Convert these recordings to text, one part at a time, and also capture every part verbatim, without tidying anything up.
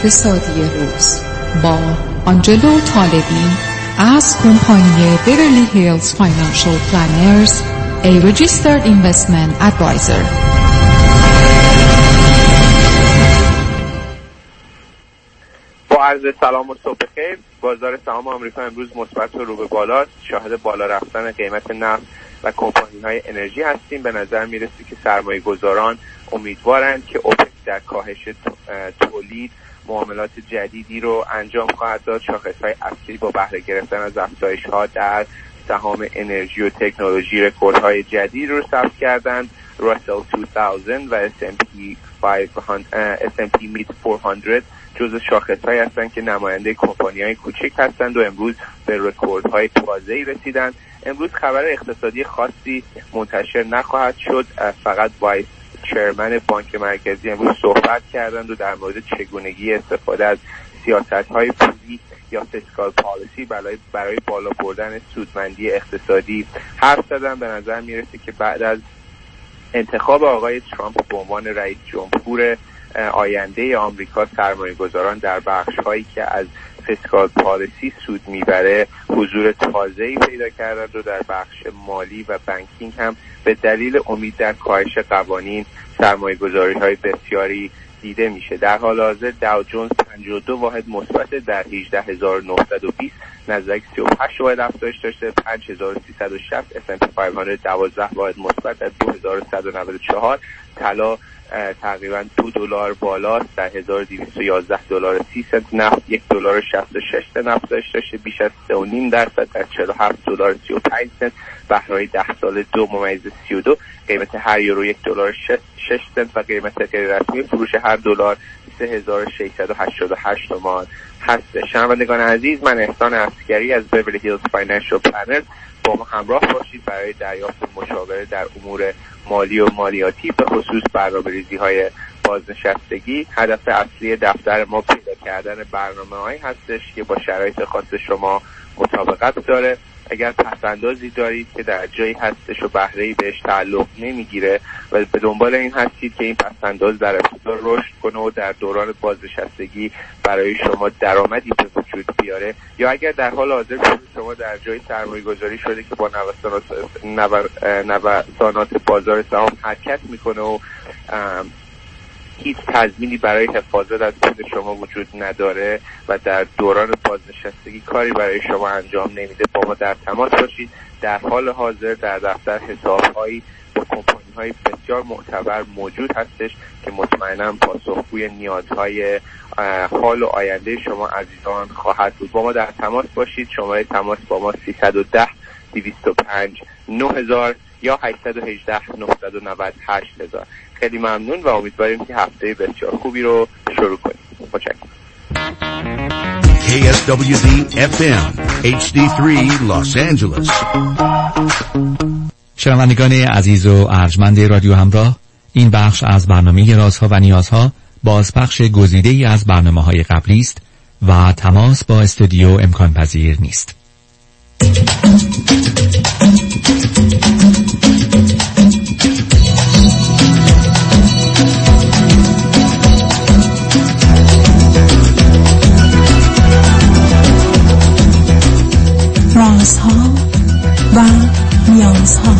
اقتصادی روز با آنجلو طالبی از کمپانی بیورلی هیلز فاینانشل پلانرز، a registered investment advisor. با عرض سلام و صبح بخیر. بازار سهام آمریکا امروز مثبت و رو به بالاست. شاهد بالا رفتن قیمت نفت و کمپانی‌های انرژی هستیم. به نظر میرسه که سرمایه‌گذاران امیدوارند که اوپک در کاهش تولید معاملات جدیدی رو انجام خواهد داد. شاخص‌های اصلی با بهره گرفتن از افزایش‌ها در سهام انرژی و تکنولوژی رکوردهای جدید رو ثبت کردند. راسل دو هزار و اس ام پی مید چهارصد جزو شاخص‌هایی هستند که نماینده کمپانی‌های کوچک هستند و امروز به رکوردهای تازه‌ای رسیدند. امروز خبر اقتصادی خاصی منتشر نخواهد شد. فقط وایس چرمن بانک مرکزی امروز صحبت کردند و در مورد چگونگی استفاده از سیاست‌های پولی یا فیسکال پالیسی برای برای بالا بردن سودمندی اقتصادی حرف زدن. به نظر میرسه که بعد از انتخاب آقای ترامپ به عنوان رئیس جمهور آینده آمریکا، سرمایه‌گذاران در بخش‌هایی که از فیسکال پالیسی سود میبره حضور تازه‌ای پیدا کردند و در بخش مالی و بانکینگ هم به دلیل امید در کاهش قوانین سرمایه‌گذاری‌های بسیاری دیده میشه. در حال حاضر داو جونز پنجاه و دو واحد مثبت در هجده هزار و نهصد و بیست، نزدیک سی و هشت واحد افزایش داشته، پنج هزار و سیصد و شصت، اس اند پی پانصد دوازده واحد مثبت در دو هزار و صد و نود و چهار، طلا تقریبا دو دلار بالاست در هزار و دویست و یازده دلار و سی سنت، نفت یک دلار و شصت و شش سنت افزایش داشته، بیش از سه و نیم درصد در چهل و هفت دلار و سی و پنج سنت، بهرهای ده سال دو ممیز سی و دو، قیمت هر یورو یک دلار و شش سنت و قیمت غیر رسمی فروش هر دلار سه هزار و ششصد و هشتاد و هشت تومان هست. شنوندگان عزیز، من احسان عسکری از بیورلی هیلز فاینانشل پلانرز، با ما همراه باشید برای دریافت مشاوره در امور مالی و مالیاتی به خصوص برنامه‌ریزی‌های بازنشستگی. هدف اصلی دفتر ما پیدا کردن برنامه‌هایی هستش که با شرایط خاص شما مطابقت داره. اگر پس‌اندازی دارید که در جایی هستش و بهره‌ای بهش تعلق نمیگیره و به دنبال این هستید که این پس‌انداز در ابتدا رشد کنه و در دوران بازنشستگی برای شما درآمدی به وجود بیاره، یا اگر در حال حاضر شما در جایی سرمایه‌گذاری شده که با نوسانات نوسانات بازار سهام حرکت میکنه و هیچ تضمینی برای حفاظت از پول شما وجود نداره و در دوران بازنشستگی کاری برای شما انجام نمیده، با ما در تماس باشید. در حال حاضر در دفتر حساب‌هایی با کمپانی‌های بسیار معتبر موجود هستش که مطمئناً پاسخگوی نیازهای حال و آینده شما عزیزان خواهد بود. با ما در تماس باشید. شماره تماس با ما سیصد و ده دویست و پنج نه هزار یا هشتصد و هجده نهصد و نود هشت هزار. خیلی ممنون و امیدواریم که هفته بسیار خوبی رو شروع کنیم. متشکرم. کی اس دبلیو دی اف ام اچ دی سه Los Angeles. شنوندگان عزیز و ارجمند رادیو همراه، این بخش از برنامه رازها و نیازها بازپخش گزیده‌ای از برنامه‌های قبلی است و تماس با استودیو امکان پذیر نیست. رازها و نیازها.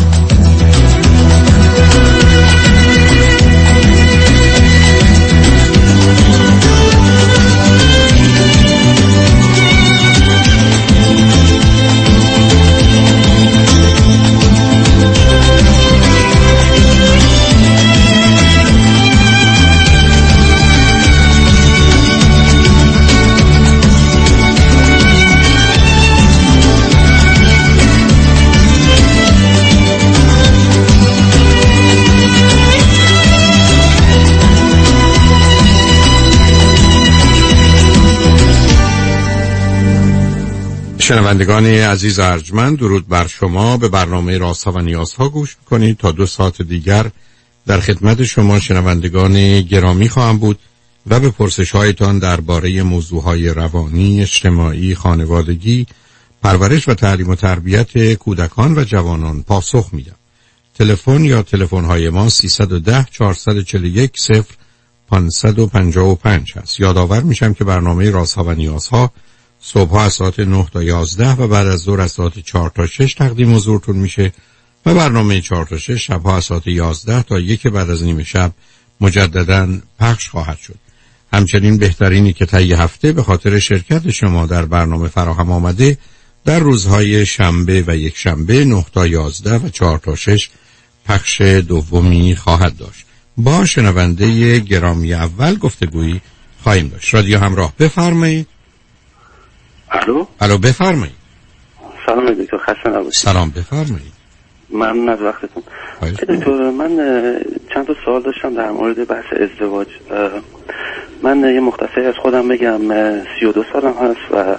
شنوندگان عزیز ارجمند، درود بر شما. به برنامه رازها و نیازها گوش میکنید. تا دو ساعت دیگر در خدمت شما شنوندگان گرامی خواهم بود و به پرسش هایتان درباره موضوعهای روانی، اجتماعی، خانوادگی، پرورش و تعلیم و تربیت کودکان و جوانان پاسخ میدم. تلفن یا تلفن های ما سیصد و ده چهارصد و چهل و یک صفر پانصد و پنجاه و پنج هست. یادآور میشم که برنامه رازها و نیازها صبح از ساعت نه تا یازده و بعد از ظهر از ساعت چهار تا شش تقدیم حضورتون میشه و برنامه چهار تا شش شبها از ساعت یازده تا یک بعد از نیمه شب مجدداً پخش خواهد شد. همچنین بهترینی که طی هفته به خاطر شرکت شما در برنامه فراهم آمده در روزهای شنبه و یک شنبه نه تا یازده و چهار تا شش پخش دومی خواهد داشت. با شنونده گرامی اول گفتگویی خواهیم داشت. رادیو همراه، بفرمایید. الو الو بفرمایید. سلام دکتر، خسته نباشید. سلام، بفرمایید. ممنون از وقتتون. دکتر من چند تا سوال داشتم در مورد بحث ازدواج. من یه مختصری از خودم بگم، سی و دو سالم هست و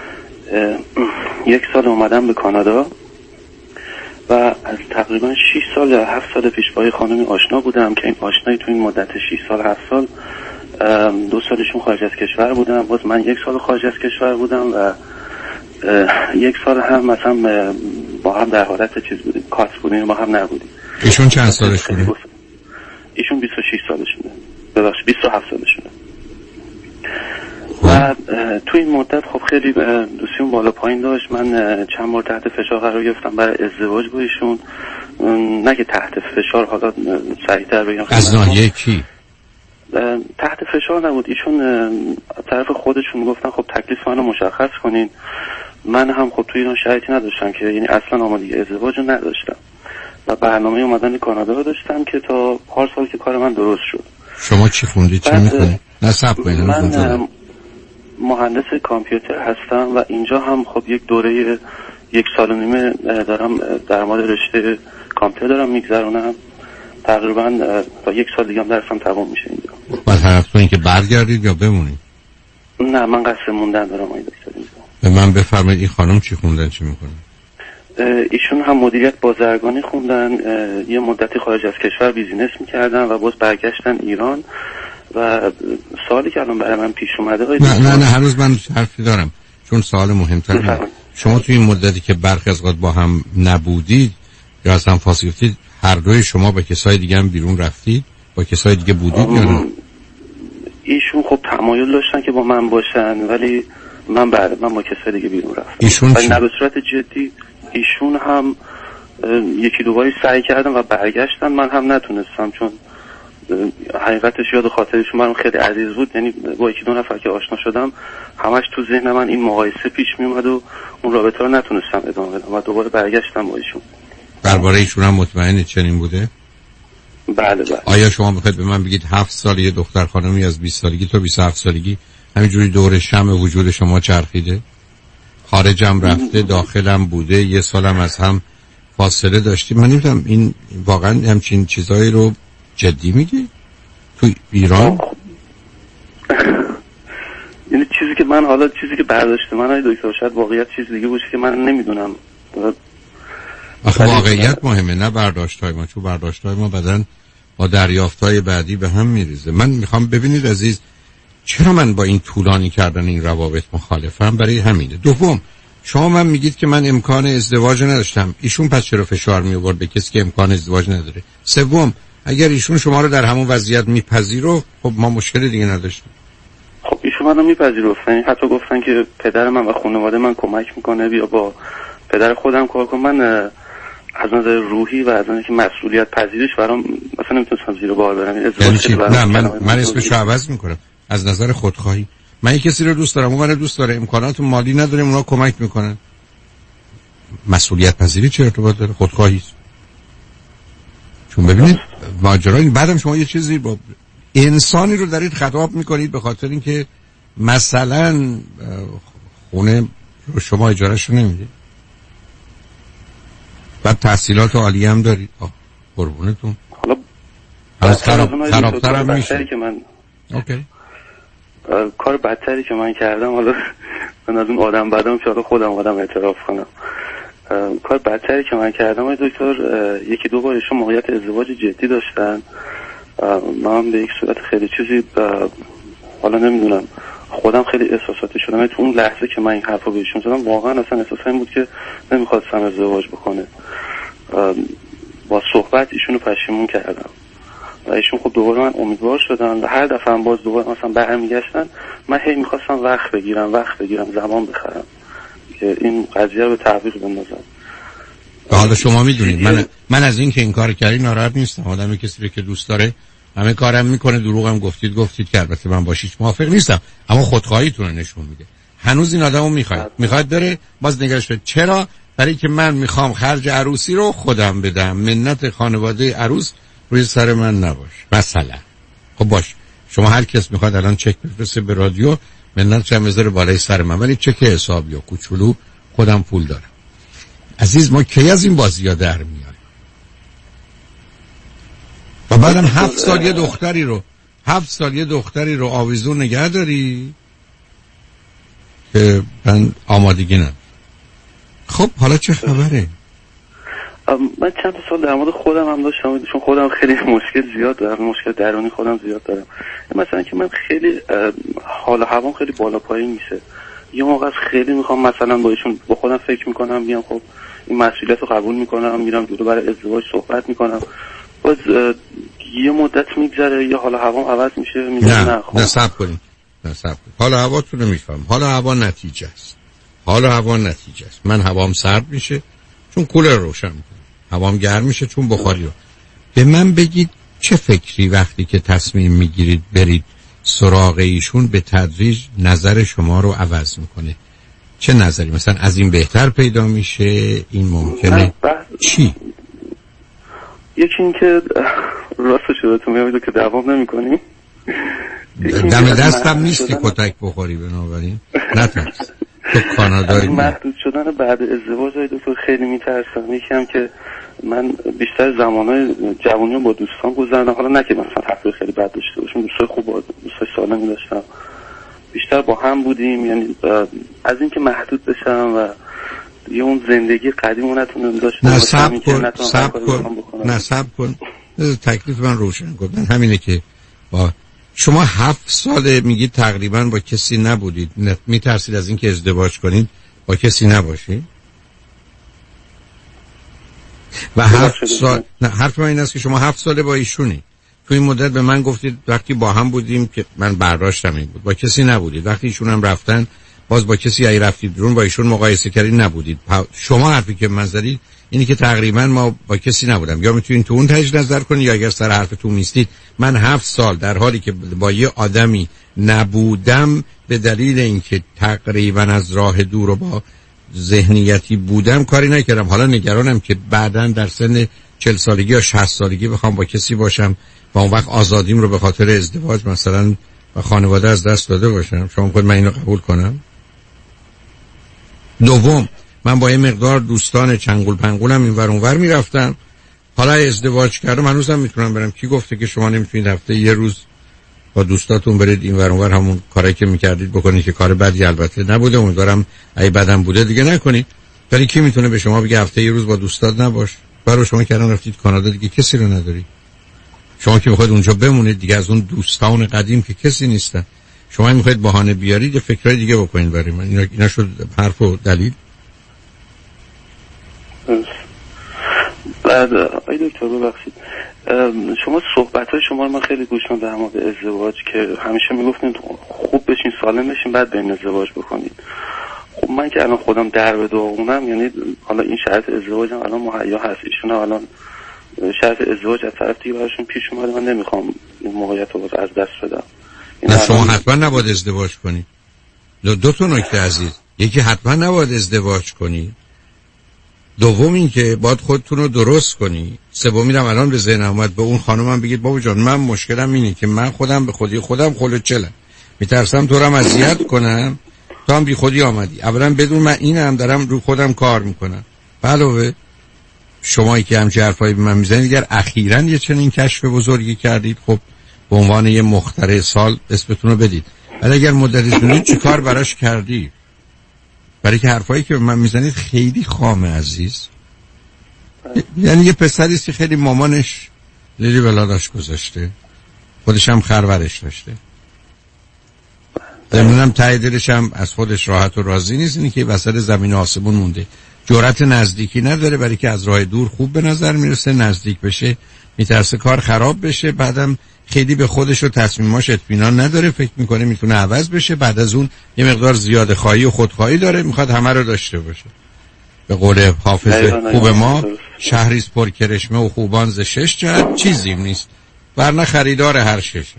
یک سال اومدم به کانادا و از تقریبا شش سال یا هفت سال پیش با یه خانمی آشنا بودم که این آشنایی تو این مدت شش سال هفت سال دو سالشون خارج از کشور بودم، باز من یک سال خارج از کشور بودم و یک سال هم مثلا با هم در حالت چیز بودیم، کاس بودیم، با هم نبودیم. ایشون چند سالشونه؟ ایشون بیست و شش سالشونه، ببخشید بیست و هفت سالشونه. و تو این مدت خب خیلی دوستیون بالا پایین داشت. من چند بار تحت فشار قرار گرفتم برای ازدواج با ایشون، نه که تحت فشار، حالا سریعتر بگم از ناحیه کی؟ تحت فشار نبود، ایشون از طرف خودشون گفتن خب تکلیف منو مشخص کنین. من هم خب توی اینا شرایطی نداشتم که یعنی اصلا آمادگی ازدواج رو نداشتم و برنامه اومدن کانادا رو داشتم که تا پار سال که کار من درست شد. شما چی خوندید؟ چی میکنید؟ نصب کنید. من مهندس کامپیوتر هستم و اینجا هم خب یک دوره یک سال و نیمه دارم در مورد رشته کامپیوتر دارم میگذرونم. تقریبا تا یک سال دیگه هم درسم تمام میشه اینجا. بعد هدفتون این که برگردید یا بمونید؟ نه، من قصد موندن دارم آقای دکتر اینجا. به من بفرمایید این خانم چی خوندن، چی میکنن؟ ایشون هم مدیریت بازرگانی خوندن، یه مدتی خارج از کشور بیزینس میکردن و باز برگشتن ایران. و سوالی که الان برای من پیش اومده، نه نه نه هنوز من حرفی دارم چون سوال مهمتره. شما توی این مدتی که برخی از وقت با هم نبودید یا اصلا فاصله گرفتید، هر دوی شما با کسای دیگه هم بیرون رفتید؟ با کسای دیگه بودید یا نه؟ ایشون خب تمایل داشتن که با من باشن ولی من بعد من با کسای دیگه بیرون رفتم. ایشون ولی نه به صورت جدی. ایشون هم یکی دو باری سعی کردن و برگشتن، من هم نتونستم چون حقیقتش یاد خاطرشون من خیلی عزیز بود. یعنی با یکی دو نفر که آشنا شدم همش تو ذهن من این مقایسه پیش می اومد و اون رابطه رو نتونستم ادامه بدم و دوباره برگشتم با ایشون. درباره ایشون هم مطمئنید چنین بوده؟ بله بله. آیا شما میخواید به من بگید هفت سال یه دختر خانمی از بیست سالگی تا بیست و هفت سالگی همینجوری دور شمع وجود شما چرخیده؟ خارجم رفته، داخلم بوده، یه سالم از هم فاصله داشتی؟ من نمیدونم این واقعا همچین چیزایی رو جدی میگی؟ تو ایران؟ یعنی چیزی که من حالا چیزی که برداشته من های دکتر شاید واقعیت چیز دیگه باشه که من نمیدونم. آخه واقعیت مهمه نه برداشت های ما، چون برداشت های ما بدن با دریافت های بعدی به هم میریزه. من میخوام ببینید عزیز چرا من با این طولانی کردن این روابط مخالفم؟ برای همینه. دوم، شما من میگید که من امکان ازدواج نداشتم، ایشون پس چرا فشار می آورد به کسی که امکان ازدواج نداره؟ سوم، اگر ایشون شما رو در همون وضعیت میپذیره خب ما مشکل دیگه نداشتیم. خب ایشون منو میپذیرفتن، حتی گفتن که پدر من و خانواده من کمک میکنه بیا با پدر خودم کار کن. من از نظر روحی و از نظر که مسئولیت پذیرش برام مثلا نمیتونستم زیر بار برم. ازدواج نه من من اسمش رو عوض میکنم. از نظر خودخواهی من یک کسی رو دوست دارم، اون رو دوست داره، امکانات مالی نداریم، اونا کمک میکنن. مسئولیت پذیری چه ارتباط داره؟ خودخواهی است. چون ببینید ماجرا این بعدم شما یه چیزی با انسانی رو دارید خطاب میکنید به خاطر اینکه مثلا خونه رو شما اجارهش رو نمیدید، بعد تحصیلات عالی هم دارید. آه قربونتون. حالا از خراب خرابتر هم میشه که من اوکی کار بدتری که من کردم، حالا من از اون آدم بدم شاید خودم آدم اعتراف کنم، کار بدتری که من کردم ای دکتر، یکی دو بار ایشون موقعیت ازدواج جدی داشتن، من به یک صورت خیلی چیزی حالا نمیدونم خودم خیلی احساساتی شدم. تو اون لحظه که من این حرفو به ایشون زدم واقعا اصلا احساس این بود که نمیخواستم ازدواج بکنه. با صحبت ایشونو پشیمون کردم و ایشون خب دوباره من امیدوار شدن و هر دفعه هم باز دوباره مثلا برمیگشتن، من هی میخواستم وقت بگیرم وقت بگیرم زمان بخرم که این قضیه رو به تعویق بندازم. حالا شما میدونید من من از این که این کار کردی ناراحت نیستم. آدمی کسی رو که دوست داره همه کارم میکنه. دروغم گفتید گفتید که البته من باشیش موافق نیستم، اما خودخواهیتون رو نشون میده. هنوز این آدمو میخواد میخواد بره باز نگاش بده. چرا؟ برای که من میخوام خرج عروسی رو خودم بدم، منت خانواده عروس روی سر من نباش مثلا. خب باش، شما هر کس میخواد الان چک بفرسته به رادیو، منت چند بذاره بالای سر من، ولی چک حساب یا کوچولو خودم پول دارم. عزیز ما کی از این بازی‌ها در میاریم؟ و بعدم هفت سال یه دختری رو هفت سال یه دختری رو آویزون نگه داری که من آمادگی ندارم. خب حالا چه خبره؟ من چند سال در مورد خودم هم داشتم، چون خودم خیلی مشکل زیاد دارم، مشکل درونی خودم زیاد دارم. مثلا که من خیلی حال و هوام خیلی بالا پایین میشه. یه موقع خیلی میخوام مثلا با ایشون با خودم فکر میکنم، میام خب این مسئولیت رو قبول میکنم، میرم جلو برای ازدواج صحبت میکنم، باز یه مدت میگذره یه حال و هوام عوض میشه، میگم نه خب نه صبر کنید نه صبر کنید حال و هواتون رو میفهم. حال و هوا نتیجه است. حال و هوا نتیجه است. من هوام سرد میشه چون کولر روشن میکنم، هوام گرم میشه چون بخاری رو. به من بگید چه فکری وقتی که تصمیم میگیرید برید سراغ ایشون به تدریج نظر شما رو عوض میکنه؟ چه نظری؟ مثلا از این بهتر پیدا میشه؟ این ممکنه؟ چی؟ یکی این که راستش رو بهتون میگم که دوام نمیکنی، دم دستم نیستی کتک بخوری، بنابراین نترس. تو کانادایی محدود شدن بعد ازدواج های دکتر خیلی میترسم. یکی هم که من بیشتر زمانهای جوانی با دوستان گذروندم، حالا نه که مثلا تفریح خیلی بد داشته باشم، دوستای خوب با دوستای سالمی داشتم، بیشتر با هم بودیم. یعنی از این که محدود بشم و یه اون زندگی قدیم نتونم داشتم. نه صبر کن صبر کن نه صبر کن تکلیف من روشن کن. همینه که با شما هفت ساله میگید تقریبا با کسی نبودید، میترسید از این که ازدواج کنید با کسی نباشید و هفت سال نه حرف من این است که شما هفت ساله با ایشونی. تو این مدت به من گفتید وقتی با هم بودیم که من برداشتم این بود با کسی نبودید، وقتی ایشون هم رفتن باز با کسی ای رفتید درون با ایشون مقایسه کردید نبودید. شما حرفی که من زدید اینی که تقریبا ما با کسی نبودم. یا میتونید تو اون تجدید نظر کنید یا اگر سر حرفتون نیستید من هفت سال در حالی که با یه آدمی نبودم به دلیل اینکه تقریبا از راه دور و با ذهنیتی بودم کاری نکردم. حالا نگرانم که بعداً در سن چهل سالگی یا شصت سالگی بخوام با کسی باشم و اون وقت آزادیم رو به خاطر ازدواج مثلا و خانواده از دست داده باشم. شما خود من اینو قبول کنم؟ دوم، من با یه مقدار دوستان چنگول پنگولم این ور اون ور میرفتم، حالا ازدواج کردم هنوزم میتونم برم. کی گفته که شما نمیتونید هفته یه روز با دوستاتون برید این ور اون ور همون کاری که میکردید بکنید که کار بدی البته نبوده، امیدوارم اگه بدم بوده دیگه نکنید، ولی کی میتونه به شما بگه هفته یه روز با دوستات نباش؟ برای شما کردن رفتید کانادا دیگه کسی رو نداری، شما که میخواید اونجا بمونید دیگه از اون دوستان قدیم که کسی نیستن، شما میخواید بهانه بیارید فکرای دیگه بکنید برای من. اینا اینا شد حرف و دلیل. بعد آی دکتر ببخشید شما صحبت های شما رو من خیلی گوش دادم در مورد ازدواج که همیشه میگفتید خوب بشین سالم بشین بعد برین ازدواج بکنید. خب من که الان خودم در به داغونم، یعنی حالا این شرط ازدواجم الان مهیا هست، ایشون الان شرط ازدواج از طرف دیگه براشون پیش اومده، من نمیخوام این موقعیت رو از دست بدم. نه شما حتما نباید ازدواج کنید. دو, دو تا نکته عزیز، یکی حتما نباید ازدواج کنید، دوم این که باید خودتون رو درست کنی، سومی هم الان به ذهنم اومد به اون خانمم بگید بابا جان من مشکلم اینه که من خودم به خودی خودم خلوچلم، میترسم تو رو هم اذیت کنم، تو هم بی خودی آمدی، اولا بدون من اینم دارم رو خودم کار میکنم. علاوه شمایی که همچه حرفایی به من میزنید اگر اخیراً یه چنین کشف بزرگی کردید خب به عنوان یه مخترع سال اسمتون رو بدید، ولی اگر مدتی دونید چی کار براش کردی؟ برای که حرفایی که به من میزنید خیلی خامه عزیز. یعنی یه پسری است که خیلی مامانش لیلی ولاداش گذاشته، خودش هم خرورش داشته، ضمناً ته دلش هم از خودش راحت و راضی نیست، اینی که وسط زمین و آسمون مونده، جرأت نزدیکی نداره، برای که از راه دور خوب به نظر میرسه، نزدیک بشه میترسه کار خراب بشه، بعدم خیلی به خودش و تصمیماش اطمینان نداره، فکر میکنه میتونه عوض بشه، بعد از اون یه مقدار زیاده خواهی و خودخواهی داره، میخواد همه رو داشته باشه. به قول حافظ خوب ما شهریست پر کرشمه و خوبان ز شش جهت چیزی نیست ورنه خریدار هر ششم.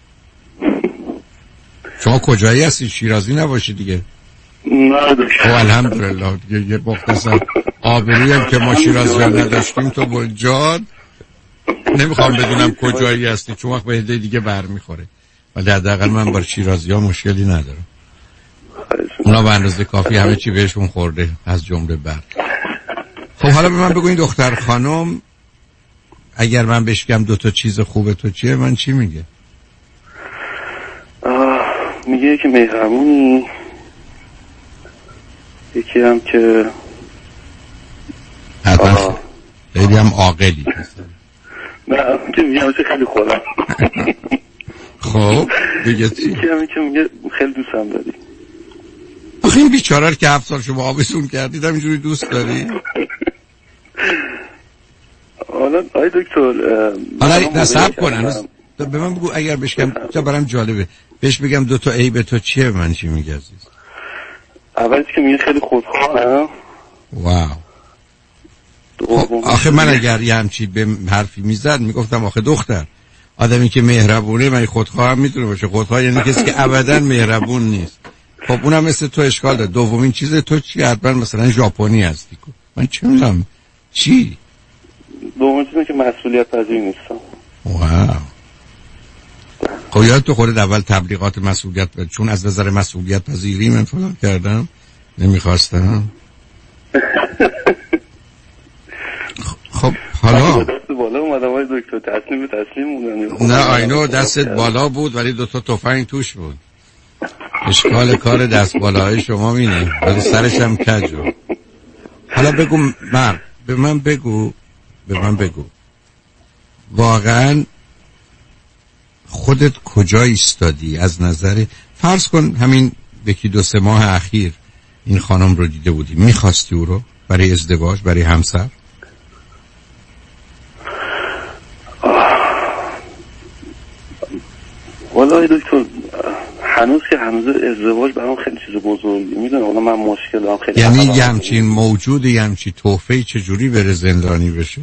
شما کجایی هستی؟ شیرازی نباشی دیگه؟ نه دوست. او الحمدلله دیگه یه مختصر آبرویی هم که ما شیرازی ها نداشتیم تو بلجان. نمیخوام بدونم کجایی هستی چون وقت به هده دیگه بر میخوره، ولی حداقل من با شیرازی ها مشکلی ندارم. اونا به اندازه کافی همه چی بهشون خورده از جمله برق. خب حالا به من بگو این دختر خانم اگر من بهش بگم دو تا چیز خوبه تو چیه، من چی میگه؟ میگه که مهربونی، یکی هم که حتما خیلی هم عاقلی. نه که میگه چه خیلی خودم. خب دیگه چی؟ یکی هم که میگه خیلی دوستم داری. آخه این بیچاره که هفت سال شما آویزون کردید همینجوری دوست داری؟ حالا آی دکتر حالا نصب کنن به من بگو اگر بهش بگم تا برام جالبه بهش بگم دو تا عیب تو چیه، من چی میگه عزیز؟ اولش که میگه خیلی خودخواهم. واو. آخه من اگر یه همچی به حرفی میزد میگفتم آخه دختر آدمی که مهربونه من خودخواهم میتونه باشه. خودخواه یعنی کسی که ابدا مهربون نیست. خب اونم مثل تو اشکال داره. دومین چیز تو چی؟ حتما مثلا ژاپنی هستی. من چه میدونم چی؟ دومین چیزی که مسئولیت پذیر نیستم. واو. خب یاد تو خودت اول تبلیغات مسئولیت پذیر، چون از نظر مسئولیت پذیری من فلان کردم نمیخواستم. خب حالا دست بالا اومدم آقای دکتر، تسلیم به تسلیم موندم. نه آینو دستت بالا بود ولی دو تا تفنگ توش بود. اشکال کار دست بالای شما مینه ولی سرش هم کجو. حالا بگو من به من بگو به من بگو واقعا خودت کجا ایستادی از نظر، فرض کن همین یکی دو سه ماه اخیر این خانم رو دیده بودی، میخواستی او رو برای ازدواج، برای همسر؟ والله دکتر هنوز که هنوز ازدواج برام خیلی چیز بزرگی، میدونم والا من مشکل دارم خیلی. یعنی یه همچین موجود یه همچین تحفه‌ای چجوری بره زندانی بشه؟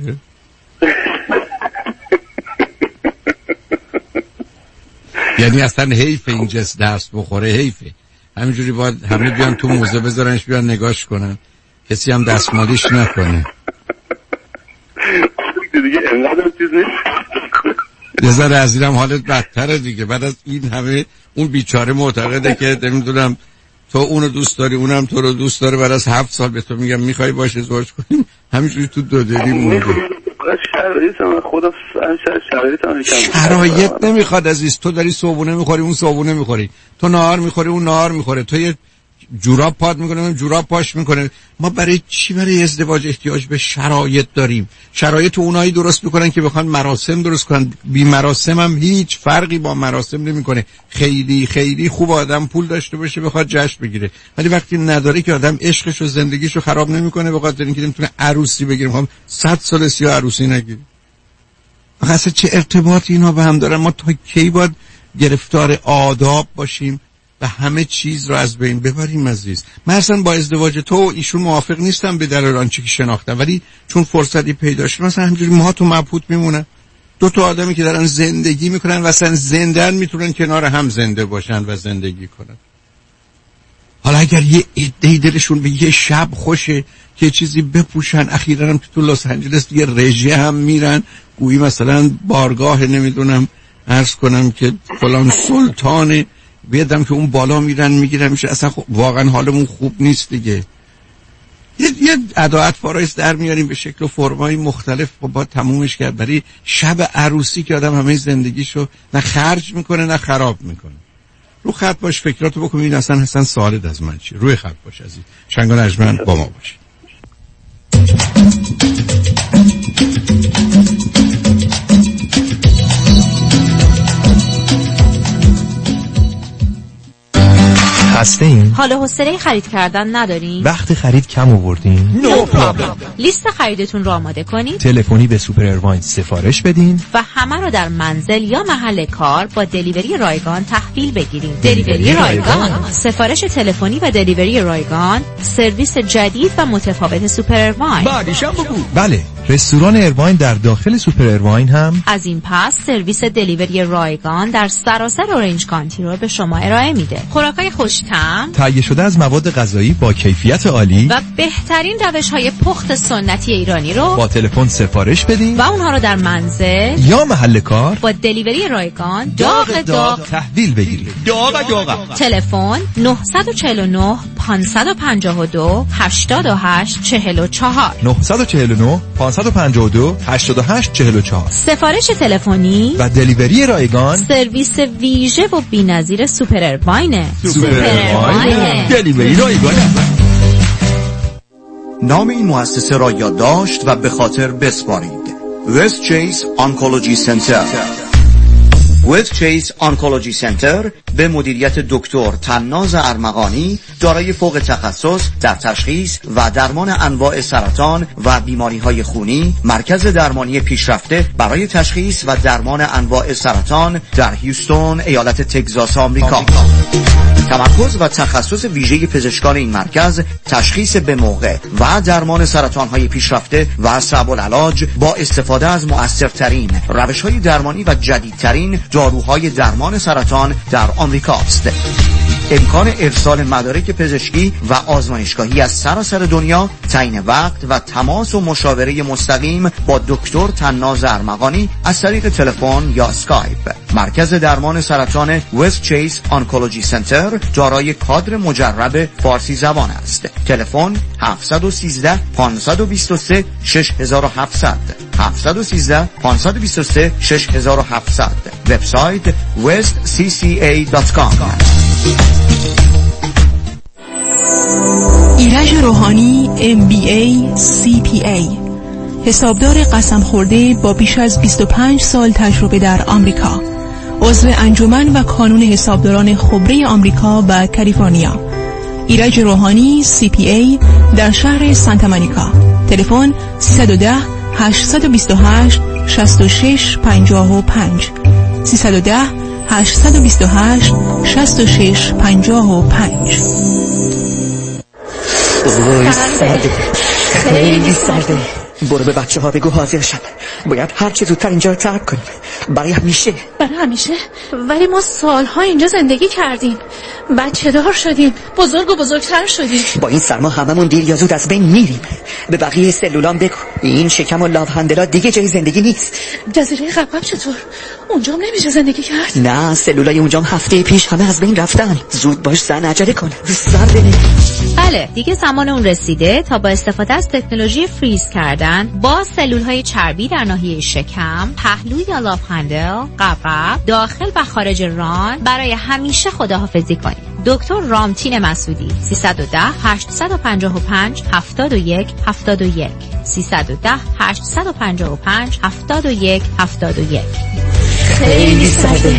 یعنی اصلا حیف این جس درس بخوره، حیفه. همینجوری باید همه بیان تو موزه بذارنش بیان نگاش کنن، کسی هم دستمالیش نکنه. دیگه انقدر چیز نیست. یه ذره از اینم حالت بدتره دیگه. بعد از این همه اون بیچاره معتقده که نمیدونم تو اونو دوست داری اونم تو رو دوست داره، بعد از هفت سال به تو میگم میخوای باشه ازدواج کنیم، همینجوری تو دو دلی مونده. شرایطم خدا شرایطم شرایط نمیخواد عزیز. تو داری صبحونه میخوری اون صبحونه میخوری، تو نهار میخوری اون نهار میخوره، تو یه جوراب پات میکنه اون جوراب پاش میکنه. ما برای چی برای ازدواج احتیاج به شرایط داریم؟ شرایط اونایی درست میکنن که بخوان مراسم درست کنن. بی مراسم هم هیچ فرقی با مراسم نمیکنه. خیلی خیلی خوب آدم پول داشته باشه بخواد جشن بگیره، ولی وقتی نداره که آدم عشقش و زندگیشو خراب نمیکنه به خاطر اینکه نمیتونه عروسی بگیره. میخوام صد سال سیا عروسی نگیری. اصلا چه ارتباطی اینا به هم دارن؟ ما تا کی باید گرفتار آداب باشیم و همه چیز رو از بین ببریم عزیز؟ من اصلا با ازدواج تو ایشون موافق نیستم به دلیل آنچه که شناختم، ولی چون فرصتی پیدا شد مثلا همینجوری ما تو مبهوت میمونن. دو تا آدمی که دارن زندگی میکنن و اصلا زندن میتونن کنار هم زنده باشن و زندگی کنن. حالا اگر یه عده‌ای دلشون به یه شب خوشه که چیزی بپوشن، اخیراً هم که تو لس آنجلس دیگه رژه هم میرن گویی مثلا بارگاه نمیدونم عرض کنم که فلان سلطانه، بیادم که اون بالا میرن میگیرن میشه. اصلا خب واقعا حالمون خوب نیست دیگه. یه یه اداعت فارایز در میاریم به شکل و فرمای مختلف با تمومش کرد. برای شب عروسی که آدم همه زندگیشو نه خرج میکنه نه خراب میکنه. رو خط باش، فکراتو بکن. این اصلا حسن سوالت از من چیه؟ روی خط باش عزیز. شنگان اجمن با ما باش. خسته این؟ حال و حوصله خرید کردن ندارین؟ وقت خرید کم آوردین؟ نو پرابلم. لیست خریدتون رو آماده کنید. تلفنی به سوپر اروین سفارش بدین و همه رو در منزل یا محل کار با دلیوری رایگان تحویل بگیرین. دلیوری رایگان، سفارش تلفنی و دلیوری رایگان، سرویس جدید و متفاوت سوپر اروین. بعدیشم بگو. بله، رستوران اروین در داخل سوپر اروین هم از این پس سرویس دلیوری رایگان در سراسر اورنج کانتی رو به شما ارائه میده. خوراکای خوش‌طعم، تهیه شده از مواد غذایی با کیفیت عالی و بهترین روش‌های پخت سنتی ایرانی رو با تلفن سفارش بدین و اونها رو در منزل یا محل کار با دلیوری رایگان داغ داغ تحویل بگیرید. داغ داغ. تلفن نه چهار نه پنج پنج دو هشت هشت چهار چهار نه چهار نه پنج پنج دو هشت هشت چهار چهار. سفارش تلفنی و دلیوری رایگان، سرویس ویژه و بی‌نظیر سوپر اروینه. سوپر اروینه، دلیوری رایگان. نام این مؤسسه را یادداشت و به خاطر بسپارید. وست چیس آنکولوژی سنتر. وست چیس آنکولوژی سنتر به مدیریت دکتر طناز ارمغانی دارای فوق تخصص در تشخیص و درمان انواع سرطان و بیماری‌های خونی، مرکز درمانی پیشرفته برای تشخیص و درمان انواع سرطان در هیوستون، ایالت تگزاس، آمریکا. تمرکز و تخصص ویژه پزشکان این مرکز تشخیص به موقع و درمان سرطان‌های پیشرفته و صعب العلاج با استفاده از مؤثرترین روش‌های درمانی و جدیدترین داروهای درمان سرطان در آمریکا است. امکان ارسال مدارک پزشکی و آزمایشگاهی از سراسر دنیا، تعیین وقت و تماس و مشاوره مستقیم با دکتر طناز ارمغانی از طریق تلفن یا اسکایپ. مرکز درمان سرطان وست چیس آنکولوژی سنتر دارای کادر مجرب فارسی زبان است. تلفن هفت یک سه پنج دو سه شش هفت صفر صفر هفت یک سه پنج دو سه شش هفت صفر صفر. وبسایت وست سی سی ای دات کام. ایرج روحانی ام بی ای سی پی ای، حسابدار قسم خورده با بیش از بیست و پنج سال تجربه در آمریکا، عضو انجمن و کانون حسابداران خبره آمریکا و کالیفرنیا. ایرج روحانی سی پی ای در شهر سانتا مونیکا. تلفن سیصد و ده هشتصد و بیست و هشت شصت و شش پنجاه و پنج سیصد و ده هشتصد و بیست و هشت شصت و شش پنجاه و پنج. اوه سرده، خیلی سرده. برو به بچه ها بگو حاضر شن. باید هر چه زودتر اینجا رو ترک کنیم برای همیشه. برای همیشه؟ ولی ما سالها اینجا زندگی کردیم، بچه دار شدیم، بزرگ و بزرگتر شدیم. با این سرما هممون دیر یا زود از بین میریم. به بقیه سلولان بگو این شکم و لاو هندلا دیگه جای زندگی نیست. جزیره قبقب چطور؟ اونجا هم نمیشه زندگی کرد؟ نه، سلولای اونجا هم هفته پیش همه از بین رفتن. زود باش زن، عجله کن. سر بله، دیگه زمان اون رسیده تا با استفاده از تکنولوژی فریز کردن با سلولهای چربی در ناحیه شکم، پهلو یا لاف هندل، قبقب، داخل و خارج ران برای همیشه خداحافظی کنید. دکتر رامتین مسعودی سیصد و ده هشتصد و پنجاه و پنج هفتاد و یک هفتاد و یک سیصد و ده هشتصد و پنجاه و پنج هفتاد و یک هفتاد و یک. خیلی سرده.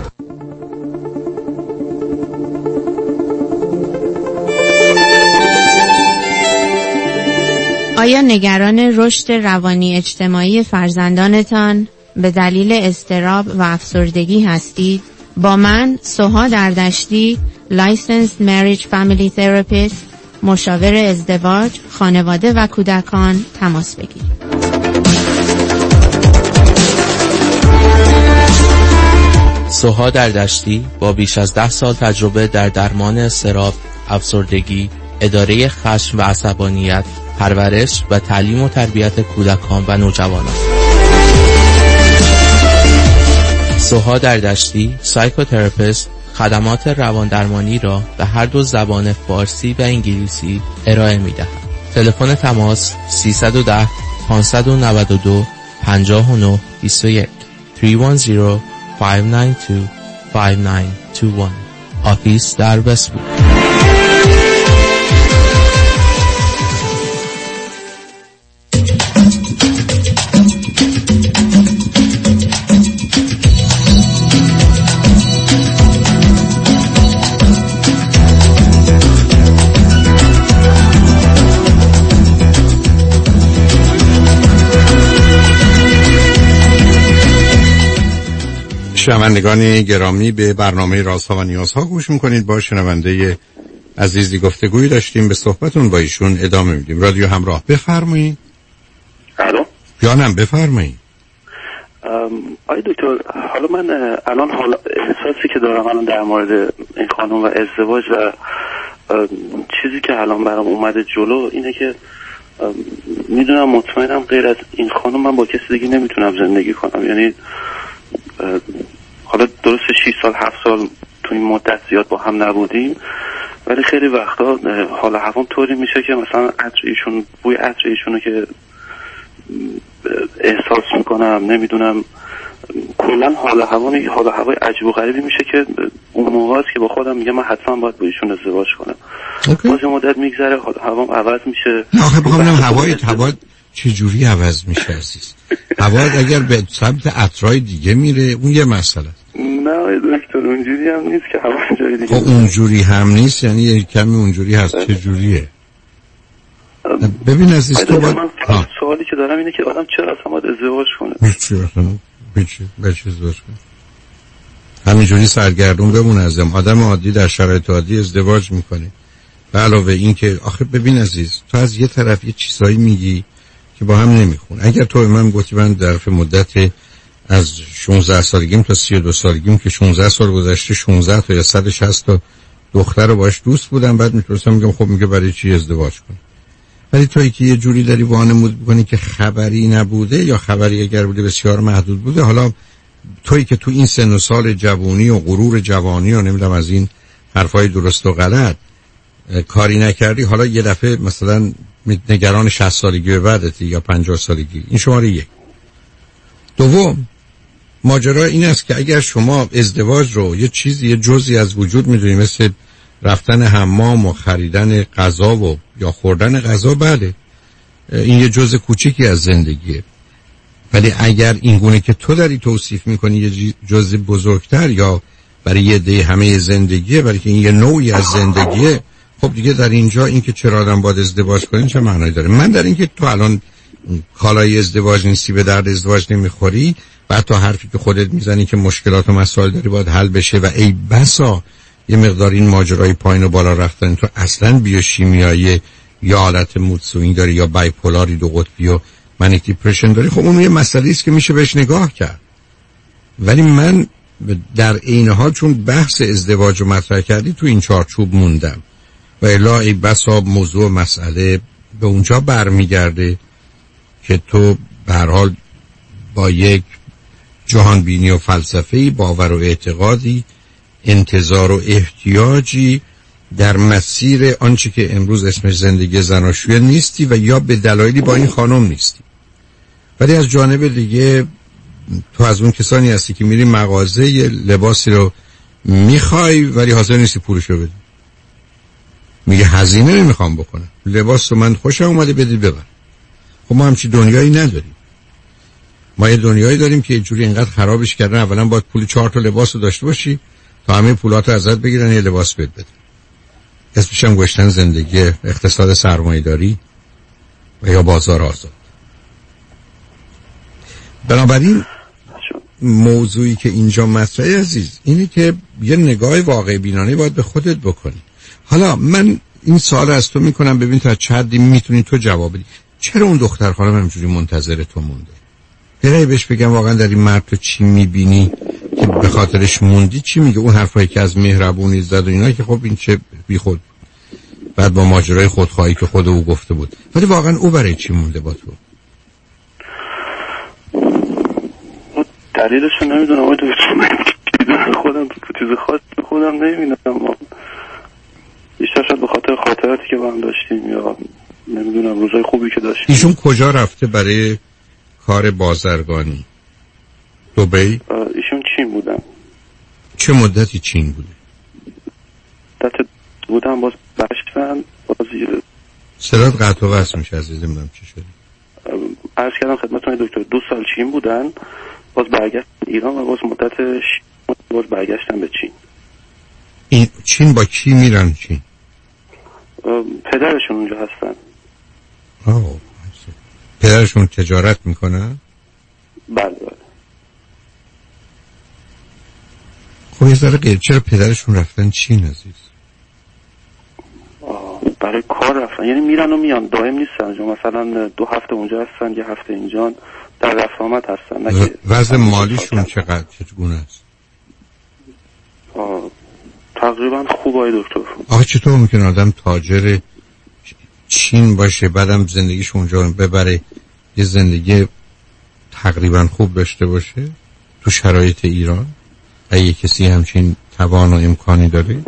آیا نگران رشد روانی اجتماعی فرزندانتان به دلیل اضطراب و افسردگی هستید؟ با من سوها دردشتی، Licensed Marriage Family Therapist، مشاور ازدواج، خانواده و کودکان تماس بگیرید. سوها دردشتی با بیش از ده سال تجربه در درمان اضطراب، افسردگی، اداره خشم و عصبانیت، پرورش و تعلیم و تربیت کودکان و نوجوانان. سوها دردشتی، سایکوتراپیست، خدمات رواندرمانی را به هر دو زبان فارسی و انگلیسی ارائه می‌دهد. تلفن تماس سیصد و ده پانصد و نود و دو پنجاه و نه بیست و یک سه یک صفر پنج نه دو پنج نه دو یک. آفیس در وست‌وود. شنوندگان گرامی، به برنامه رازها و نیازها گوش میکنید. با شنونده عزیزی گفتگویی داشتیم، به صحبتون با ایشون ادامه میدیم. رادیو همراه، بفرمایید. الو جانم بفرمایید. آی دکتر، حالا من الان حالا احساسی که دارم الان در مورد این خانم و ازدواج و چیزی که الان برام اومده جلو اینه که میدونم مطمئنم غیر از این خانم من با کسی دیگه نمیتونم زندگی کنم. یعنی حالا درسته شش سال هفت سال تو این مدت زیاد با هم نبودیم، ولی خیلی وقتا حالا هوام طوری میشه که مثلا عطر ایشون، بوی عطر ایشونو که احساس میکنم، نمیدونم کلا حالا هوای حالا هوای عجیب و غریبی میشه که اون موقعی که با خودم میگم من حتما باید با ایشون ازدواج کنم. باز مدت میگذره هوام عوض میشه. نه آخه بخوام ببینم هوای هوا چه جوری عوض میشه عزیز. هوا اگر به سمت عطرای دیگه میره اون یه مسئله. نه دکتر اونجوری هم نیست که هوا جای دیگه. خب اونجوری هم نیست، یعنی یه کمی اونجوری هست. چه جوریه؟ ببین عزیز تو باید سوالی که دارم اینه که آدم چرا اصلا باید ازدواج کنه؟ هیچی اصلا هیچی بچه ازدواج کنه همینجوری سرگردون بمونه. ازم آدم عادی در شرایط عادی ازدواج میکنه. به علاوه این که آخه ببین عزیز، تو از یه طرف یه چیزایی میگی که با هم نمیخونه. اگر تو من گفتی من در مدت از شانزده سالگیم تا سی و دو سالگیم که شانزده سال گذشته شانزده تا یا صد و شصت تا دختر رو باش دوست بودم، بعد میتونستم میگم خب میگه برای چی ازدواج کنی؟ ولی تویی که یه جوری داری وانمود میکنی که خبری نبوده، یا خبری اگر بوده بسیار محدود بوده. حالا تویی که تو این سن و سال جوانی و غرور جوانی و نمیدونم از این حرفای درست و غلط کاری نکردی، حالا یه دفعه مثلا نگران شصت سالگی به بعدتی یا پنجاه سالگی. این شماره یک. دوم، ماجرا این است که اگر شما ازدواج رو یه چیزی یه جزئی از وجود میدونی، مثل رفتن حمام و خریدن غذا و یا خوردن غذا، بله این یه جزء کوچیکی از زندگیه. ولی اگر این گونه که تو داری توصیف میکنی یه جزء بزرگتر یا برای یه عده همه زندگیه، برای که این یه نوعی از زندگیه، خب دیگه در اینجا این که چرا آدم باید ازدواج کنه چه معنی داره؟ من در این که تو الان کالای ازدواج نیستی، به درد ازدواج نمیخوری، بعد تو حرفی که خودت میزنی که مشکلات و مسائل داری باید حل بشه و ای بسا یه مقدار این ماجرای پایین و بالا رفتن تو اصلا بیوشیمیایی یا حالت مود سوینگ داری یا بایپولاری دو قطبی و منیک دیپرشن داری، خب اون یه مسئله است که میشه بهش نگاه کرد. ولی من در عین حال چون بحث ازدواج رو مطرح کردی تو این چارچوب موندم و الا ای بسا موضوع و مسئله به اونجا برمیگرده که تو به هر حال با یک جهان بینی و فلسفه‌ای، باور و اعتقادی، انتظار و احتیاجی در مسیر آنچه که امروز اسمش زندگی زناشویی نیستی و یا به دلایلی با این خانم نیستی. ولی از جانب دیگه تو از اون کسانی هستی که میری مغازه یه لباسی رو میخوای ولی حاضر نیستی پولشو بدی. میگه هزینه نمیخوام بکنم، لباس رو من خوشم اومده بدید ببر. خب ما همچی دنیایی نداریم. ما یه دنیایی داریم که یه جوری اینقدر خرابش کردن، اولا باید پول چهار تا لباس رو داشته باشی تا همه پولات رو ازت بگیرن یه لباس بد بدن. اسمش هم گشتن زندگی اقتصاد سرمایه‌داری و یا بازار آزاد. بنابراین موضوعی که اینجا مطرحه عزیز اینه که یه نگاه واقع بینانه باید به خودت بکنی. حالا من این سوال از تو میکنم، ببین تا چه حدی میتونی تو جواب بدی. چرا اون دختر خانم همینجوری منتظر تو مونده؟ برای بهش بگم واقعا در این مرد تو چی میبینی که به خاطرش موندی؟ چی میگه؟ اون حرفایی که از مهربونی زد و اینا که خب این چه بی خود، بعد با ماجرای خودخواهی که خود او گفته بود. ولی واقعا او برای چی مونده با تو؟ دلیلش رو نمیدونم آقای دکتر، من خودم تو چیز خاص خودم نمیدونم. بیشتر شاید به خاطر خاطراتی که با هم داشتیم یا نمیدونم روزای خوبی که داشتیم. ایشون کجا رفته برای کار بازرگانی؟ دبی؟ ایشون چین بودن. چه مدتی چین بوده؟ مدت بودن باز برشتن باز صدات قطع و وصل میشه عزیزم، نمیدونم چی شده. عرض کردم خدمتتون دکتر دو سال چین بودن، باز برگشت ایران و باز مدت ش... باز برگشتن به چین. این چین با کی میرن چین؟ پدرشون اونجا هستن. آه. پدرشون تجارت میکنن؟ بله بله. خب یه ذره غیر، چرا پدرشون رفتن چین عزیز؟ برای کار رفتن، یعنی میرن و میان، دائم نیستن. جو مثلا دو هفته اونجا هستن، یه هفته اینجا، در رفت آمد هستن. وضع مالیشون چقدر چگونه است؟ تقریبا خوب آقای دکتر. آخه چطور میکنه آدم تاجر چین باشه بعدم زندگیش اونجا ببره یه زندگی تقریبا خوب داشته باشه تو شرایط ایران؟ اگه کسی همچین توان و امکانی داره؟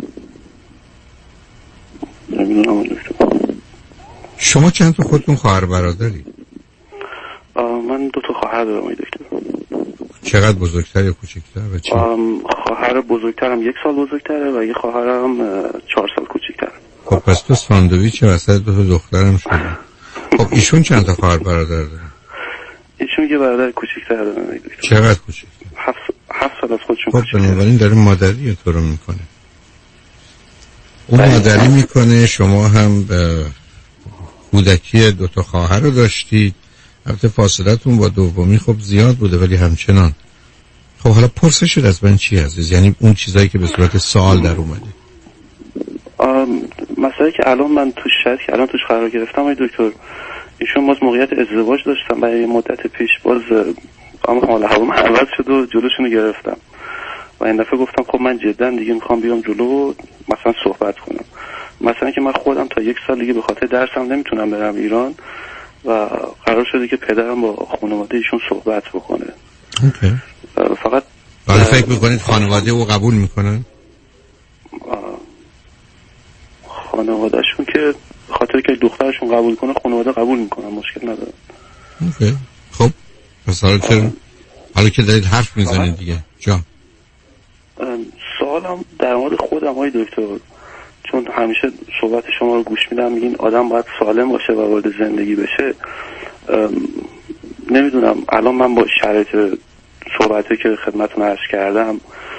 نمیدونم دکتر. شما چند تا خودتون خواهر برادری؟ من دو تا خواهر دارم آقای دکتر. چقدر بزرگتر یا کوچکتر و چی؟ خواهر بزرگترم یک سال بزرگتره و یه خواهرم چهار سال کوچکتره. خب پس تو ساندویچ وسط دو تا دخترم شده. خب ایشون چند تا خواهر برادر داره؟ ایشون یه برادر کوچکتر داره. چقدر کوچکتر؟ هفت هفت سال از خودشون خب کوچکتره. بنابراین داره مادری تو رو میکنه. اون مادری میکنه، شما هم کودکی دو تا خواهر رو داشتید. البته فاصلتون با دومی خب زیاد بوده ولی همچنان. خب حالا پرسشت از من چی عزیز؟ یعنی اون چیزایی که به صورت سوال در اومده. مسئله که الان من توش شاید که الان توش قرار گرفتم آقای دکتر، ایشون باز موقعیت ازدواج داشتم برای مدت پیش، باز اما حال هوام عوض شد و جلوشونو گرفتم و این دفعه گفتم خب من جدا دیگه میخوام بیام جلو و مثلا صحبت کنم. مثلا که من خودم تا یک سال دیگه به خاطر درسم نمیتونم برم ایران و قرار شده که پدرم با خانواده ایشون صحبت بکنه. اوکی. فقط حالا فکر میکنید خانواده او قبول میکنن؟ خانوادهشون که خاطر که دخترشون قبول کنه خانواده قبول میکنن، مشکل نداره. اوکی. خب پس حالا چرا حالا که دارید حرف میزنید دیگه جا سوالم در مورد خودم آقای دکتر، چون همیشه صحبت شما رو گوش میدم، میگین آدم باید سالم باشه و وارد زندگی بشه. نمیدونم الان من با شرایط صحبتی که خدمتتون عرض کردم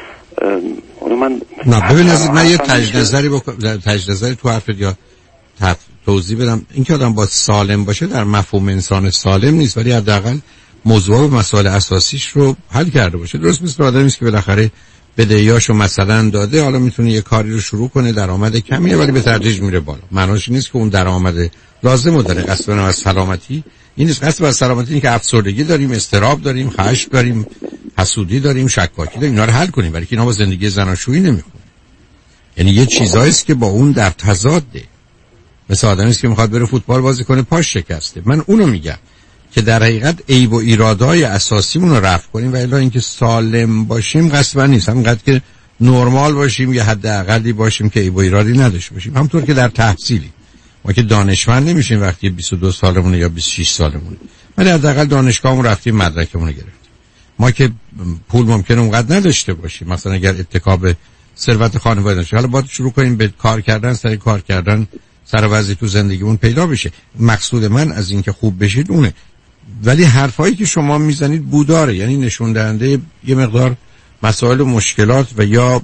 من نه ببین عزیز، من یه تجدید نظری بکنم، تجدید نظری تو حرفت یا توضیح بدم. اینکه آدم با سالم باشه در مفهوم انسان سالم نیست، ولی حداقل موضوع و مسائل اساسیش رو حل کرده باشه. درست مثل آدمی است که بالاخره بدهیاشو مثلا داده، حالا میتونه یه کاری رو شروع کنه، درآمد کمیه ولی به تدریج میره بالا. معناش نیست که اون درآمد لازم داره. قصد از سلامتی این نیست. قصد از سلامتی اینه که افسردگی داریم، اضطراب داریم، خشم داریم، حسودی داریم، شکاکی داریم، اینا رو حل کنیم، ولی که اینا با زندگی زناشویی نمیخونه. یعنی یه چیزایی است که با اون در تضاده. مثل آدمی است که میخواد بره فوتبال بازی کنه پاش شکسته. من اونو میگم که در حقیقت عیب و ایرادهای اساسیمون رو رفع کنیم و الا اینکه سالم باشیم قصبا نیست، همینقدر که نرمال باشیم یا حداقلی باشیم که عیب و ایرادی نداشته باشیم. همونطور که در تحصیلی ما که دانشمند نمیشیم وقتی بیست و دو سالمونه یا بیست و شش سالمونه، ولی حداقل دانشگاهمون رفتیم مدرکمون رو گرفتیم. ما که پول ممکنه اونقدر نداشته باشیم، مثلا اگر اتکا به ثروت خانواده داشته، حالا باید شروع کنیم به کار کردن، سر کار کردن، سر وضعی تو زندگیمون پیدا بشه. مقصود من از این که خوب بشید اونه. ولی حرفایی که شما میزنید بوداره، یعنی نشون دهنده یه مقدار مسائل و مشکلات و یا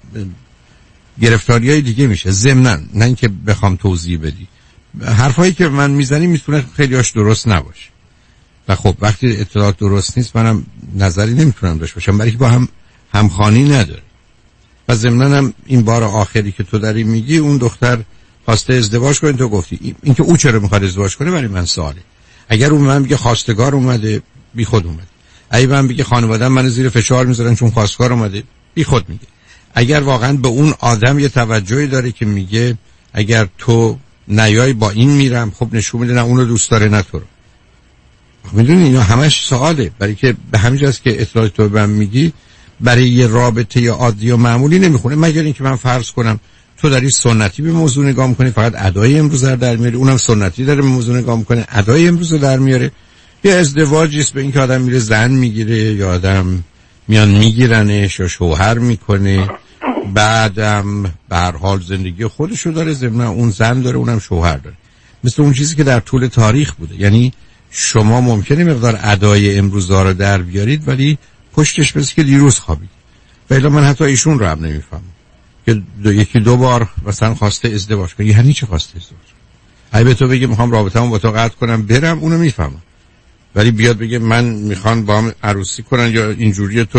گرفتاریای دیگه میشه. ضمناً نه اینکه بخوام توضیح بدی، حرفایی که من میزنم میتونه خیلیاش درست نباشه و خب وقتی اطلاعات درست نیست منم نظری نمیتونم داشته باشم، برای که با هم همخوانی نداره. و ضمناً هم این بار آخری که تو داری میگی اون دختر خواسته ازدواج کنه، تو گفتی اینکه او چرا میخواد ازدواج کنه برای من سواله. اگر اون من بگه خواستگار اومده، بی خود اومده. اگه من بگه خانواده‌ام من زیر فشار میذارن چون خواستگار اومده، بی خود میگه. اگر واقعا به اون آدم یه توجهی داره که میگه اگر تو نیای با این میرم، خب نشون میده نه اون رو دوست داره نه تو رو. میدونی اینا همش سواله، برای که به همین جاست که اطلاعات تو به من میگی برای یه رابطه یا عادی و معمولی نمیخونه، مگر اینکه من فرض کنم تو داری سنتی به موضوع نگاه میکنی، فقط ادای امروز رو در میاری، اونم سنتی داره به موضوع نگاه میکنه، ادای امروز رو در میاره. یا ازدواجی است به این که آدم میره زن میگیره یا آدم میان میگیرنش یا شوهر میکنه، بعدم به هر حال زندگی خودشو داره، ضمن اون زن داره اونم شوهر داره، مثل اون چیزی که در طول تاریخ بوده. یعنی شما ممکنه مقدار ادای امروز رو در بیارید ولی پشتش مثل که دیروز خوابید. ولی من حتی ایشون رو هم نمیفهمم که دو یکی دو بار مثلا خواسته ازدواج کنه، یعنی چه خواسته ازدواج؟ اگه به تو بگه میخوام رابطه‌مو با تو قطع کنم برم، اونو میفهمم. ولی بیاد بگه من میخوام با هم عروسی کنن یا اینجوری تو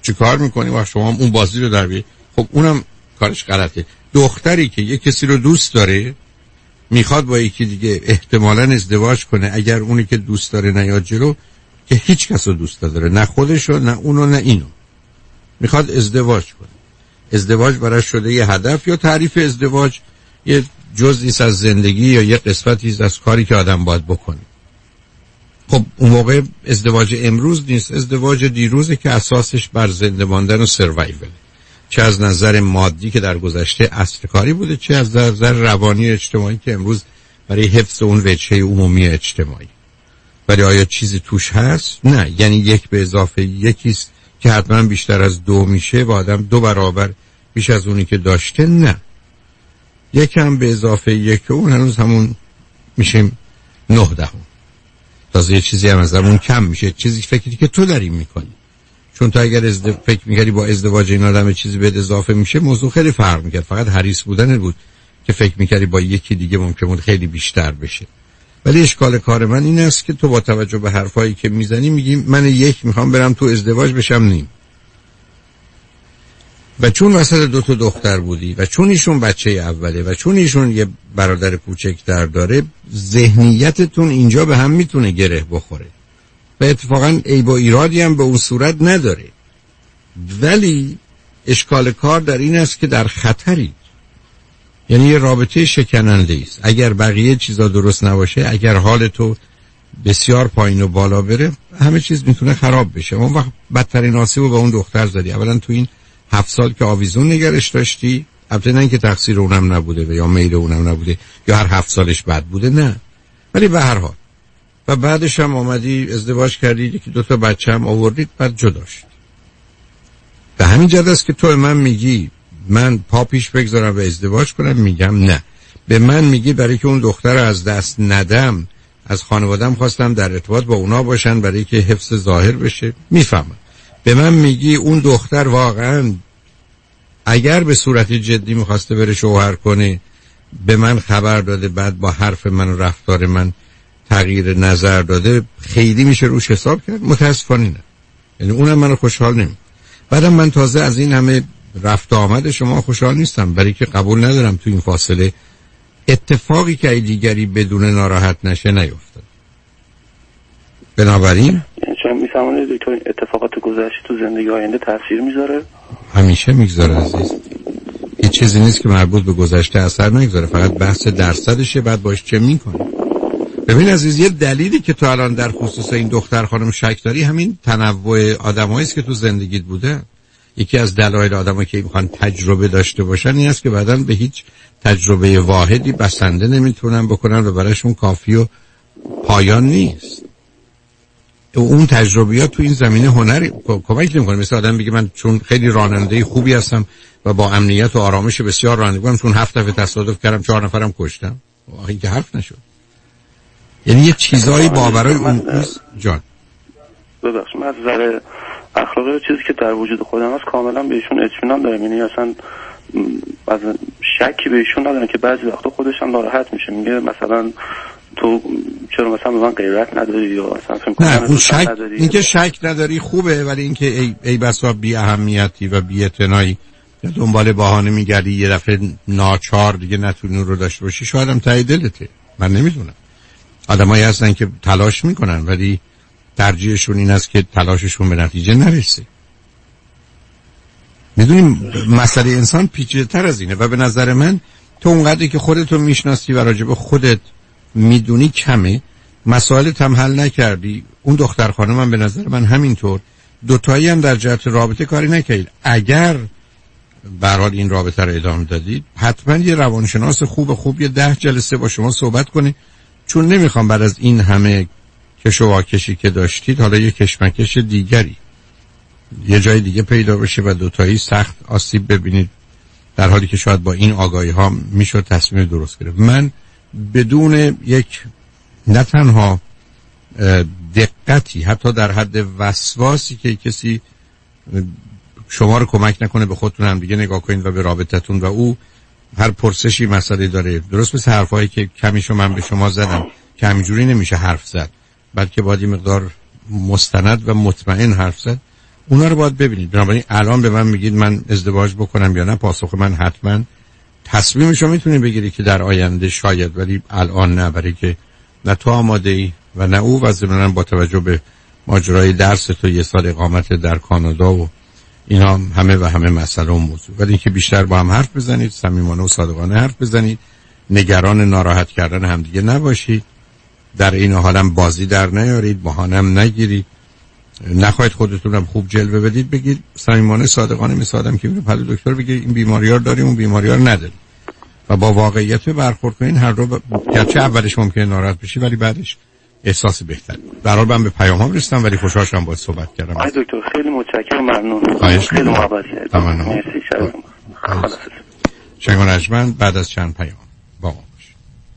چی کار میکنی و شما هم اون بازی رو در بیاری. خب اونم کارش غلطه. دختری که یک کسی رو دوست داره میخواد با یکی دیگه احتمالاً ازدواج کنه، اگر اونی که دوست داره نیاد جلو، که هیچ کس رو دوست نداره، نه خودشو نه اونو نه اینو، میخواد ازدواج کنه. ازدواج برای شده یه هدف، یا تعریف ازدواج یه جزئی از زندگی یا یه قسمتی از کاری که آدم باید بکنه. خب اون موقع ازدواج امروز نیست، ازدواج دیروزه که اساسش بر زنده ماندن و سروایول، چه از نظر مادی که در گذشته اصل کاری بوده، چه از نظر روانی اجتماعی که امروز برای حفظ اون وجهه عمومی اجتماعی. ولی آیا چیزی توش هست؟ نه. یعنی یک به اضافه یکیست که حتما بیشتر از دو میشه و آدم دو برابر بیش از اونی که داشته؟ نه. یکم به اضافه یک اون هنوز همون میشیم نه دهم. تازه یه چیزی هم از همون کم میشه، چیزی فکری که تو داری میکنی. چون تو اگر ازد... فکر میکردی با ازدواج این آدم چیزی به اضافه میشه، موضوع خیلی فرق میکرد. فقط حریص بودن بود که فکر میکردی با یکی دیگه ممکن بود خیلی بیشتر بشه. ولی اشکال کار من این است که تو با توجه به حرفایی که میزنی میگی من یک میخوام برم تو ازدواج بشم نیم، و چون وسط دو تا دختر بودی و چون ایشون بچه اوله و چون ایشون یه برادر کوچکتر داره، ذهنیتتون اینجا به هم میتونه گره بخوره و اتفاقا عیب و ایرادی هم به اون صورت نداره. ولی اشکال کار در این است که در خطری، یعنی یه رابطه شکننده است. اگر بقیه چیزا درست نباشه، اگر حال تو بسیار پایین و بالا بره، همه چیز میتونه خراب بشه. اون وقت بدترین آسیب رو به اون دختر زدی. اولا تو این هفت سال که آویزون نگرش داشتی، البته نه اینکه تقصیر اونم نبوده و یا میل اونم نبوده یا هر هفت سالش بد بوده، نه، ولی به هر حال. و بعدش هم آمدی ازدواج کردی، یکی دو تا بچه هم آوردید، بعد جدا شد. به همین جهت است که تو من میگی من پا پیش بگذارم و ازدواج کنم، میگم نه. به من میگی برای که اون دختر رو از دست ندم، از خانوادم خواستم در ارتباط با اونا باشن برای که حفظ ظاهر بشه، میفهمم. به من میگی اون دختر واقعا اگر به صورت جدی میخواسته بره شوهر کنه، به من خبر داده، بعد با حرف من و رفتار من تغییر نظر داده، خیلی میشه روش حساب کرد؟ متاسفانه نه. یعنی اونم منو خوشحال نمی. بعدم من تازه از این همه رفت آمد شما خوشحال نیستم، برای که قبول ندارم تو این فاصله اتفاقی که ای دیگری بدون ناراحت نشه نیفتاد. بنابراین چون میفهمونه دکتر اتفاقات گذشته تو زندگی آینده تاثیر میذاره؟ همیشه میذاره عزیز. هیچ چیزی نیست که مربوط به گذشته اثر نگذاره، فقط بحث درصدشه، بعد باش چه میکنی. ببین عزیز، یه دلیلی که تو الان در خصوص این دختر خانم شک داری همین تنوع آدمایی است که تو زندگیت بوده. یکی از دلایل آدمایی که میخوان تجربه داشته باشن این است که بعداً به هیچ تجربه واحدی بسنده نمیتونن بکنن و برایشون کافی و پایان نیست. اون تجربیات تو این زمینه هنری کمک نمیکنه. مثل آدم بگه من چون خیلی راننده خوبی هستم و با امنیت و آرامش بسیار رانندگی کنم، چون هفت دفعه تصادف کردم چهار نفرم کشتم، واقعا که حرف نشد. یعنی یه چیزایی باورای اون نیست. جان ببخش، من از نظر اخلاقی چیزی که در وجود خودم هست کاملا بهشون اطمینان دارم. یعنی اصلا از شکی بهشون ندارم که بعضی وقتا خودش هم ناراحت میشه، میگه مثلا تو چرا مثلا به من غیرت نداری یا مثلا فکر کنم نه. اون شک، اینکه شک نداری خوبه، ولی اینکه ای, ای بسا بی اهمیتی و بی اعتنایی یا دنبال بهانه میگردی یه دفعه ناچار دیگه نتونی رو داشته باشی، شاید هم ته دلته. من نمیدونم. آدمایی هستن که تلاش میکنن ولی ترجیحشون این است که تلاششون به نتیجه نرسه. میدونیم مسئله انسان پیچیده‌تر از اینه و به نظر من تو اونقدری که خودتو میشناسی و راجب خودت میدونی کمه، مسائلت هم حل نکردی. اون دختر خانم هم به نظر من همینطور. دوتایی هم در جهت رابطه کاری نکردید. اگر برحال این رابطه رو ادامه دادید، حتما یه روانشناس خوب خوب یه ده جلسه با شما صحبت کنه، چون نمیخوام بعد از این همه کش و واکشی که داشتید حالا یه کشمکش دیگری یه جای دیگه پیدا بشه و دوتایی سخت آسیب ببینید، در حالی که شاید با این آگاهی ها میشد تصمیم درست گرفت. من بدون یک نه تنها دقتی، حتی در حد وسواسی که کسی شما رو کمک نکنه به خودتون هم دیگه نگاه کنید و به رابطتون و او هر پرسشی مسئله داره، درست مثل حرفایی که کمیشو من به شما زدم که همینجوری نمیشه حرف زد، بلکه باید یه مقدار مستند و مطمئن حرف زد. اونا رو باید ببینید. بنابراین الان به من میگید من ازدواج بکنم یا نه، پاسخ من حتما تصمیمشو میتونی بگیری که در آینده شاید، ولی الان نه، برای که نه تو آماده ای و نه او، و ضمناً با توجه به ماجرای درس تو یه سال اقامت در کانادا و اینا همه و همه مسئله و موضوع. ولی اینکه بیشتر با هم حرف بزنید، صمیمانه و صادقانه حرف بزنید، نگران ناراحت کردن همدیگه نباشید، در این حالم بازی در نیارید، بهانم نگیرید، نخواهید خودتونم خوب جلوه بدید، بگید صمیمانه صادقانه مثل آدم که میره پلو دکتر بگه این بیماری‌ها رو داریم اون بیماری‌ها رو نداریم و با واقعیت برخورد کنین. هر رو ب... گرچه اولش ممکنه ناراحت بشی ولی بعدش احساس بهتر. در حال من به پیام‌ها رسیدم ولی خوشحال شدم باهات صحبت کردم. آقای دکتر خیلی متشکرم، ممنون. خیلی محبت کردید. مرسی. شب شنگ و نجمن بعد از چند پیام با ما باش.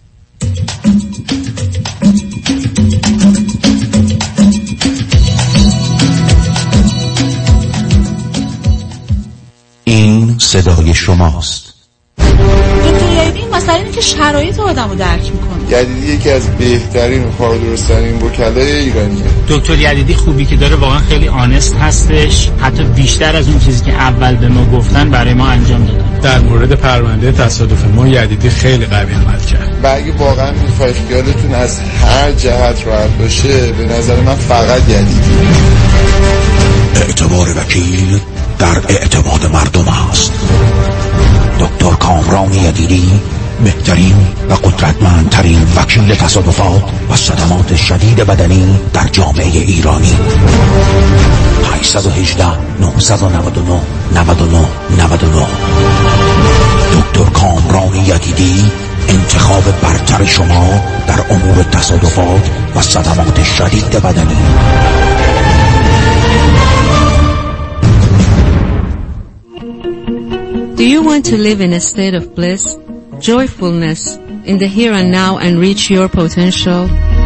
این صدای شماست. دکتر یعنی این مسئله اینه که شرایط آدم رو درک میکنه. یدیدی یکی از بهترین و کاردرسترین وکلای ایرانیه. دکتر یدیدی خوبی که داره واقعا خیلی آنست هستش، حتی بیشتر از اون چیزی که اول به ما گفتن برای ما انجام دادن. در مورد پرونده تصادف ما یدیدی خیلی قوی عمل کرد و اگه واقعا میخواید خیالتون از هر جهت راحت باشه، به نظر من فقط یدیدی. اعتبار وکیل در اعتماد مردم است. دکتر کامران یدیدی، بهترین و قدرتمندترین وکیل تصادفات و صدمات شدید بدنی در جامعه ایرانی. هشت یک هشت نه نه نه نه نه نه نه. دکتر کامران یدیدی، انتخاب برتر شما در امور تصادفات و صدمات شدید بدنی. Do you want to live in a state of bliss, joyfulness in the here and now and reach your potential?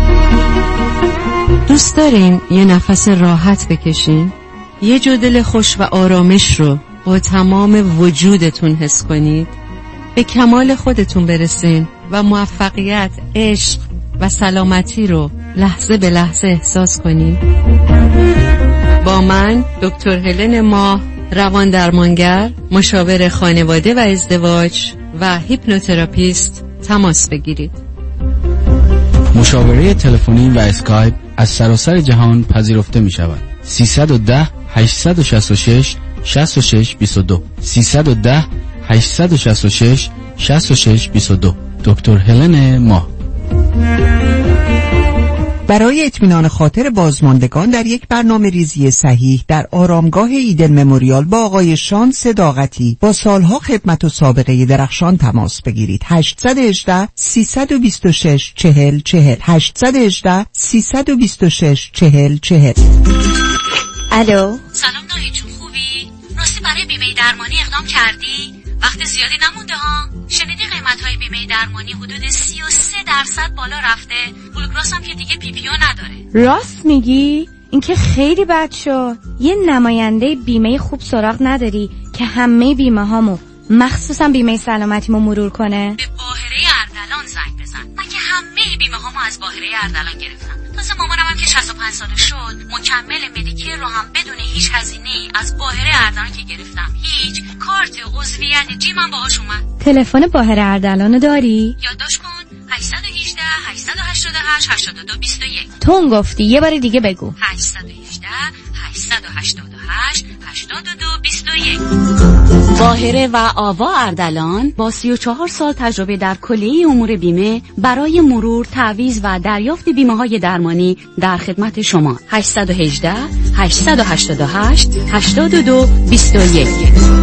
دوست دارین یه نفس راحت بکشین؟ یه جو دل خوش و آرامش رو با تمام وجودتون حس کنید؟ به کمال خودتون برسین و موفقیت، عشق و سلامتی رو لحظه به لحظه احساس کنید؟ با من دکتر هلن ماه، روان درمانگر، مشاور خانواده و ازدواج و هیپنوتراپیست تماس بگیرید. مشاوره تلفنی و اسکایپ از سراسر جهان پذیرفته می شود. سیصد و ده هشتصد و شصت و شش شصت و شش بیست و دو سیصد و ده هشتصد و شصت و شش شصت و شش بیست و دو. دکتر هلن ماه. برای اطمینان خاطر بازماندگان در یک برنامه ریزی صحیح در آرامگاه ایدن مموریال با آقای شان صداقتی با سالها خدمت و سابقه درخشان تماس بگیرید. هشت یک هشت سیصد و بیست و شش چهل چهل هشت یک هشت سیصد و بیست و شش چهل چهل. الو، سلام ناهی جون، خوبی؟ راستی برای بیمه درمانی اقدام کردی؟ وقت زیادی نمونده ها. شنیدی قیمت‌های بیمه درمانی حدود سی و سه درصد بالا رفته؟ بلوگراس هم که دیگه پی پی او نداره. راست میگی؟ این که خیلی بد شد. یه نماینده بیمه خوب سراغ نداری که همه بیمه هامو مخصوصا بیمه سلامتیمو مرور کنه؟ به باهره اردلان زنگ بزن. من که همه بیمه هامو از باهره اردلان گرفتم. تازه مامانم هم که شصت و پنج ساله شد مکمل مدیکر رو هم بدون هیچ هزینه‌ای از باهره اردلان که گرفتم. هیچ کارت عضویت جیمم باهاش اومد. تلفن باهره اردلانو داری؟ یادداشت کن. هشت یک هشت هشت هشت هشت هشت دو بیست و یک. تو اون گفتی، یه بار دیگه بگو. هشت یک هشت هشت هشت هشت هشت دو بیست و یک. باهره و آوا اردلان با سی و چهار سال تجربه در کلیه امور بیمه برای مرور، تعویض و دریافت بیمه‌های درمانی در خدمت شما. هشت یک هشت هشت هشت هشت هشت دو بیست و یک.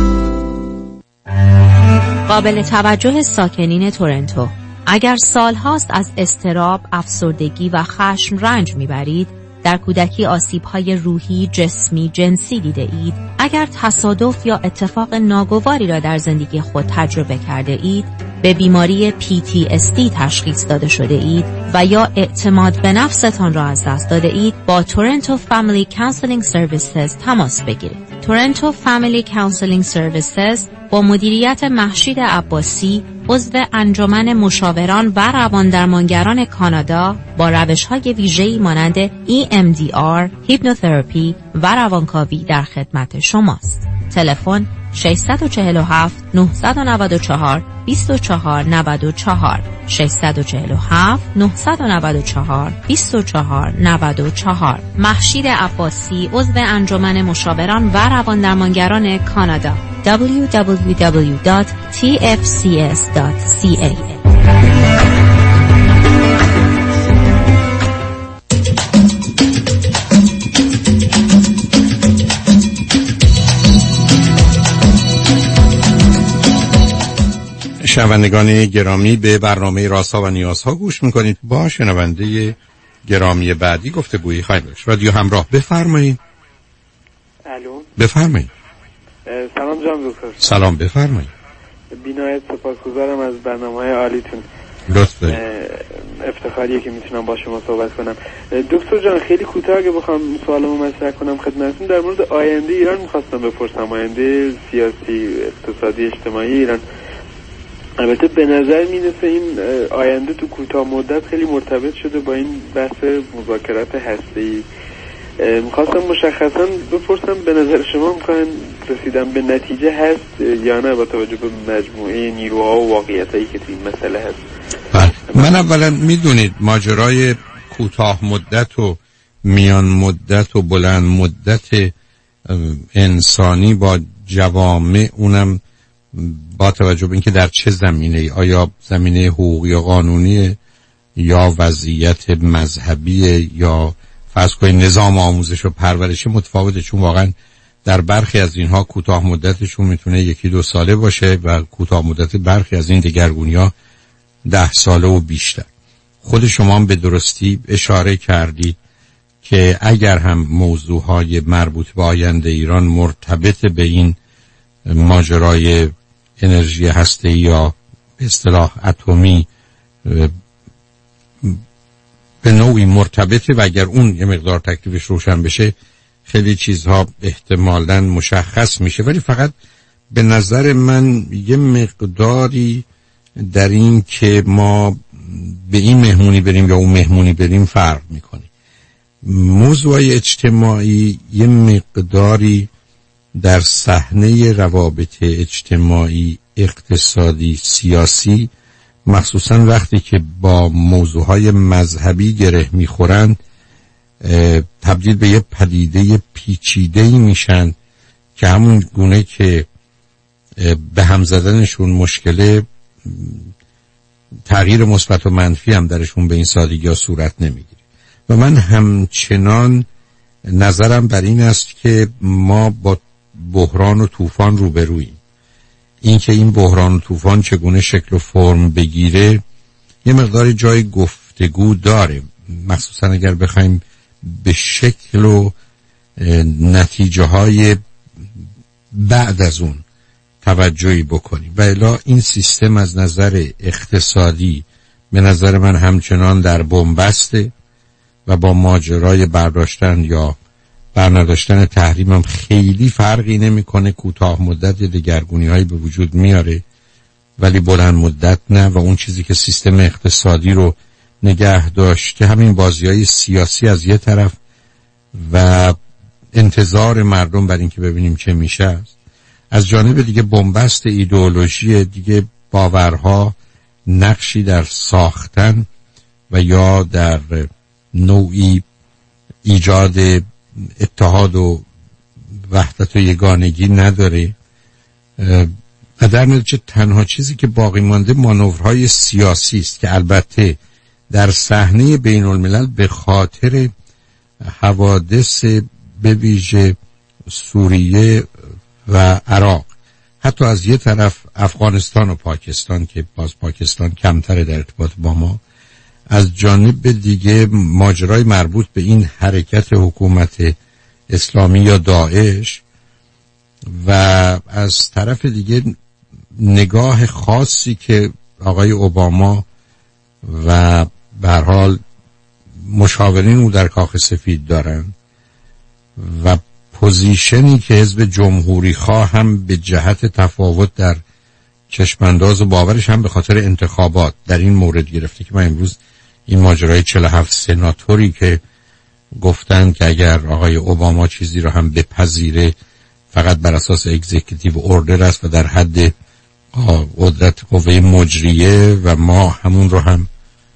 قابل توجه ساکنین تورنتو، اگر سالهاست از اضطراب، افسردگی و خشم رنج میبرید، در کودکی آسیب‌های روحی، جسمی، جنسی دیده اید، اگر تصادف یا اتفاق ناگواری را در زندگی خود تجربه کرده اید، به بیماری پی تی اس دی تشخیص داده شده اید و یا اعتماد به نفستان را از دست داده اید، با تورنتو فامیلی کانسلینگ سرویسز تماس بگیرید. تورنتو فامیلی کانسلینگ سرویسز با مدیریت مهشید عباسی، عضو انجمن مشاوران و رواندرمانگران کانادا، با روش‌های ویژه‌ای مانند ای ام دی آر، هیپنوتراپی و روانکاوی در خدمت شماست. تلفن شش چهار هفت نه نه چهار دو چهار نه چهار شش چهار هفت نه نه چهار دو چهار نه چهار. مهشید عباسی، عضو انجمن مشاوران و رواندرمانگران کانادا. دبلیو دبلیو دبلیو دات تی اف سی اس دات سی ای. شنوندگان گرامی، به برنامه رازها و نیازها گوش میکنید. با شنونده گرامی بعدی گفتگویی خواهیم داشت. رادیو همراه، بفرمایید. الو، بفرمایید. سلام جان دکتر. سلام، بفرمایید. بی‌نهایت سپاسگزارم از برنامه‌های عالیتون. لطف دارید. افتخاریه که میتونم با شما صحبت کنم. دکتر جان، خیلی کوتاه اگه بخوام سوالمو مطرح کنم خدمتتون، در مورد آینده ایران میخواستم بپرسم. آینده سیاسی، اقتصادی، اجتماعی ایران. البته به نظر میرسه این آینده تو کوتاه مدت خیلی مرتبط شده با این بحث مذاکرات هسته‌ای. میخواستم مشخصا بپرسم به نظر شما امکان رسیدن به نتیجه هست یا نه، با توجه به مجموعه نیروها و واقعیتایی که تو این مسئله هست؟ من اولا میدونید ماجرای کوتاه مدت و میان مدت و بلند مدت انسانی با جوامع، اونم با توجه به اینکه در چه زمینه، آیا زمینه حقوقی یا قانونی یا وضعیت مذهبی یا فرض کنید نظام آموزش و پرورش، متفاوته. چون واقعا در برخی از اینها کوتاه مدتشون میتونه یکی دو ساله باشه و کوتاه مدت برخی از این دگرگونی‌ها ده ساله و بیشتر. خود شما هم به درستی اشاره کردید که اگر هم موضوعهای مربوط به آینده ایران مرتبط به این ماجرای انرژی هسته‌ای یا به اصطلاح اتمی به نوعی مرتبطه و اگر اون یه مقدار تکلیفش روشن بشه خیلی چیزها احتمالاً مشخص میشه. ولی فقط به نظر من یه مقداری در این که ما به این مهمونی بریم یا اون مهمونی بریم فرق میکنه. موضوع اجتماعی یه مقداری در صحنه روابط اجتماعی، اقتصادی، سیاسی، مخصوصا وقتی که با موضوعهای مذهبی گره میخورن، تبدیل به یه پدیده پیچیده‌ای میشن که همون گونه که به هم زدنشون مشکله، تغییر مثبت و منفی هم درشون به این سادگی ها صورت نمیگیره. و من همچنان نظرم بر این است که ما با بحران و طوفان روبروییم. این که این بحران و طوفان چگونه شکل و فرم بگیره یه مقدار جای گفتگو داره، مخصوصا اگر بخوایم به شکل و نتیجه های بعد از اون توجهی بکنیم. و الا این سیستم از نظر اقتصادی به نظر من همچنان در بنبسته و با ماجرای برداشتن یا برنداشتن تحریم هم خیلی فرقی نمیکنه. کوتاه مدت دگرگونی هایی به وجود میاره ولی بلند مدت نه. و اون چیزی که سیستم اقتصادی رو نگه داشته همین بازی های سیاسی از یه طرف و انتظار مردم بر این که ببینیم چه میشه است. از جانب دیگه بنبست ایدئولوژی دیگه، باورها نقشی در ساختن و یا در نوعی ایجاد اتحاد و وحدت و یگانگی نداره. و در نتیجه تنها چیزی که باقی مانده مانورهای سیاسی است که البته در صحنه بین الملل به خاطر حوادث به ویژه سوریه و عراق، حتی از یه طرف افغانستان و پاکستان که باز پاکستان کمتره در ارتباط با ما، از جانب دیگه ماجرای مربوط به این حرکت حکومت اسلامی یا داعش، و از طرف دیگه نگاه خاصی که آقای اوباما و به هر حال مشاورین او در کاخ سفید دارن و پوزیشنی که حزب جمهوری خواه هم به جهت تفاوت در چشمانداز و باورش هم به خاطر انتخابات در این مورد گرفته که من امروز این ماجرای چهل و هفت سناتوری که گفتن که اگر آقای اوباما چیزی رو هم بپذیره فقط بر اساس اگزیکیتیو اوردر است و در حد قدرت قوه مجریه و ما همون رو هم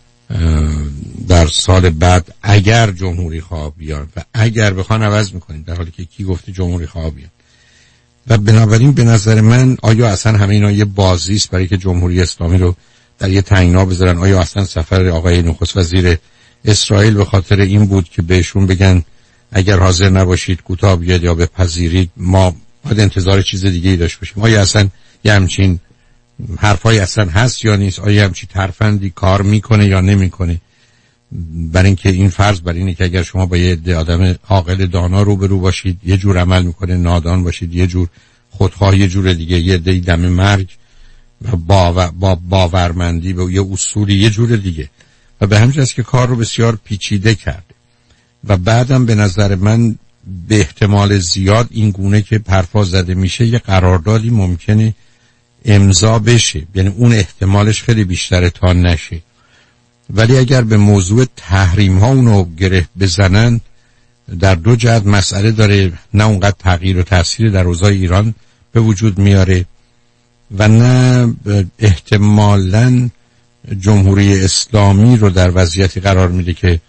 در سال بعد اگر جمهوری خواه بیان و اگر بخوان عوض میکنیم، در حالی که کی گفته جمهوری خواه بیان. و بنابراین به نظر من آیا اصلا همه اینا یه بازی است برای که جمهوری اسلامی رو در یه تنگنا بذارن؟ آیا اصلا سفر آقای نخست وزیر اسرائیل به خاطر این بود که بهشون بگن اگر حاضر نباشید کوتاه بیاد یا بپذیرید ما باید انتظار چیز دیگه ای داشت باشیم؟ آیا اصلا یه همچین حرفای اصلا هست یا نیست؟ آیا همچین ترفندی کار میکنه یا نمیکنه؟ برای اینکه این فرض بر اینه که اگر شما با یه آدم عاقل دانا روبرو باشید یه جور عمل میکنه، نادان باشید یه جور، خودخواه یه جور دیگه، یه دی دم مرگ با با باورمندی به یه اصولی یه جور دیگه و به همین جاست که کار رو بسیار پیچیده کرده. و بعدم به نظر من به احتمال زیاد این گونه که حرفا زده میشه یه قراردادی ممکنه امضا بشه، یعنی اون احتمالش خیلی بیشتره تا نشه. ولی اگر به موضوع تحریم ها اونو گره بزنن در دو جهت مسئله داره، نه اونقدر تغییر و تأثیر در اوضاع ایران به وجود میاره و نه احتمالاً جمهوری اسلامی رو در وضعیتی قرار میده که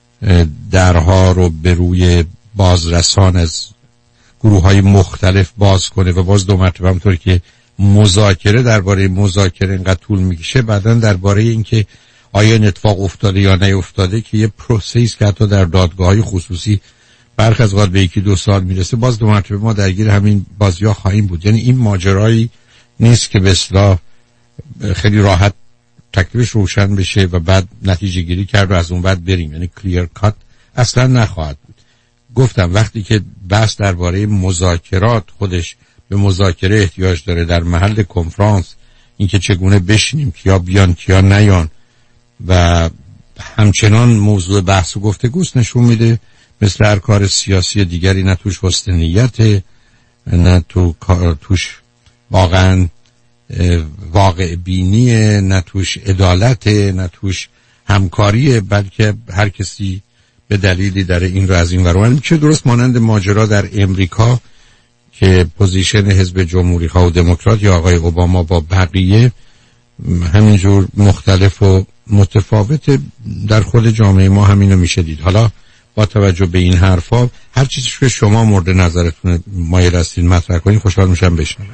درها رو به روی بازرسان از گروه های مختلف باز کنه و باز دو مرتبه همطور که مذاکره درباره مذاکره اینقدر طول میکشه، بعداً درباره اینکه آیا این اتفاق افتاده یا نیفتاده که یه پروسیس که حتی در دادگاه‌های خصوصی برخی از اوقات به یکی دو سال میرسه، باز دو مرتبه ما درگیر همین بازی‌ها خواهیم بود. یعنی این ماجرایی نیست که به اصطلاح خیلی راحت تکلیفش روشن بشه و بعد نتیجه گیری کرد و از اون بعد بریم، یعنی کلیر کات اصلا نخواهد بود. گفتم وقتی که بحث درباره مذاکرات خودش به مذاکره احتیاج داره در محل کنفرانس، اینکه چگونه بشینیم، کیا بیان کیا نیان و همچنان موضوع بحث و گفتگوست، نشون میده مثل هر کار سیاسی دیگری نه توش حسن نیت، نه تو توش واقعا واقع بینیه، نه توش عدالت، نه توش همکاریه، بلکه هر کسی به دلیلی داره این رو از این ور میشه. درست مانند ماجرا در امریکا که پوزیشن حزب جمهوری خواه و دموکرات یا آقای اوباما با بقیه همینجور مختلف و متفاوت، در خود جامعه ما همینو میشه دید. حالا با توجه به این حرفا هر چیزی که شما مورد نظرتون مایل هستین مطرح کنین خوشحال میشم بشنوم.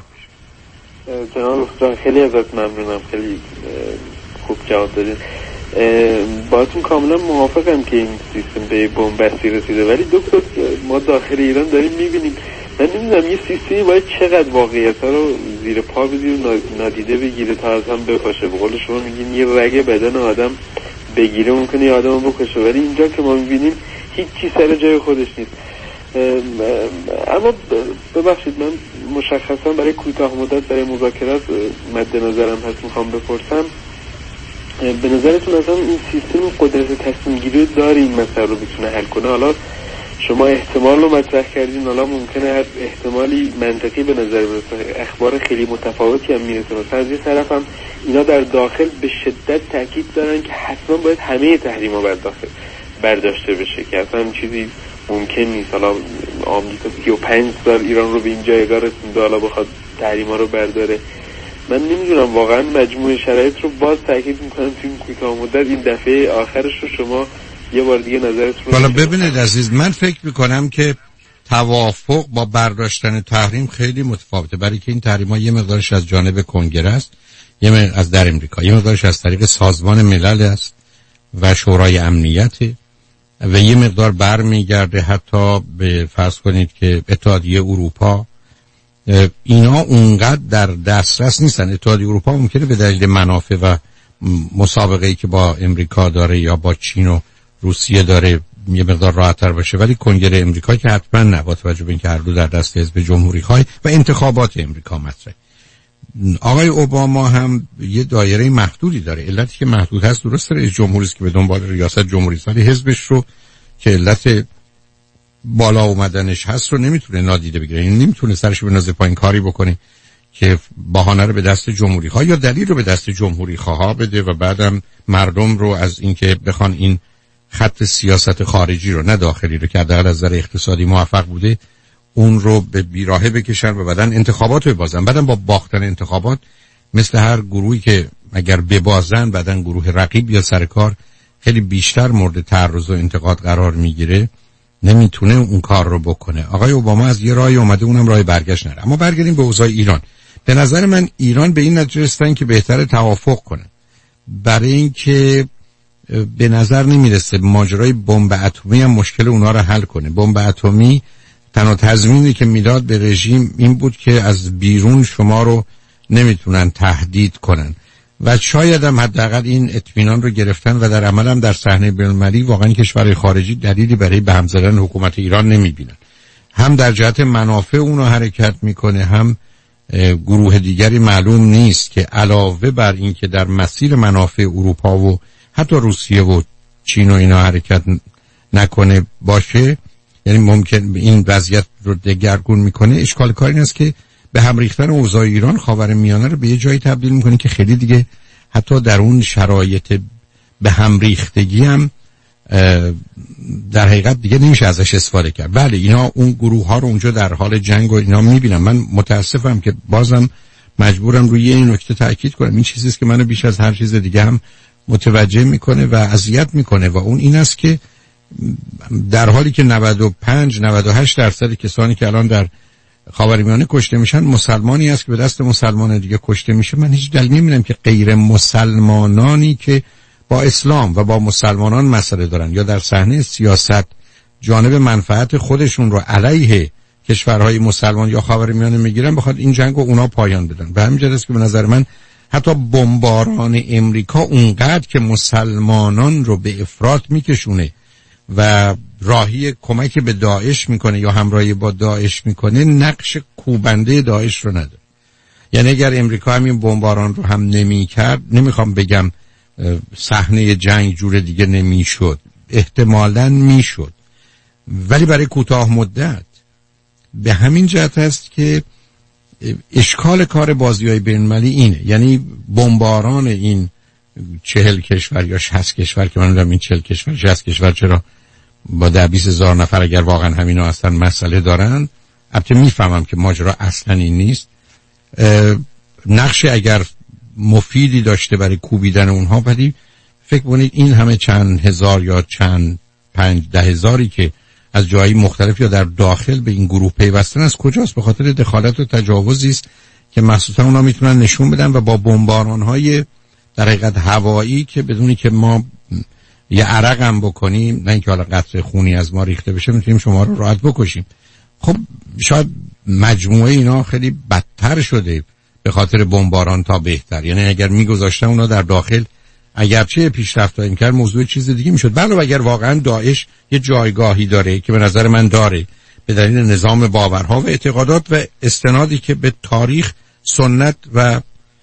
جناب جان خیلی ازت ممنونم، خیلی خوب جواب دادین. باهاتون کاملا موافقم که این سیستم به بنبستی رسیده، ولی دکتر ما داخل ایران داریم میبینیم، من نمیدونم یه سیستمی باید چقدر واقعیت ها رو زیر پا بدید و نادیده بگیره تا از هم بپاشه. به قول شما میگین یه رگ بدن آدم بگیره ممکنه یه آدم رو بکشه، ولی اینجا که ما میبینیم هیچ چی سر جای خودش نیست. اما ببخشید من مشخصا برای کوتاه مدت برای مذاکرات مد نظرم هست میخوام بپرسم، به نظرتون اصلا این سیستم قدرت تصمیم گیری داره این مسئله رو بتونه حل کنه؟ حالا شما احتمال رو مطرح کردین، حالا ممکنه هر احتمالی منطقی به نظر برسه، اخبار خیلی متفاوتی هم میرسه. مثلا از یه طرف هم اینا در داخل به شدت تاکید دارن که حتما باید همه تحریما بر داخل برداشته بشه که اصلا چیزی ممکن نیست. حالا آمریکا سی و پنج سال ایران رو به این جایگاه رسونده، حالا بخواد تحریما رو برداره. من نمیدونم واقعا مجموعه شرایط رو باز تاکید میکنم تو این کوتاه مدت این دفعه آخرش رو شما یه بار دیگه نظرتون رو. حالا ببینید عزیز، من فکر میکنم که توافق با برداشتن تحریم خیلی متفاوته، برای که این تحریم‌ها یه مقدارش از جانب کنگره است، یه مقدار از در امریکا، یه مقدارش از طریق سازمان ملل است و شورای امنیت و یه مقدار برمیگرده حتی به فرض کنید که اتحادیه اروپا. اینا اونقدر در دسترس نیستن. اتحادیه اروپا ممکنه به دلیل منافع و مسابقه‌ای که با امریکا داره یا با چین و روسیه داره یه مقدار راحت‌تر باشه، ولی کنگره امریکا که حتما نه، با توجه به اینکه هر دو در دست حزب جمهوری خواه و انتخابات امریکا مطرحه. آقای اوباما هم یه دایره محدودی داره. علتی که محدود هست درسته، رئیس جمهوری است که به دنبال ریاست جمهوری است، ولی حزبش رو که علت بالا اومدنش هست رو نمیتونه نادیده بگیره. این نمیتونه سرش رو بنازه پایین کاری بکنه که بهانه رو به دست جمهوری ها یا دلیل رو به دست جمهوری خواه بده و بعدم مردم رو از اینکه بخوان این خط سیاست خارجی رو نه داخلی رو که حداقل از نظر اقتصادی موفق بوده اون رو به بیراهه بکشن و بعدن انتخابات رو ببازن. بعدم با باختن انتخابات مثل هر گروهی که اگر ببازن بعدن گروه رقیب یا سر کار خیلی بیشتر مورد تعرض و انتقاد قرار میگیره، نمیتونه اون کار رو بکنه. آقای اوباما از یه راهی اومده، اونم راه برگشت نره. اما برگردیم به اوضاع ایران. به نظر من ایران به این نتیجه رسیدن که بهتره توافق کنه، برای اینکه به نظر نمیرسه ماجرای بمب اتمی هم مشکل اونا رو حل کنه. بمب اتمی تنها تضمینی که میداد به رژیم این بود که از بیرون شما رو نمیتونن تهدید کنن و شاید هم حداقل این اطمینان رو گرفتن و در عمل هم در صحنه بین‌المللی واقعا کشورهای خارجی دلیلی برای به هم زدن حکومت ایران نمیبینن. هم در جهت منافع اونو حرکت میکنه، هم گروه دیگری معلوم نیست که علاوه بر این که در مسیر منافع اروپا و حتی روسیه و چین و اینا حرکت نکنه باشه، یعنی ممکن این وضعیت رو دگرگون میکنه. اشکال کار این است که به هم ریختن اوضاع ایران خاورمیانه رو به یه جایی تبدیل میکنه که خیلی دیگه حتی در اون شرایط به هم ریختگی هم در حقیقت دیگه نمیشه ازش استفاده کرد. بله اینا اون گروه ها رو اونجا در حال جنگ و اینا میبینم. من متاسفم که بازم مجبورم روی این نکته تاکید کنم. این چیزی است که منو بیش از هر چیز دیگه هم متوجه میکنه و اذیت میکنه و اون این است که در حالی که نود و پنج نود و هشت درصد کسانی که الان در خاورمیانه کشته میشن مسلمانی است که به دست مسلمان دیگه کشته میشه، من هیچ دلیلی نمیبینم که غیر مسلمانانی که با اسلام و با مسلمانان مسئله دارن یا در صحنه سیاست جانب منفعت خودشون رو علیه کشورهای مسلمان یا خاورمیانه میگیرن بخواد این جنگ رو اونا پایان بدن. به همین جهت است که به نظر من حتی بمباران امریکا اونقدر که مسلمانان رو به افراط میکشونه و راهی کمک به داعش میکنه یا همراهی با داعش میکنه، نقش کوبنده داعش رو نداره. یعنی اگر امریکا همین بمباران رو هم نمیکرد، نمیخوام بگم صحنه جنگ جور دیگه نمیشد، احتمالاً میشد، ولی برای کوتاه مدت. به همین جهت است که اشکال کار بازی‌های بین‌المللی اینه، یعنی بمباران این چهل کشور یا شصت کشور که من می‌دونم این چهل کشور شصت کشور چرا با ده بیست هزار نفر اگر واقعا همینا اصلا مسئله دارن، البته میفهمم که ماجرا اصلا این نیست، نقش اگر مفیدی داشته برای کوبیدن اونها، ولی فکر کنید این همه چند هزار یا چند پنج ده هزاری که از جایی مختلف یا در داخل به این گروه پیوستن از کجاست؟ به خاطر دخالت و تجاوزی است که مخصوصا اونا میتونن نشون بدن و با بمباران‌های در حقیقت هوایی که بدونی که ما یه عرق هم بکنیم، نه اینکه حالا قطره خونی از ما ریخته بشه، میتونیم شما رو راحت بکشیم. خب شاید مجموعه اینا خیلی بدتر شده به خاطر بمباران تا بهتر. یعنی اگر میگذاشتن اونا در داخل اگرچه پیشرفت این کار موضوع چیز دیگه میشد. بله اگر واقعا داعش یه جایگاهی داره که به نظر من داره به دلیل نظام باورها و اعتقادات و استنادی که به تاریخ، سنت و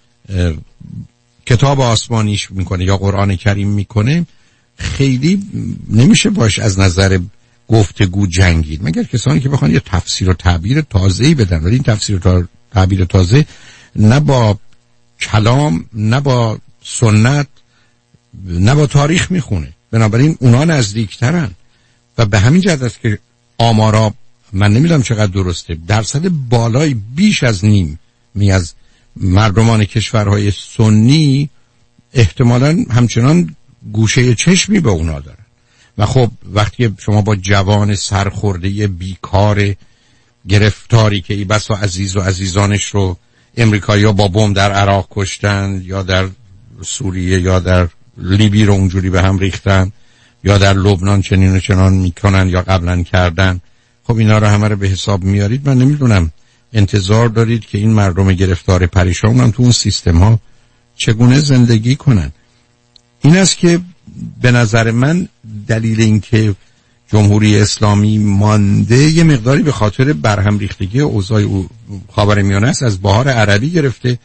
کتاب آسمانیش میکنه یا قرآن کریم میکنه، خیلی نمیشه باش از نظر گفتگو جنگید، مگر کسانی که بخوان یه تفسیر و تعبیر تازه‌ای بدن. ولی این تفسیر و تعبیر تازه نه با کلام، نه با سنت، نه با تاریخ میخونه، بنابراین اونا نزدیکترن و به همین جهت است که آمارا من نمیدونم چقدر درسته، درصد بالای بیش از نیم می از مردمان کشورهای سنی احتمالاً همچنان گوشه چشمی به اونا دارن. و خب وقتی شما با جوان سرخورده بیکار گرفتاری که ای بس و عزیز و عزیزانش رو امریکایی‌ها با بمب در عراق کشتن یا در سوریه یا در لیبی رو اونجوری به هم ریختن یا در لبنان چنین و چنان میکنن یا قبلا کردن، خب اینا رو همه رو به حساب میارید. من نمیدونم انتظار دارید که این مردم گرفتار پریشان هم تو اون سیستم ها چگونه زندگی کنن؟ این است که به نظر من دلیل این که جمهوری اسلامی مانده یه مقداری به خاطر برهم ریختگی اوضاع خاورمیانه است. از بهار عربی گرفته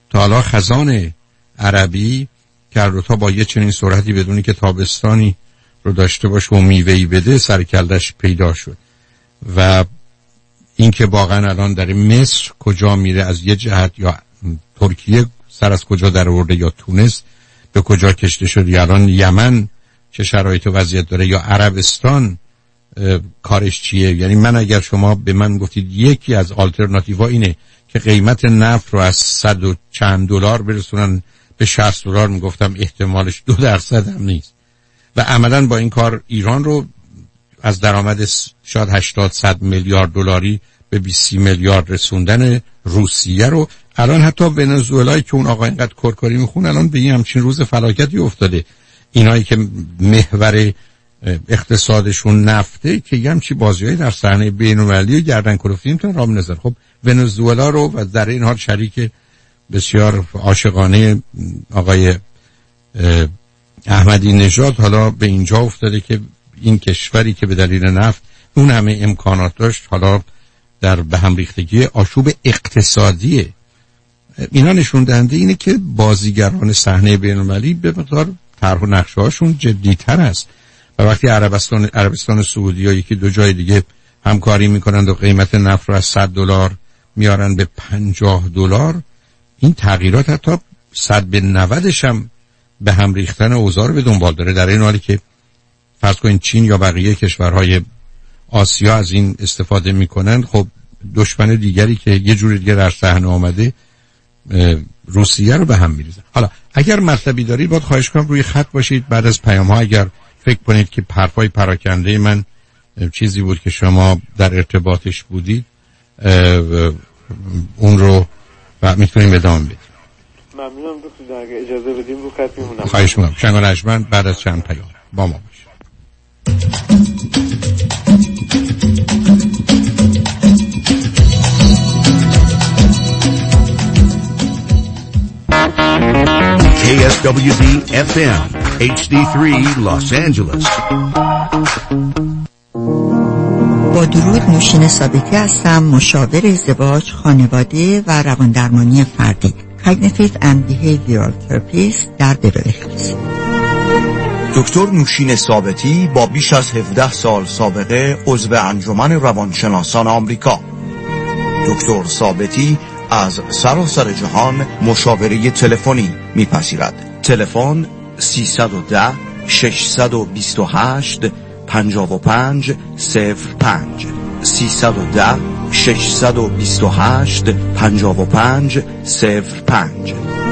تا حالا خزان عربی که هر دوتا با یه چنین سرعتی بدونی که تابستانی رو داشته باشه و میوه‌ای بده سرکلش پیدا شد. و اینکه واقعا الان در مصر کجا میره، از یه جهت یا ترکیه سر از کجا در آورده یا تونس به کجا کشته شد، یا الان یمن چه شرایط و وضعیت داره، یا عربستان کارش چیه. یعنی من اگر شما به من گفتید یکی از آلترناتیوها اینه که قیمت نفت رو از صد و چند دلار برسونن به شصت دلار، میگفتم احتمالش دو درصد هم نیست. و عملاً با این کار ایران رو از درآمد شاید هشتاد صد میلیارد دلاری به بیست میلیارد رسوندن، روسیه رو الان حتی ونزوئلایی که اون آقا اینقدر کرکری میخونه الان به این همچین روز فلاکتی افتاده. اینایی که محور اقتصادشون نفته که یه همچی بازیایی در صحنه بین‌المللی گردن کلفتی میتونن راه بندازن. خب ونزوئلا رو و در این حال شریک بسیار عاشقانه آقای احمدی نژاد حالا به اینجا افتاده که این کشوری که به دلیل نفت اون همه امکانات داشت حالا در به هم ریختگی آشوب اقتصادیه. اینا نشون دهنده اینه که بازیگران صحنه بین‌المللی به مقدار طرح و نقشه‌هاشون جدی‌تر است. و وقتی عربستان عربستان سعودی یا یکی دو جای دیگه همکاری میکنند و قیمت نفت رو از صد دلار میارن به پنجاه دلار، این تغییرات حتی صد به نودش هم به هم ریختن اوضاع رو به دنبال داره. در این حالی که فرض کنید چین یا بقیه کشورهای آسیا از این استفاده میکنن، خب دشمن دیگری که یه جور دیگه در صحنه آمده روسیه رو به هم میریزن. حالا اگر مطلبی دارید باید خواهش کنم روی خط باشید بعد از پیام ها. اگر فکر کنید که حرفای پراکنده من چیزی بود که شما در ارتباطش بودید اون رو و میتونیم ادامه بدیم. ممنونم دکتر، اگه اجازه بدیم رو خط میمونم. خواهش میکنم. شنگ و نجمن بعد از چند پیام با ما باشید. کی اس دبلیو دی اف ام اچ دی سه Los Angeles. با درود، نوشین ثابتی هستم، مشاور ازدواج، خانواده و رواندرمانی فردی، Cognitive and Behavioral Therapist در بی‌روی هیلز. دکتر نوشین ثابتی با بیش از هفده سال سابقه عضو انجمن روانشناسان آمریکا. دکتر ثابتی از سراسر جهان مشاوره تلفنی میپذیرد. تلفن سیصد و ده ششصد و بیست و هشت پنجاه و پنج صفر پنج سیصد و ده ششصد و بیست و هشت پنجاه و پنج صفر پنج.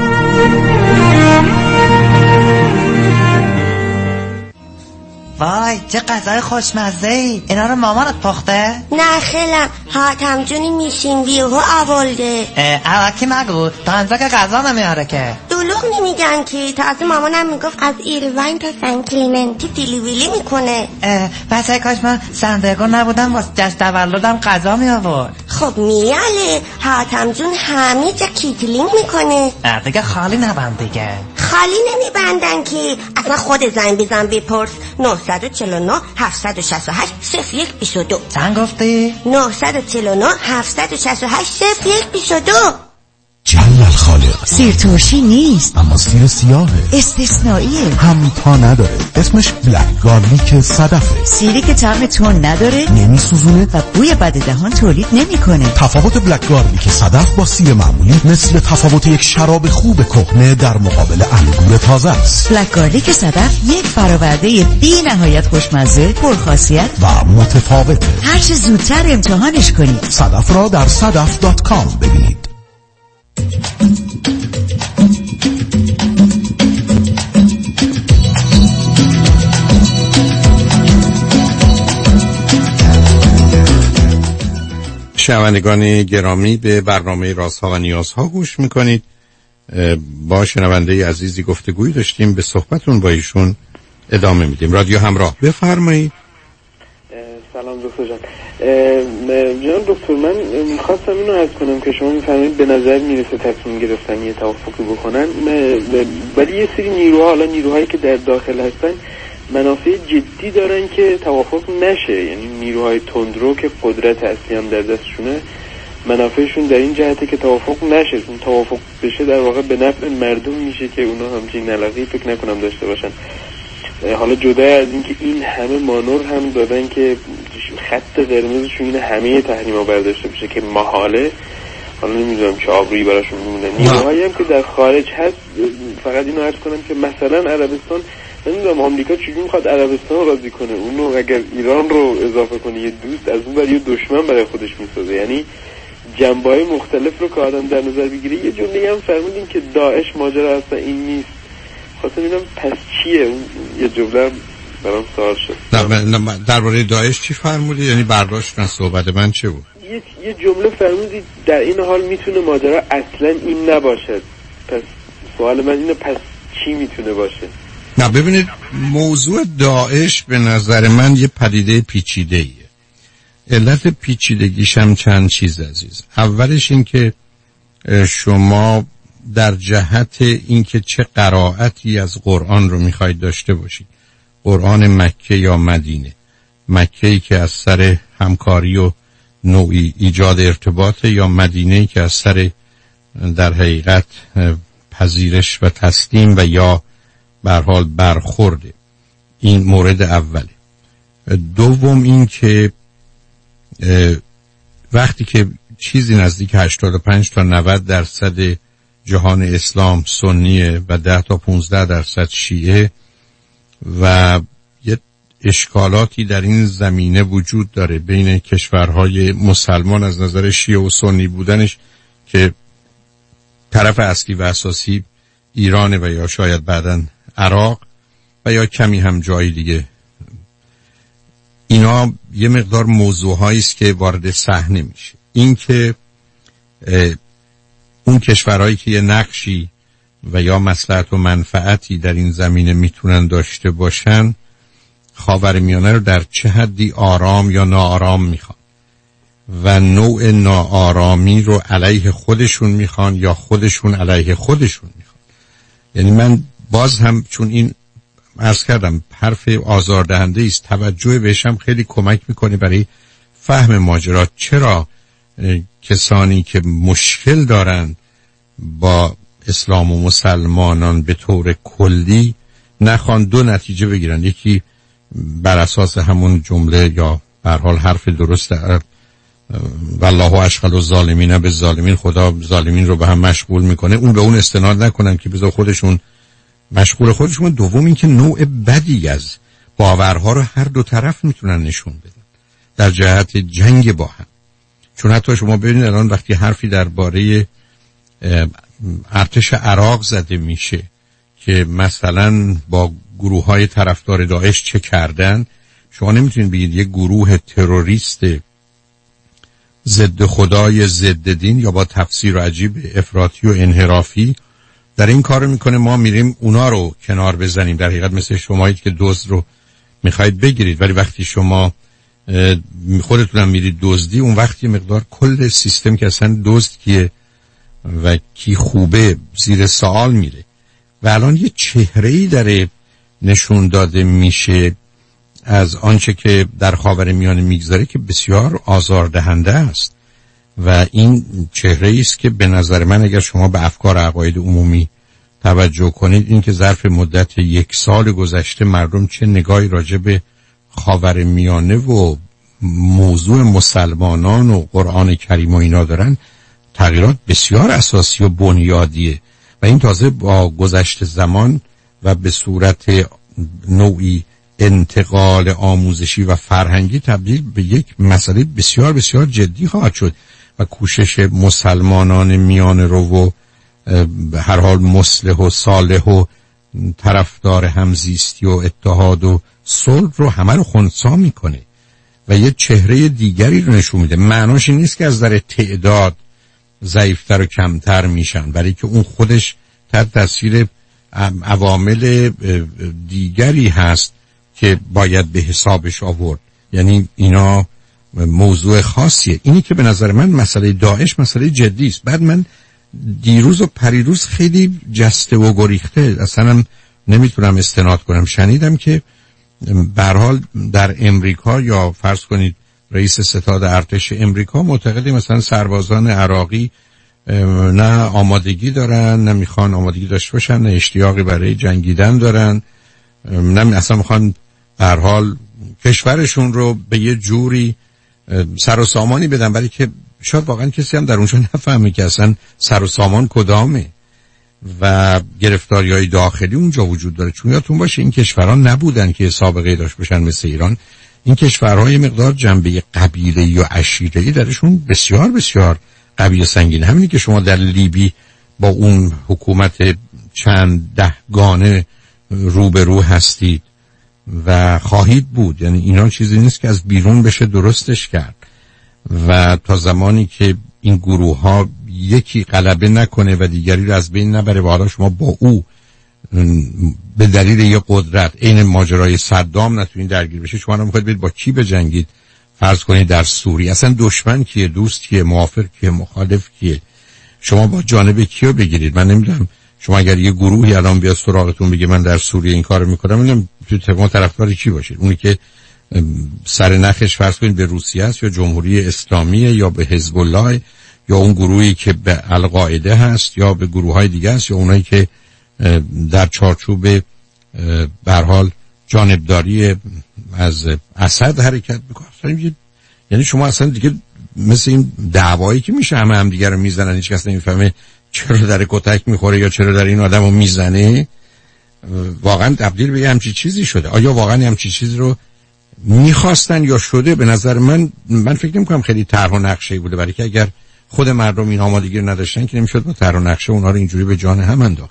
وای چه غذای خوشمزه ای، اینا رو مامانت پخته؟ نه خیلم، حاتم جونی میشین بیهو آورده. اواکی مگو تا انزا که غذا نمیاره که. دلوغ نمیگن که تازه مامانم میگفت از ایروین تا سن کلیمنتی دیلی ویلی میکنه. بس ای کاش من سندرگو نبودم واسه جشن تولدم غذا می آورد. خب میاله حاتم جون همه جا کیتلینگ میکنه. دیگه خالی نبند دیگه. خالی نمیبندن که اصلا خود زنگ بزن بپرس. نه چهار نه هفت شش هشت صفر یک دو دو. چند گفتی؟ نه چهار نه هفت شش هشت صفر یک دو دو. جل الخالق. سیر ترشی نیست اما سیر سیاهه، استثنائیه، همتا نداره، اسمش بلک گارلیک صدفه. سیری که طعم تون نداره، نمیسوزونه و بوی بد دهان تولید نمیکنه. تفاوت بلک گارلیک صدف با سیر معمولی مثل تفاوت یک شراب خوب کهنه در مقابل انگور تازه است. بلک گارلیک صدف یک فراورده بی نهایت خوشمزه، پرخاصیت و متفاوته. هر چه زودتر امتحانش کنید. صدف را در صدف دات کام ببینید. شنوندگان گرامی، به برنامه رازها و نیازها گوش میکنید. با شنونده عزیزی گفتگوی داشتیم، به صحبتون با ایشون ادامه میدیم. رادیو همراه، بفرمایید. سلام دکتر جان. جان دکتر، من میخواستم اینو عرض کنم که شما میفرمایید به نظر میرسه تصمیم گرفتن یه توافقی بکنن، ولی یه سری نیروها، حالا نیروهایی که در داخل هستن منافع جدی دارن که توافق نشه، یعنی نیروهای تندرو که قدرت اصلی هم در دستشونه منافعشون در این جهته که توافق نشه. اون توافق بشه در واقع به نفع مردم میشه که اونا همچین نلقی فکر نکنم داشته باشن. حالا جدا از این که این همه مانور هم دادن که خط قرمزشون این همه تحریما برداشته بشه که محاله، حالا نمیدونم چه آبرویی براشون میمونه. نیروهایی هم که در خارج هست، فقط اینو عرض کنم که مثلا عربستان، نمیدونم آمریکا چجوری میخواد عربستان رو راضی کنه، اونو اگر ایران رو اضافه کنه یه دوست، از اون برای یه دشمن برای خودش میسازه. یعنی جنبه‌های مختلف رو که آدم در نظر بگیره. یه جمله هم فرمودین که داعش ماجرا اصلا این نیست. خواستم ببینم پس چیه اون؟ یه جمله برام سوال شد. نه درباره داعش چی فرمودی؟ یعنی برداشت از صحبت من چه بود؟ یه یه جمله فرمودید در این حال میتونه ماجرا اصلا این نباشد. پس سوال من اینه پس چی میتونه باشه؟ نه ببینید، موضوع داعش به نظر من یه پدیده پیچیده ایه. علت پیچیدگیش هم چند چیز عزیز. اولش این که شما در جهت اینکه چه قرائتی از قرآن رو میخواید داشته باشید، قرآن مکه یا مدینه، مکه‌ای که از سر همکاری و نوعی ایجاد ارتباطه، یا مدینه‌ای که از سر در حقیقت پذیرش و تسلیم و یا به هر حال برخورده. این مورد اوله. دوم این که وقتی که چیزی نزدیک هشتاد و پنج تا نود درصد جهان اسلام سنیه و ده تا پانزده درصد شیعه و یه اشکالاتی در این زمینه وجود داره بین کشورهای مسلمان از نظر شیعه و سنی بودنش، که طرف اصلی و اساسی ایرانه و یا شاید بعداً عراق و یا کمی هم جای دیگه. اینا یه مقدار موضوعهایی است که وارد صحنه میشه. این که اون کشورهایی که یه نقشی و یا مصلحت و منفعتی در این زمینه میتونن داشته باشن، خاورمیانه رو در چه حدی آرام یا ناآرام میخوان و نوع ناآرامی رو علیه خودشون میخوان یا خودشون علیه خودشون میخوان. یعنی من باز هم چون این عرض کردم حرف آزاردهنده است، توجه بهش هم خیلی کمک میکنه برای فهم ماجرا. چرا کسانی که مشکل دارن با اسلام و مسلمانان به طور کلی نخوان دو نتیجه بگیرن؟ یکی بر اساس همون جمله یا به هر حال حرف درست والله اشغل الظالمین بالظالمین، خدا ظالمین رو به هم مشغول میکنه، اون به اون استناد نکنن که بذار خودشون مشغول خودشون. دوم این که نوع بدی از باورها رو هر دو طرف میتونن نشون بدن در جهت جنگ با هم. چون حتی شما ببینید الان وقتی حرفی درباره ارتش عراق زده میشه که مثلا با گروه های طرفدار داعش چه کردن، شما نمیتونید بگید یک گروه تروریست ضد خدای ضد دین یا با تفسیر عجیب افراطی و انحرافی در این کار میکنه، ما میریم اونا رو کنار بزنیم. در حقیقت مثل شمایید که دزد رو میخواید بگیرید، ولی وقتی شما خودتونم میرید دزدی، اون وقتی مقدار کل سیستم که اصلا دزد کیه و کی خوبه زیر سوال میره. و الان یه چهره‌ای داره نشون داده میشه از آنچه که در خاورمیانه میگذره که بسیار آزاردهنده است و این چهره‌ای است که به نظر من اگر شما به افکار عقاید عمومی توجه کنید، این که ظرف مدت یک سال گذشته مردم چه نگاهی راجع به خاورمیانه و موضوع مسلمانان و قرآن کریم و اینا دارن، تغییرات بسیار اساسی و بنیادیه و این تازه با گذشت زمان و به صورت نوعی انتقال آموزشی و فرهنگی تبدیل به یک مسئله بسیار بسیار جدی خواهد شد و کوشش مسلمانان میانه رو و به هر حال مصلح و صالح و طرفدار همزیستی و اتحاد و صلح رو همه رو خنثی میکنه و یه چهره دیگری رو نشون میده. معناش این نیست که از نظر تعداد ضعیفتر و کمتر میشن، ولی که اون خودش تحت تاثیر عوامل دیگری هست که باید به حسابش آورد. یعنی اینا موضوع خاصیه. اینی که به نظر من مسئله داعش مسئله جدی است. بعد من دیروز و پریروز خیلی جسته و گریخته اصلا هم نمیتونم استناد کنم، شنیدم که به هر حال در امریکا یا فرض کنید رئیس ستاد ارتش امریکا معتقده مثلا سربازان عراقی نه آمادگی دارن، نه میخوان آمادگی داشته باشن، نه اشتیاقی برای جنگیدن دارن، نه اصلا میخوان به هر حال کشورشون رو به یه جوری سر و سامانی بدن، برای که شاید واقعا کسی هم در اونجا نفهمه که اصلا سر و سامان کدامه و گرفتاری‌های داخلی اونجا وجود داره. چون یادتون باشه این کشوران نبودن که سابقه داشت باشن مثل ایران. این کشورهای مقدار جنبه قبیله‌ای یا عشیره‌ای درشون بسیار بسیار قوی سنگین. همینی که شما در لیبی با اون حکومت چند دهگانه روبرو هستید و خواهید بود، یعنی اینا چیزی نیست که از بیرون بشه درستش کرد و تا زمانی که این گروه ها یکی غلبه نکنه و دیگری رو از بین نبره و حالا شما با او به دلیل یه قدرت عین ماجرای صدام نتونید درگیر بشه، شما رو میخواید برید با کی بجنگید؟ فرض کنید در سوریه اصلا دشمن کیه، دوست کیه، موافق کیه، مخالف کیه؟ شما با جانب کیو بگیرید؟ من نمیدونم شما اگر یه گروهی الان بیاد سراغتون بگه من در سوریه این کارو میکنم، میگم تو تقوا طرفدار کی باشید؟ اونی که سر نخش فرض کنید به روسیه است یا جمهوری اسلامی یا به حزب الله یا اون گروهی که به القاعده هست یا به گروه‌های دیگه است یا اونایی که در چارچوب به هر حال جانبداری از اسد حرکت میکنن. یعنی شما اصلا دیگه مثل این دعوایی که میشه همه هم دیگه رو میزنن، هیچ کس نمیفهمه چرا در کتک میخوره یا چرا در این آدم رو میزنه، واقعا تبدیل به همچی چیزی شده. آیا واقعا همچی چیزی رو میخواستن یا شده؟ به نظر من من فکر نمیکنم خیلی طرح و نقشه بوده، برای که اگر خود مردم این آمادگی رو نداشتن که نمیشد با طرح و نقشه اونها رو اینجوری به جان هم انداخت.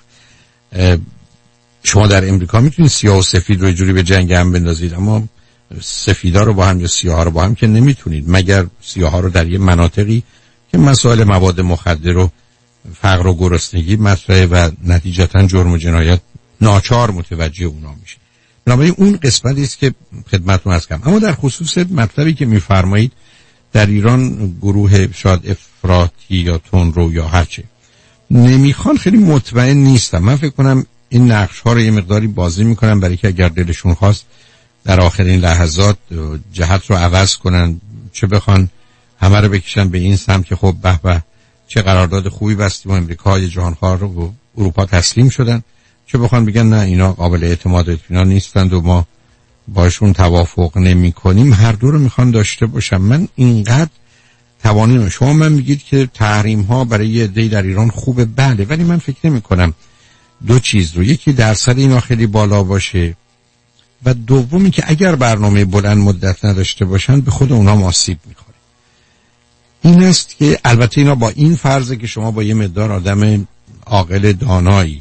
شما در امریکا میتونید سیاه و سفید رو اینجوری به جنگ هم بندازید، اما سفیدا رو با هم یا سیاه ها رو با هم که نمیتونید، مگر سیاه ها رو در یه مناطقی که مسائل مواد مخدر و فقر و گرسنگی مطرحه و نتیجتا جرم و جنایت ناچار متوجه اونا میشه. بنابراین اون قسمتی است که خدمتتون عرض کردم. اما در خصوص مطلبی که میفرمایید در ایران گروه شاید افراطی یا تندرو یا هرچه نمیخوان، خیلی مطمئن نیستم. من فکر کنم این نقش ها رو یه مقداری بازی میکنن برای که اگر دلشون خواست در آخرین لحظات جهت رو عوض کنن، چه بخوان همه رو بکشن به این سمت که خب به به چه قرارداد خوبی بستیم و امریکای جهانخوار رو و اروپا تسلیم شدن، چه بخوان بگن نه اینا قابل اعتماد و اطمینان نیستند و ما باشون توافق نمی کنیم. هر دو رو میخوان داشته باشم. من اینقدر توانیم شما من میگید که تحریم ها برای یه عده‌ای در ایران خوبه، بله، ولی من فکر نمی کنم دو چیز رو، یکی درصد اینا خیلی بالا باشه و دومی که اگر برنامه بلند مدت نداشته باشن به خود اونا آسیب میخوره. این است که البته اینا با این فرضه که شما با یه مقدار آدم عاقل دانایی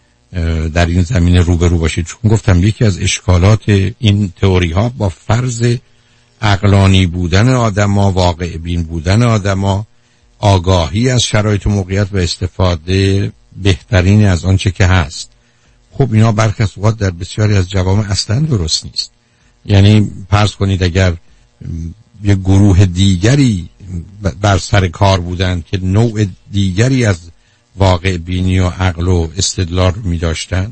در این زمینه روبرو باشید، چون گفتم یکی از اشکالات این تئوری ها با فرض عقلانی بودن آدما، واقع بین بودن آدما، آگاهی از شرایط و موقعیت و استفاده بهترین از آنچه که هست. خب اینا برخی از اوقات در بسیاری از جوامع اصلا درست نیست. یعنی فرض کنید اگر یه گروه دیگری بر سر کار بودن که نوع دیگری از واقع بینی و عقل و استدلال رو می داشتن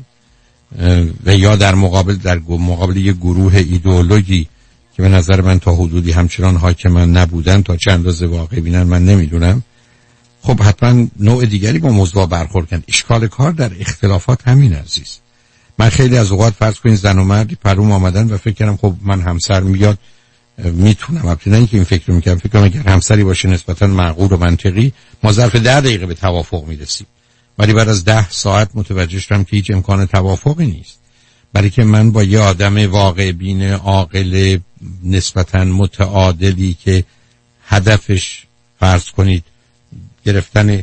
و یا در مقابل در مقابل یه گروه ایدئولوژی که به نظر من تا حدودی همچنان حاکم نبودن، تا چند اندازه واقع بینن من نمیدونم، خب حتما نوع دیگری با موضوع برخورد کردن. اشکال کار در اختلافات همین عزیز. من خیلی از اوقات فرض کنید زن و مردی پروم آمدن و فکر کردم خب من همسر میاد میتونم، البته نه اینکه این فکر رو میکنم، فکر کنم اگر همسری باشه نسبتا معقول و منطقی ما ظرف ده دقیقه به توافق میرسیم، ولی بعد از ده ساعت متوجه شدم که هیچ امکان توافقی نیست، برای که من با یه آدم واقع بین عاقل نسبتا متعادلی که هدفش فرض کنید گرفتن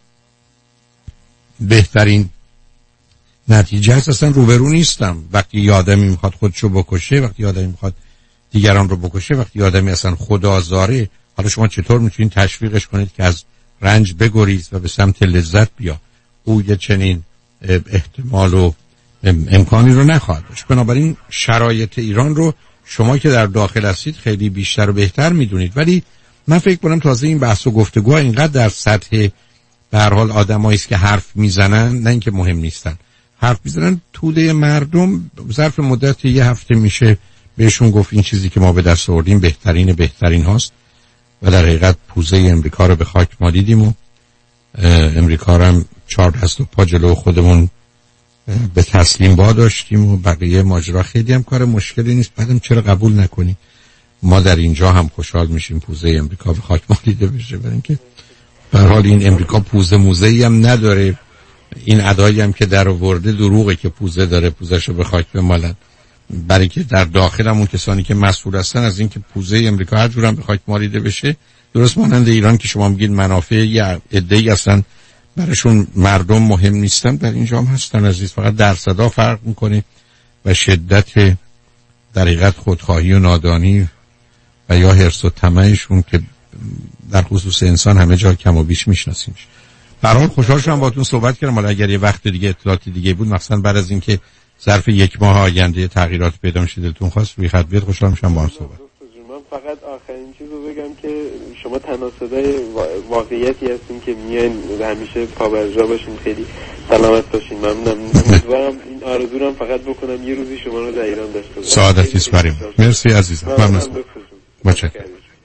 بهترین نتیجه هست اصلا روبرو نیستم. وقتی یه آدمی میخواد خودشو بکشه، وقتی یه آدمی میخواد دیگران رو بکشه، وقتی یه آدمی اصلا خودآزاره، حالا شما چطور میتونید تشویقش کنید که از رنج بگریز و به سمت لذت بیا؟ او یه چنین احتمال و امکانی رو نخواهد داشت. بنابراین شرایط ایران رو شما که در داخل هستید خیلی بیشتر و بهتر میدونید، ولی من فکر کنم تازه این بحث و گفتگوها اینقدر در سطح به هر حال آدمایی است که حرف میزنن، نه اینکه مهم نیستن، حرف میزنن، توده مردم ظرف مدت یه هفته میشه بهشون گفت این چیزی که ما به دست آوردیم بهترین بهترین هاست و در حقیقت پوزه امریکا رو به خاک مالیدیم و امریکا رو هم چهار دست و پا جلو خودمون به تسلیم با داشتیم و بقیه ماجرا. خیلی هم کار مشکلی نیست. بعدم چرا قبول نکنی ما در اینجا هم خوشحال میشیم پوزه امریکا به خاک مالیده بشه، برای اینکه به هر حال این امریکا پوزه موزه‌ای هم نداره. این ادعایی هم که در آورده دروغه که پوزه داره، پوزهشو به خاک بمالن، برای که در داخل همون کسانی که مسئول هستن از این که پوزه امریکا هر جور هم به خاک مالیده بشه، درست مانند ایران که شما میگین منافع یه عده‌ای هستن براشون مردم مهم نیستن، در اینجا هم هستن عزیز، فقط درصدا فرق میکنه و شدت در حقیقت خودخواهی و نادانی و یا حرص و طمعشون که در خصوص انسان همه جا کم و بیش میشناسیمش. برای خوشحال شدم باهاتون صحبت کردم. حالا اگر یه وقت دیگه اطلاعاتی دیگه بود، مثلا بعد از اینکه ظرف یک ماه آینده تغییرات پیدا میشه دلتون خواست روی خط بیاد، خوشحال میشم با هم صحبت. من فقط آخرین چیزو بگم که شما تناسبای واقعیتی هستین که میاین همیشه پابرجا باشین، خیلی سلامت باشین. ممنونم. امیدوارم این آرزو رو فقط بکنم یه روزی شما رو در ایران داشته باشم. سعادتی است بریم. مرسی عزیزم. ممنون. متشکرم.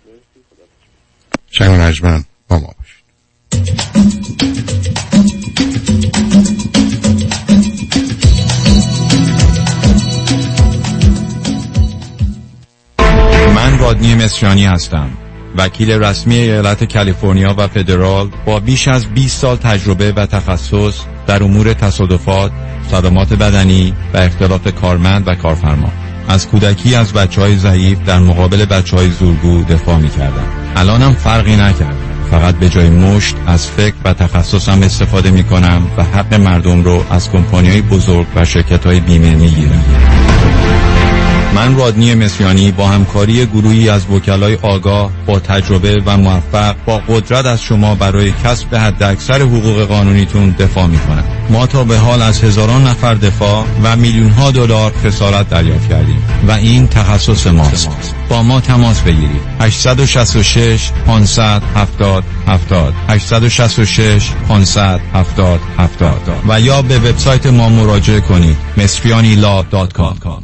شنگ نجمن با ما باشید. من رادنی مصریانی هستم، وکیل رسمی ایالت کالیفرنیا و فدرال با بیش از بیست سال تجربه و تخصص در امور تصادفات، صدمات بدنی و اختلاف کارمند و کارفرما. از کودکی از بچهای ضعیف در مقابل بچهای زورگو دفاع می‌کردم. الانم فرقی نکرد، فقط به جای مشت از فکر و تخصصم استفاده می‌کنم و حق مردم رو از کمپانی‌های بزرگ و شرکت‌های بیمه می‌گیرم. من رادنی مصریانی با همکاری گروهی از وکلای آگاه با تجربه و موفق با قدرت از شما برای کسب حداکثر حقوق قانونیتون دفاع می‌کنم. ما تا به حال از هزاران نفر دفاع و میلیون‌ها دلار خسارت دریافت کردیم و این تخصص ماست. با ما تماس بگیرید. هشت شش شش پانصد هفتاد هفتاد هشت شش شش پانصد هفتاد هفتاد و یا به وبسایت ما مراجعه کنید مصریانی لا دات کام.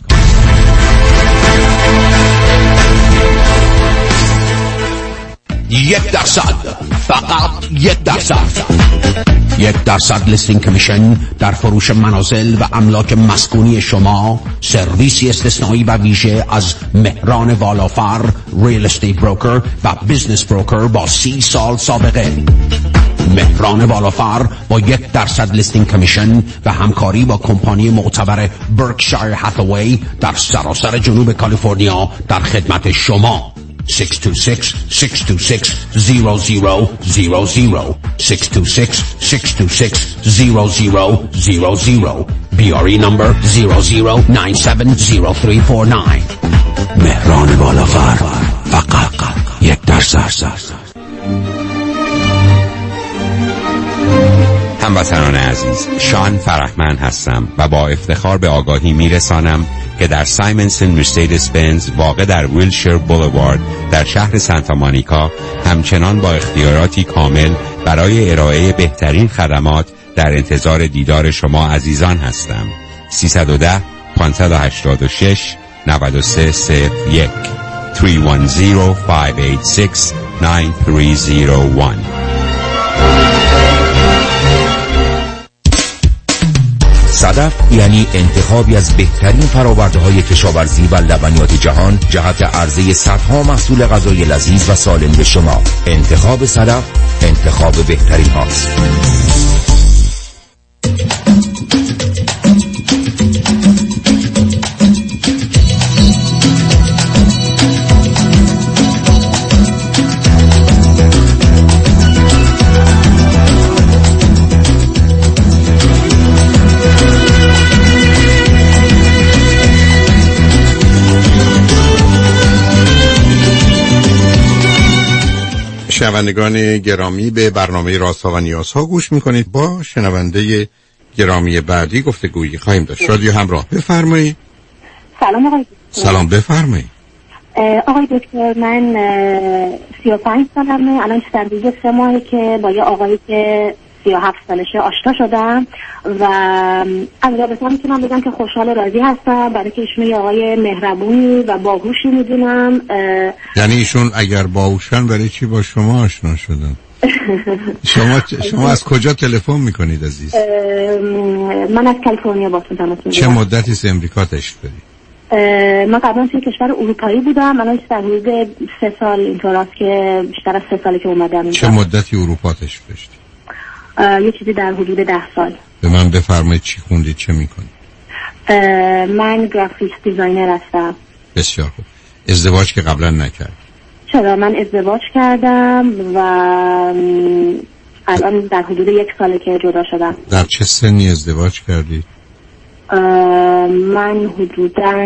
یک درصد، فقط یک درصد، یک درصد لیستینگ کمیشن در فروش منازل و املاک مسکونی شما. سرویسی استثنایی و ویژه از مهران والافر، ریل استیت بروکر و بیزنس بروکر با سی سال سابقه. مهران والافر با یک درصد لیستینگ کمیشن و همکاری با کمپانی معتبر برکشایر هاتاوی در سراسر جنوب کالیفرنیا در خدمت شما. six two six, six two six, zero zero zero zero six two six, six two six, zero zero zero zero B R E number zero zero nine seven zero three four nine. مهران بالافر، فقط یک درصد. هموطنان عزیز، شان فرحمند هستم و با افتخار به آگاهی میرسانم که در سایمنسن مرسدس بنز واقع در ویلشیر بولوارد در شهر سانتا مونیکا همچنان با اختیاراتی کامل برای ارائه بهترین خدمات در انتظار دیدار شما عزیزان هستم. سیصد و ده پانصد و هشتاد و شش نود و سه صفر یک سه یک صفر پنج هشت شش نه سه صفر یک. صدف یعنی انتخابی از بهترین فرآورده‌های کشاورزی و لبنیات جهان جهت عرضه صدها محصول غذایی لذیذ و سالم به شما. انتخاب صدف انتخاب بهترین هاست. شنوندگان گرامی، به برنامه رازها و نیازها گوش میکنید. با شنونده گرامی بعدی گفتگویی خواهیم داشت. رادیو همراه، بفرمایید. سلام آقای دکتر. سلام، بفرمایید. آقای دکتر، من سی و پنج سالمه. الان در حدود سه ماهه که با یه آقایی که سی و هفت سالشه آشنا شدم و از رابطه هم میتونم بگم که خوشحال و راضی هستم، برای که ایشون یه آقای مهربونی و باهوشی میدونم. یعنی ایشون اگر باهوشن برای چی با شما آشنا شدن؟ شما شما از کجا تلفن میکنید عزیز؟ من از کالیفرنیا باتون تماس میگیرم. چه مدتی از امریکا تشریف دارید؟ من قبلا توی کشور اروپایی بودم، الان در حدود سه سال اینطور است که بیشتر از سه ساله که اومدم اینجا. چه مدتی اروپا تشریف داشتید؟ یه چیزی در حدود ده سال. به من بفرمایید چی خوندید، چه میکنید؟ من گرافیک دیزاینر هستم. بسیار خوب. ازدواج که قبلا نکرد؟ چرا، من ازدواج کردم و الان در حدود یک ساله که جدا شدم. در چه سنی ازدواج کردید؟ من حدوداً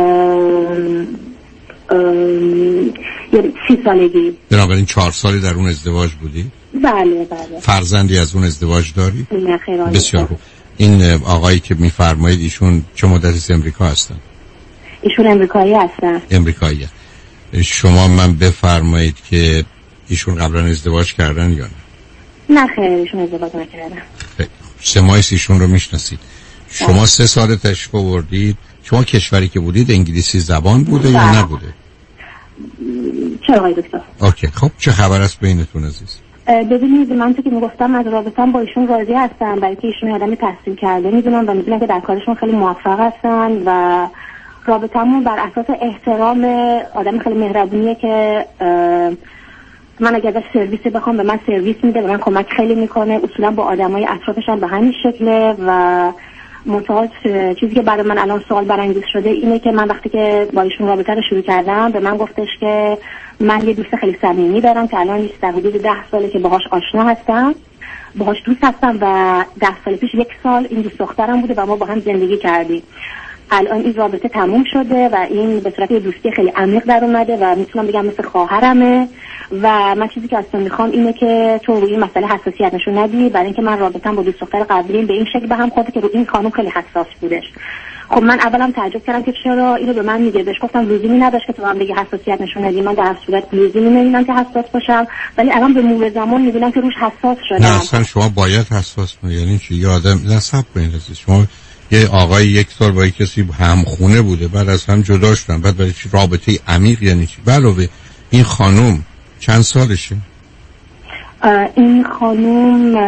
یه سی سالگی. بنابراین چهار سالی در اون ازدواج بودی؟ بله بله. فرزندی از اون ازدواج داری؟ نه خیر. بسیار خوب. این آقایی که میفرمایید ایشون چه مدتی از امریکا هستن؟ ایشون امریکایی هستن. امریکایی هستن. شما من بفرمایید که ایشون قبلا ازدواج کردن یا نه؟ نه خیر، ایشون ازدواج نکردن. خیلی سه ماه ایشون رو میشناسید. شما سه سال تشریف آوردید. شما کشوری که بودید انگلیسی زبان بوده یا نبوده؟ چرا آقای دکتر؟ اوکی. خب چه خبر است بینتون عزیز؟ ببینید من تو که میگفتم از رابطه‌ام با ایشون راضی هستم، برای که ایشون آدمی تحصیل کرده میدونم و میدونم که در کارشون خیلی موفق هستن و رابطه‌مون بر اساس احترام، آدم خیلی مهربونیه که من اگر ازش سرویسی بخوام به من سرویس میده، به من کمک خیلی میکنه. اصولا با آدمای اطرافش هم به همین شکله و منتها چیزی که برای من الان سوال برانگیز شده اینه که من وقتی که با ایشون رابطه رو شروع کردم به من گفتش که من یه دوست خیلی صمیمی دارم که الان در حدود ده ساله که باهاش آشنا هستم، باهاش دوست هستم و ده سال پیش یک سال این دوست دخترم بوده و ما با هم زندگی کردیم. الان این رابطه تموم شده و این به صورت دوستی خیلی عمیق در اومده و میتونم بگم مثل خواهرمه و من چیزی که از تو میخوام اینه که تو روی این مسئله حساسیت نشون ندی، برای اینکه من رابطه‌ام با دوست دختر قبلیم به این شکل به هم خورده که روی این خانم خیلی حساس بودش. خب من اولم تعجب کردم که چرا اینو به من میگه، بهش گفتم لزومی نداشت که تو من بگی حساسیت نشون ندی، من در هر صورت لزومی نمیدونم که حساس باشم، ولی الان به مرور زمان میبینم که روش حساس شدم. نه اصلا شما باید حساس باشید. یعنی چی؟ یه آدم نصب کنید شما یه آقای یک سال با کسی همخونه بوده، بعد از هم جدا شدن، بعد برای چی رابطه عمیق یعنی چی؟ علاوه این خانم چند سالشه؟ این خانم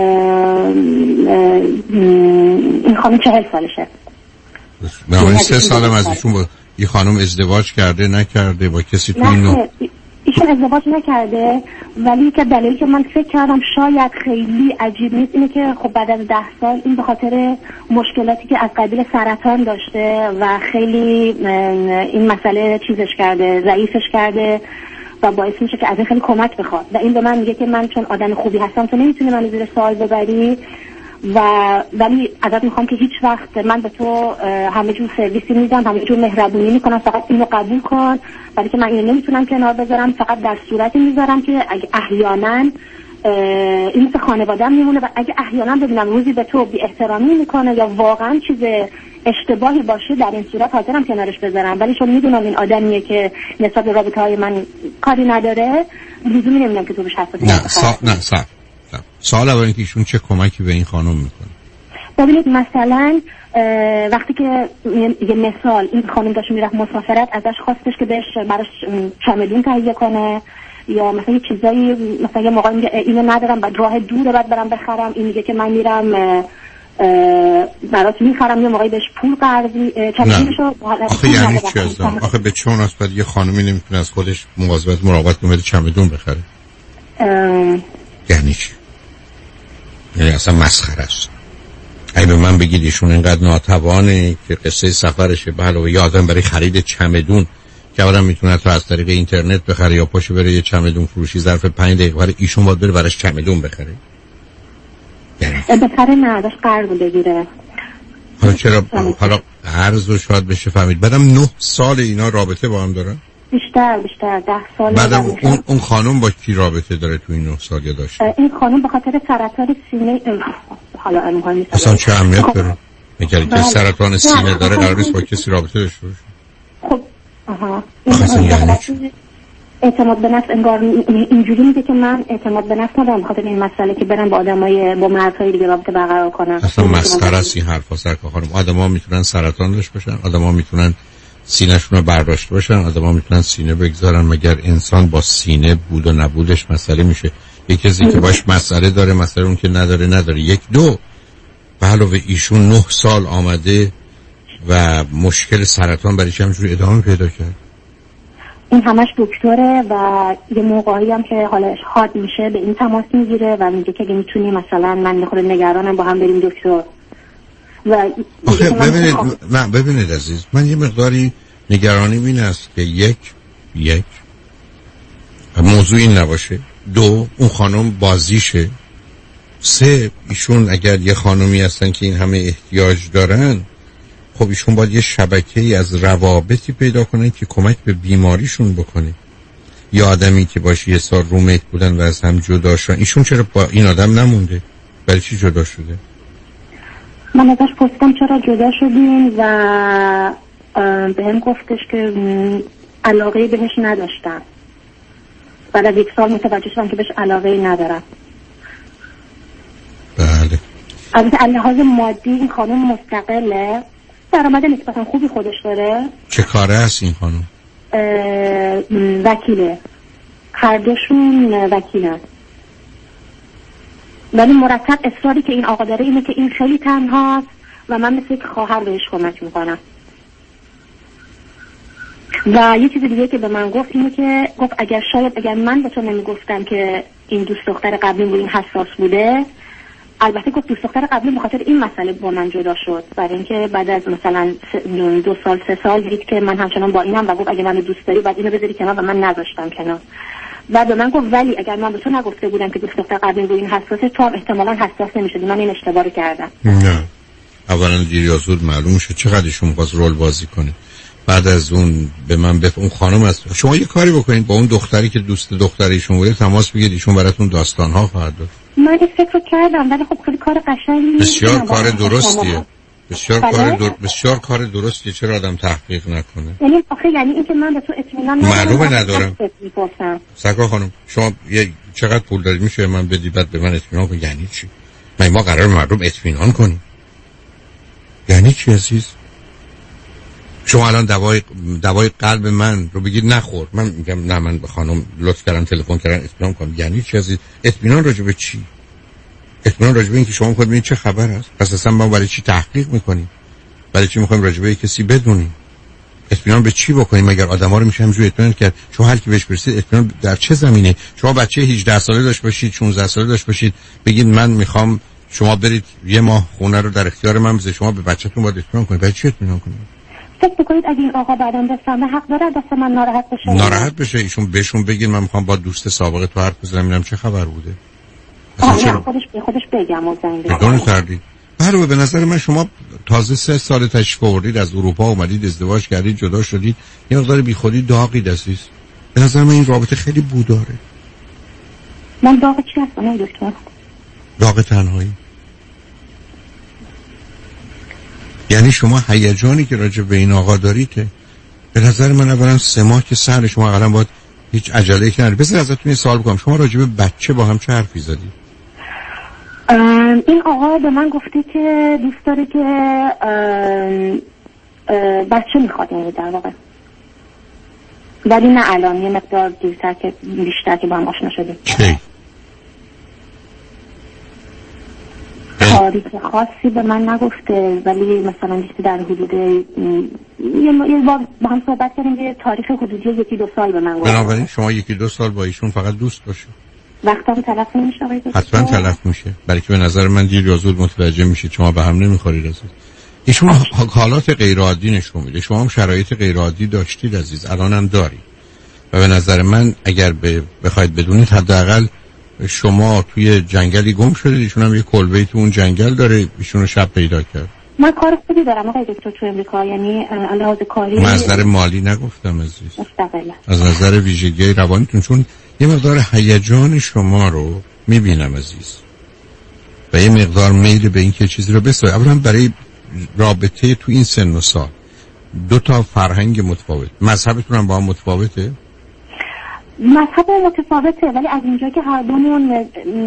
این خانم چهل سالشه. بنابراین سه سالم از ایشون با این خانم ازدواج کرده نکرده با کسی تو این نوع؟ ایشون ازدواج نکرده، ولی که دلیلی که من فکر کردم شاید خیلی عجیب نیست اینه که خب بعد از ده سال این به خاطر مشکلاتی که از قبیل سرطان داشته و خیلی این مسئله چیزش کرده، ضعیفش کرده و باعث میشه که از این خیلی کمک بخواد و این به من میگه که من چون آدم خوبی هستم تو نمیتونی منو زیر سوال ببری و ولی ازت میخوام که هیچ وقت من به تو همه جور سرویسی میدم، همه جور مهربونی میکنم، فقط اینو قبول کن، ولی که من اینو نمیتونم کنار بذارم، فقط در صورتی میذارم که اگه احیانا این مثل خانواده‌ام میمونه و اگه احیانا ببینم روزی به تو بی احترامی میکنه یا واقعا چیز اشتباهی باشه در این صورت حاضرم کنارش بذارم، ولی چون میدونم این آدمیه که نسبت به رابطه‌های من کاری نداره لزومی نمیدونم که تو بهش حساسیت نه سا... نه صح سوال اول اینکه ایشون چه کمکی به این خانم میکنه؟ ببینید مثلا وقتی که یه مثال این خانم داشت میرفت مسافرت ازش خواستش که بهش براش چمدون تهیه کنه یا مثلا یه چیزایی، مثلا یه موقع میگه اینو ندارم بعد راه دوره بعد برم بخرم، این میگه که من میرم برات میخرم، یه موقعی بهش پول قرضی چمدونشو. آخه یعنی چی ازم؟ آخه به چون است بعد یه خانمی نمیتونه از خودش مواظبت مراقبت کنه چمدون بخره؟ اه... یعنی چی؟ یعنی اصلا مسخره است. اگه به من بگید ایشون اینقدر ناتوانه که قصه سفرشه به علاوه یه آدم برای خرید چمدون که آدم میتونه تا از طریق اینترنت بخره یا پاشه بره یه چمدون فروشی ظرف پنج دقیقه برای ایشون باید بره براش چمدون بخره؟ یعنی بخره نه داشت قرض بگیره. حالا چرا حالا قرض رو شاید بشه فهمید. بعدم نه سال اینا رابطه با هم دارن؟ بیشتر بیشتر ده سال. بعدم اون اون خانم با کی رابطه داره تو این نه سال یا داشته؟ این خانم به خاطر سرطان سینه حالا مهم نیست. اصلا چه اهمیت داره؟ میگه که سرطان سینه داره قرار نیست با کسی رابطه داشته باشه. خب آها این یعنی چی؟ اعتماد به نفس انگار اینجوری میگه که من اعتماد به نفس ندارم بخاطر این مسئله که برم با آدمای با مردهای دیگه رابطه برقرار کنم. اصلا مسخره است این حرفا سرکار خانم. آدما میتونن سرطان داشته باشن، آدما میتونن سینه‌شون رو برداشته باشن، آدما میتونن سینه بگذارن، مگر انسان با سینه بود و نبودش مسئله میشه؟ یکی از اینکه باش مسئله داره، مسئله اون که نداره نداره. یک دو به علاوه ایشون نه سال آمده و مشکل سرطان برای چه همجوری ادامه پیدا کرد؟ این همش دکتره و یه موقعی هم که حالش حاد میشه به این تماس میگیره و میگه که میتونی مثلا من میخوره نگرانم با هم بریم دکتر. و آخه ببینید من ببینید عزیز، من یه مقداری نگرانی این است که یک یک موضوع این نباشه، دو اون خانم بازیشه، سه ایشون اگر یه خانمی هستن که این همه احتیاج دارن، خب ایشون باید یه شبکه‌ای از روابطی پیدا کنن که کمک به بیماریشون بکنه. یا آدمی که باشه یه سال رومیت بودن و از هم جدا شدن، ایشون چرا با این آدم نمونده؟ برای چی جدا شده؟ من ازش پرسیدم چرا جدا شدیم و به هم گفتش که علاقه بهش نداشتم. بعد از یک سال متوجه شدم که بهش علاقه ندارم. بله. از لحاظ مادی این خانم مستقله، درآمد نسبتا خوبی خودش داره. چه کاره است این خانم؟ وکیله. هر دوشون وکیلن. ولی مرتب اصراری که این آقا داره اینه که این خیلی تنهاست و من مثل یک خواهر بهش کمک میکنم. و یه چیز دیگه که به من گفت اینه که گفت اگر شاید اگر من به تو نمیگفتم که این دوست دختر قبلی بود این حساس بوده، البته گفت دوست دختر قبلی به خاطر این مسئله با من جدا شد، برای اینکه بعد از مثلا دو سال سه سال دید که من همچنان با اینم و گفت اگه منو دوست داری بعد اینو بذاری کنار و من نذاشتم کنار. بعد به من گفت ولی اگر من به تو نگفته بودم که دوست دختر قبلی بود این حساسه، تو هم احتمالاً حساس نمی‌شدی. من این اشتباه رو کردم. نه اولا دیر یا زود معلوم شه چقدر شما می‌خواست رول بازی کنه. بعد از اون به من به اون خانم است شما یه کاری بکنید با اون دختری که دوست دختریشون بوده تماس بگیرید، ایشون براتون داستان‌ها خواهد داشت. من این فکر رو کردم ولی خب خیلی کار قشنگی نیست. بسیار کار درستیه. بسیار کار در... بسیار کار درستیه. چرا آدم تحقیق نکنه؟ یعنی آخه یعنی اینکه من به تو اطمینان ندارم. معلومه ندارم. سرکار خانم شما یه چقدر پول دارید میشه من بدی بعد به من اطمینان کنی؟ یعنی چی؟ من ما قرار مردم اطمینان کنیم. یعنی چی عزیز؟ شما الان دوای دوای قلب من رو بگید نخور، من میگم نه من به خانم لطف کردم تلفن کردن اطمینان کنم. یعنی چی عزیز؟ اطمینان راجع به چی؟ اطمینان راجع به این که شما میخواید ببینید چه خبر است. پس اصلا ما برای چی تحقیق میکنیم؟ برای چی میخوایم راجع به کسی بدونیم؟ اطمینان به چی بکنیم؟ مگر آدما رو میشه همینجوری اطمینان کرد؟ شما هر کی بهش برسید اطمینان در چه زمینه؟ شما بچه هجده ساله داشت باشید، شانزده ساله داشت باشید، بگید من میخوام شما برید یه ماه خونه رو در اختیار من بذارید، شما به بچه‌تون باید اطمینان کنید. برای چی اطمینان کنید؟ فکر می‌کنید اگه این آقا بعداً دستم حق داره دست من ناراحت بشه؟ ناراحت بشه. ایشون بهشون بگین من میخوام با دوست سابق تو حرف بزنم ببینم چه خبر بوده. آره خودش به خودش بگم و زنگ بزنم. بدون تردید. بله به نظر من شما تازه سه سال تشریف آوردید از اروپا اومدید ازدواج کردید جدا شدید، یه مقدار بیخودی داغید عزیز. به نظر من این رابطه خیلی بوداره. من داغ چی هستم دکتر؟ داغ تنهایی. یعنی شما هیجانی که راجع به این آقا دارید به نظر من اولا سه ماه که سر شما اقلا باید هیچ عجله کنید. بذار ازتون یه سوال بکنم، شما راجع به بچه با هم چه حرفی زدید؟ این آقا به من گفته که دوست داره که ام ام بچه میخواد، یعنی در واقع ولی نه الان، یه مقدار دیرتر که بیشتر که با هم آشنا شدیم. چی؟ تاریخ خاصی به من نگفته ولی مثلا دیستی در حدود یه بار با هم صحبت کردیم که تاریخ حدودی یکی دو سال به من گفته. بنابراین شما یکی دو سال با ایشون فقط دوست باشید. وقتا تلف نمیشه آقای دکتر؟ حتما تلف میشه، برای که به نظر من دیر یا زود متوجه میشید شما به هم نمیخورید عزیز. ایشون حالات غیر عادی نشون میده، شما هم شرایط غیر عادی داشتید عزیز، الان هم دارید و به نظر من اگر بخواید بدونید حداقل شما توی جنگلی گم شدید، ایشون هم یه کلبه تو اون جنگل داره، ایشون رو شب پیدا کرد. من کار خوبی دارم آقای دکتر تو امریکا، یعنی علاوه کاری. من از نظر مالی نگفتم عزیز، مستقلا از نظر ویژگی روانیتون، چون یه مقدار هیجان شما رو میبینم عزیز و یه مقدار میل به این که چیزی رو بسازید. اولا برای رابطه تو این سن و سال دو تا فرهنگ متفاوت، مذهبتون هم با هم متفاوته؟ مذهب متفاوته، ولی از اونجا که هر دومون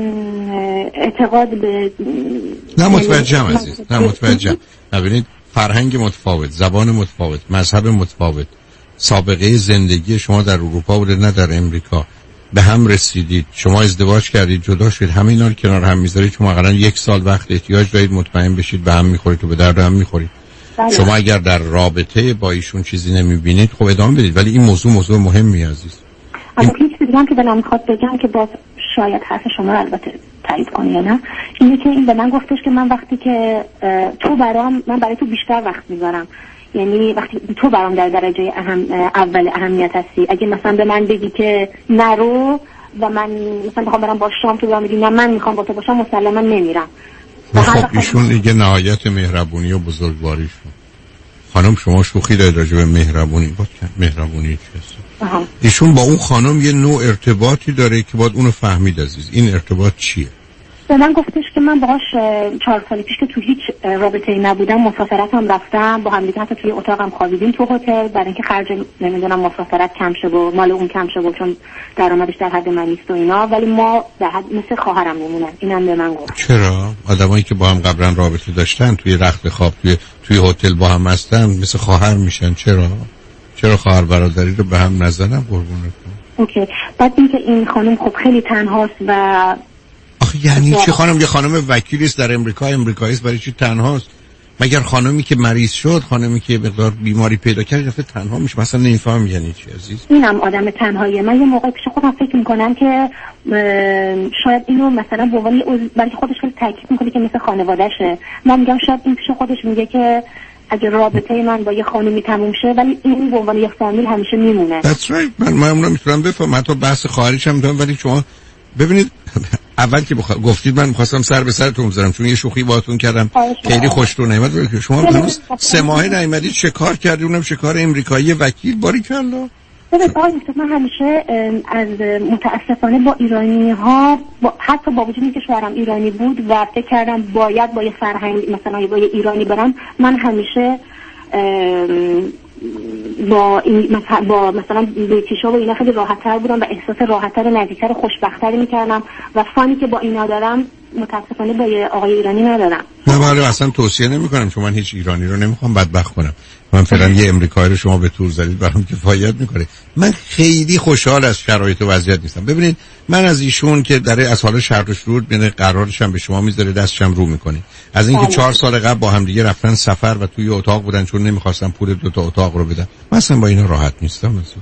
اعتقاد به نه متوجهم عزیز، نه متوجهم. ببینید فرهنگ متفاوت، زبان متفاوت، مذهب متفاوت، سابقه زندگی شما در اروپا بوده نه در امریکا، به هم رسیدید، شما ازدواج کردید، جدا شدید، همه اینا رو کنار هم میذارید، شما حداقل یک سال وقت احتیاج دارید مطمئن بشید به هم میخورید و به درد هم میخورید. شما اگر در رابطه با ایشون چیزی نمیبینید خب ادامه بدید، ولی این موضوع موضوع مهمی عزیز. اما این... چیزی دیگه هم که دلم میخواد بگم که باز شاید حرف شما رو البته تایید کنی یا نه، اینه که این به من گفتش که من وقتی که تو برام من برای تو بیشتر وقت میذارم، یعنی وقتی تو برام در درجه اهم اول اهمیت هستی، اگه مثلا به من بگی که نرو و من مثلا بخوام برم با شام تو بگی نه من میخوام با تو باشم، مسلما نمیرم. خب ایشون دیگه نهایت مهربونی و بزرگواریشون. خانم شما شوخی دارید راجع به مهربونی، با مهربونی چیست؟ ایشون با اون خانم یه نوع ارتباطی داره که باید اونو فهمید عزیز. این ارتباط چیه؟ به من گفتش که من باهاش چهار سال پیش که تو هیچ رابطه‌ای نبودم مسافرت هم رفتم، با هم دیگه حتی توی اتاقم خوابیدیم تو هتل، برای اینکه خرج نمیدونم مسافرت کم شه و مال اون کم شه چون درآمدش در حد من نیست و اینا، ولی ما در حد مثل خواهرم میمونن. اینم به من گفت. چرا آدمایی که با هم قبلا رابطه داشتن توی رخت خواب توی توی هتل با هم هستن مثل خواهر میشن؟ چرا چرا خواهر برادری رو به هم نزنن قربونتون؟ اوکی. بعد اینکه این خانم خب خیلی تنهاست و آخه یعنی چی خانم؟ یه خانم وکیلی است در امریکا، امریکایی است، برای چی تنهاست؟ مگر خانمی که مریض شد، خانمی که مقدار بیماری پیدا کرد دفعه تنها میشه؟ مثلا نمیفهم یعنی چی عزیز. اینم آدم تنهاییه. من یه موقع پیش خودم فکر میکنم که شاید اینو مثلا به عنوان بلکه خودش خیلی تاکید میکنه که مثل خانواده‌شه. من میگم شاید این پیش خودش میگه که اگه رابطه من با یه خانمی تموم شه ولی این به عنوان یه فامیل همیشه میمونه. That's right. من من میتونم بفهمم، حتی بحث خواهرش هم میتونم، ولی شما ببینید اول که بخ... گفتید من می‌خواستم سر به سرتون بذارم چون یه شوخی باهاتون کردم خیلی خوشتون نیومد، ولی که شما هنوز سه ماهه نیومدید چه کار کردید؟ اونم شکار امریکایی وکیل. باریکلا. ببین آقای من همیشه از متاسفانه با ایرانی ها با... حتی با وجودی که شوهرم ایرانی بود و فکر کردم باید با یه فرهنگ مثلا با یه ایرانی برم، من همیشه با این مثلا با مثلا بریتیشا و اینا خیلی راحت‌تر بودم و احساس راحت‌تر و نزدیک‌تر و خوشبخت‌تری می‌کردم و فانی که با اینا دارم متاسفانه با یه آقای ایرانی ندارم. نه ولی اصلا توصیه نمی‌کنم چون من هیچ ایرانی رو نمی‌خوام بدبخت کنم. من فعلا یه امریکایی رو شما به طور زدید برام کفایت می‌کنه. من خیلی خوشحال از شرایط و وضعیت نیستم. ببینید من از ایشون که در از حال شرط و شروط بین قرارش هم به شما میذاره دستشم رو می‌کنه. از اینکه چهار سال قبل با هم دیگه رفتن سفر و توی اتاق بودن چون نمی‌خواستن پول دو تا اتاق رو بدن. من اصلا با اینا راحت نیستم اساس.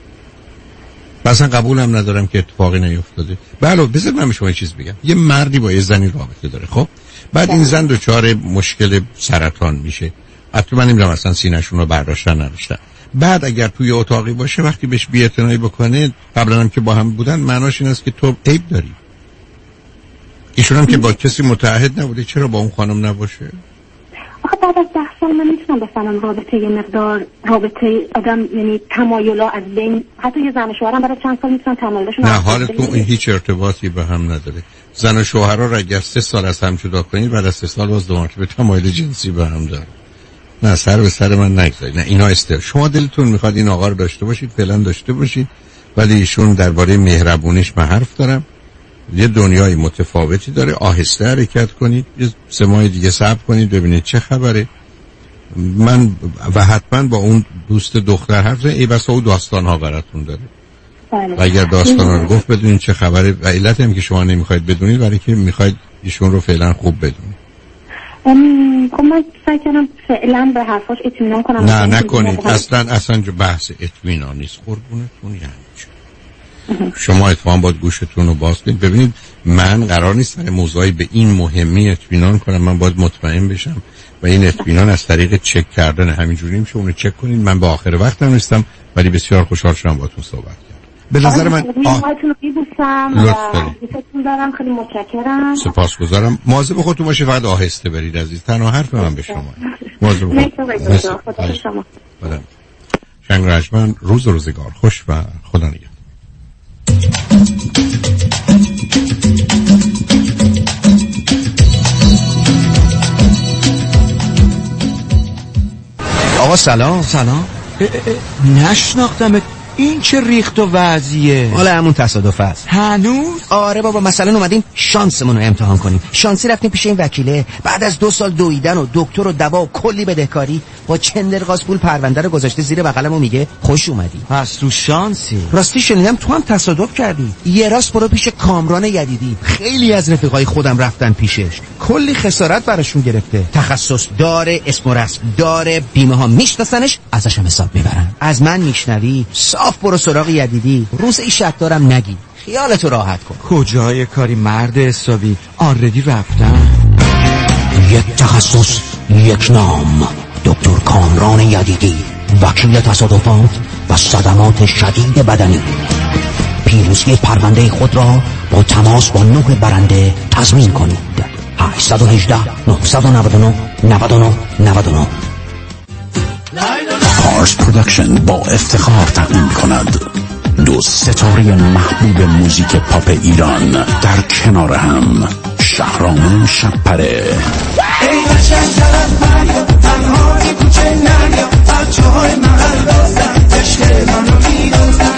اصلا قبولم ندارم که اتفاقی نیفتاده. بله بذار من به شما یه چیز بگم. یه مردی با یه زنی رابطه داره، خب بعد این زن دچار مشکل سرطان میشه. حتی من نمیدونم اصلا سینه‌شون رو برداشتن نداشتن. بعد اگر توی اتاقی باشه وقتی بهش بی‌اعتنایی بکنه، قبلا هم که با هم بودن، معناش این است که تو عیب داری. ایشون هم که با کسی متعهد نبوده، چرا با اون خانم نباشه؟ آخه بعد از ده سال من میتونم بفهمم رابطه یه مقدار رابطه آدم یعنی تمایلا از بین، حتی یه زن و شوهرم برای چند سال میتونن تمایلشون نه حالتون هیچ ارتباطی به هم نداره. زن و شوهرها رو اگر سه سال از هم جدا کنید بعد از سه سال باز دو مرتبه تمایل جنسی به هم داره. نه سر به سر من نگذارید. نه اینا است. شما دلتون میخواد این آقا رو داشته باشید، فعلا داشته باشید، ولی ایشون درباره مهربونیش من حرف دارم. یه دنیای متفاوتی داره، آهسته حرکت کنید، یه سه ماه دیگه صبر کنید ببینید چه خبره. من و حتما با اون دوست دختر حرف زدم، ای بسا او داستان ها براتون داره. بله. و اگر داستان ها رو گفت بدونید چه خبره، و علت هم که شما نمیخواید بدونید برای که میخواید ایشون رو فعلا خوب بدونید. خب من سعی کردم فعلا به حرفاش اطمینان کنم. نه نکنید، اصلا اصلا بحث اطمینان نیست قربونتون. یعنی شما اتفاقا باید گوشتون رو باز کنید. ببینید من قرار نیست در موضوعی به این مهمی اطمینان کنم، من باید مطمئن بشم و این اطمینان از طریق چک کردن همینجوری میشه. اونو چک کنید. من به آخر وقتم نیستم ولی بسیار خوشحال شدم باهاتون صحبت کردم. به نظر من آهاتون رو میبوسم و دوستتون دارم، خیلی متشکرم. سپاسگزارم. مواظب خودتون باشید، فقط آهسته برید عزیز. تنها حرف من به شما. مواظب خودتون. شنگ رجمن، روز و روزگار خوش و خدا نگهدار. آقا سلام. سلام. نشناختم. این چه ریخت و وضعیه؟ حالا همون تصادف است. هنوز؟ آره بابا، مثلا اومدیم شانسمون رو امتحان کنیم. شانسی رفتیم پیش این وکیله، بعد از دو سال دویدن و دکتر و دوا و کلی بدهکاری با چندرغاز پول پرونده رو گذاشته زیر بغلم و میگه خوش اومدی. پس رو شانسی. راستی شنیدم تو هم تصادف کردی. یه راست برو پیش کامران یدیدی. خیلی از رفیقای خودم رفتن پیشش، کلی خسارت براشون گرفته. تخصص داره، اسم و رسم داره، بیمه ها میشناسنش، ازش هم حساب میبرن. از من میشنوی؟ صاف برو سراغ یدیدی. روز ای شک دارم نگی، خیالتو راحت کن. کجای کاری مرد حسابی، آردی رفتن. یک تخصص، یک نام. دکتر کامران یدیدی، وکیل تصادفات و صدمات شدید بدنی. پیروزی پرونده خود را با تماس با نه برنده تضمین کنید. هشت یک هشت نه نه نه نه نه نه نه. پارس پرودکشن با افتخار تقدیم کند دو ستاره محبوب موزیک پاپ ایران در کنار هم، شهرام شب‌پره. ای قشنگ تر از مریا، تنهای کوچه نریا، بچه های محل دازن عشق منو میدازن.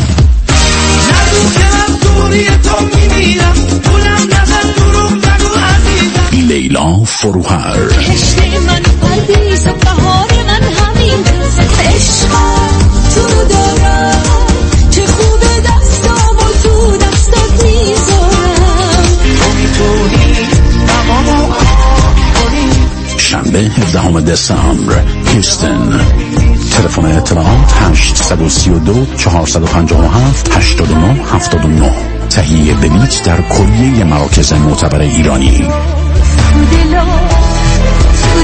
نگو که من دوری تو میمیرم، پولم نزن دروغ نگو عزیزم. لیلا فروهر. عشق من قلبیز و بهار من همین عشق تو رو دارم، چه خوبه دستام و تو دستت میذارم. تو میتونی تمامو کنی. شنبه هفدهم دسامبر، هیوستن. تلفن اطلاعات هشت سه دو چهار پنج هفت هشت نه هفت نه. تهیه بلیط در کلیه مراکز معتبر ایرانی. تو دلا تو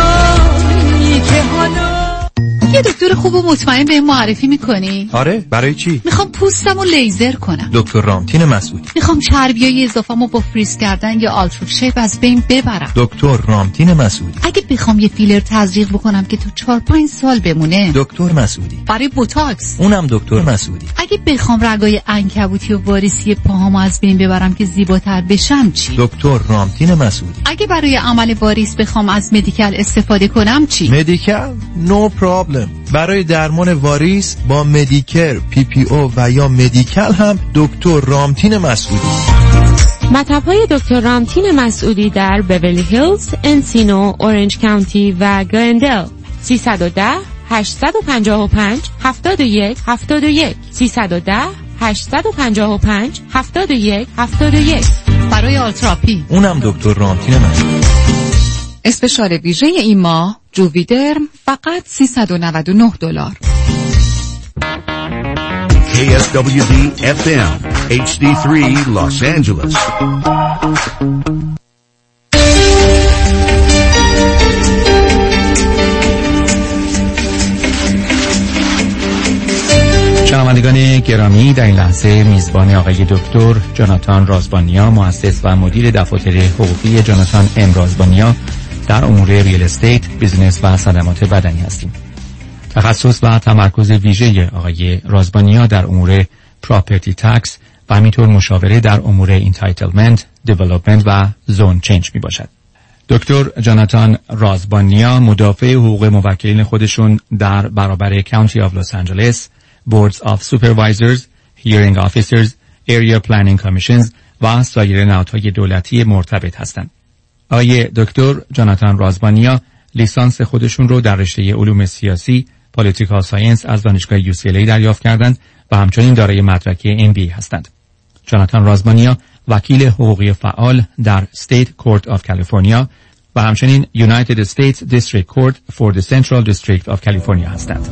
دلا که حالا یه دکتر خوب و مطمئن به معرفی میکنی؟ آره، برای چی؟ میخوام پوستمو لیزر کنم. دکتر رامتین مسعودی. میخوام چربیای اضافه‌مو با فریز کردن یا آلترا شیپ از بین ببرم. دکتر رامتین مسعودی. اگه بخوام یه فیلر تزریق بکنم که تو چهار پنج سال بمونه. دکتر مسعودی. برای بوتاکس. اونم دکتر مسعودی. اگه بخوام رگای عنکبوتی و واریسی پاهامو از بین ببرم که زیباتر بشم چی؟ دکتر رامتین مسعودی. اگه برای عمل واریس بخوام از مدیکال استفاده کنم چی؟ مدیکال؟ نو پرابلم. برای درمان واریس با مدیکر، پی پی او و یا مدیکال هم دکتر رامتین مسعودی. مطب‌های دکتر رامتین مسعودی در بیولی هیلز، انسینو، اورنج کانتی و گلندل. سیصد و ده هشتصد و پنجاه و پنج هفتاد و یک هفتاد و یک. سیصد و ده هشتصد و پنجاه و پنج هفتاد و یک هفتاد و یک. برای آلتراپی اونم دکتر رامتین مسعودی. اسپشال ویژه این ماه جوویدرم فقط سیصد و نود و نه دلار. کی اس دبلیو دی اف ام اچ دی سه Los Angeles. شنوندگان گرامی، در این لحظه میزبان آقای دکتر جاناتان رازبانیا، مؤسس و مدیر دفاتر حقوقی جاناتان ام رازبانیا در امور ریل استیت، بیزنس و صدمات بدنی هستیم. تخصص و تمرکز ویژه آقای رازبانیا در امور پراپرتی تکس و همینطور مشاوره در امور انتایتلمنت، دیولپمنت و زون چنج می باشد. دکتر جاناتان رازبانیا مدافع حقوق موکلین خودشون در برابر کانتی آف لس آنجلس، بوردز آف سوپروایزرز، هیرینگ آفیسرز، ایریا پلنینگ کمیشنز و سایر نهادهای دولتی مرتبط هستند. آقای دکتر جاناتان رازبانیا لیسانس خودشون رو در رشته علوم سیاسی، پولیتیکال ساینس از دانشگاه یو سی ال ای دریافت کردند و همچنین دارای مدرک ام بی ای هستند. جاناتان رازبانیا وکیل حقوقی فعال در State Court of California و همچنین United States District Court for the Central District of California هستند.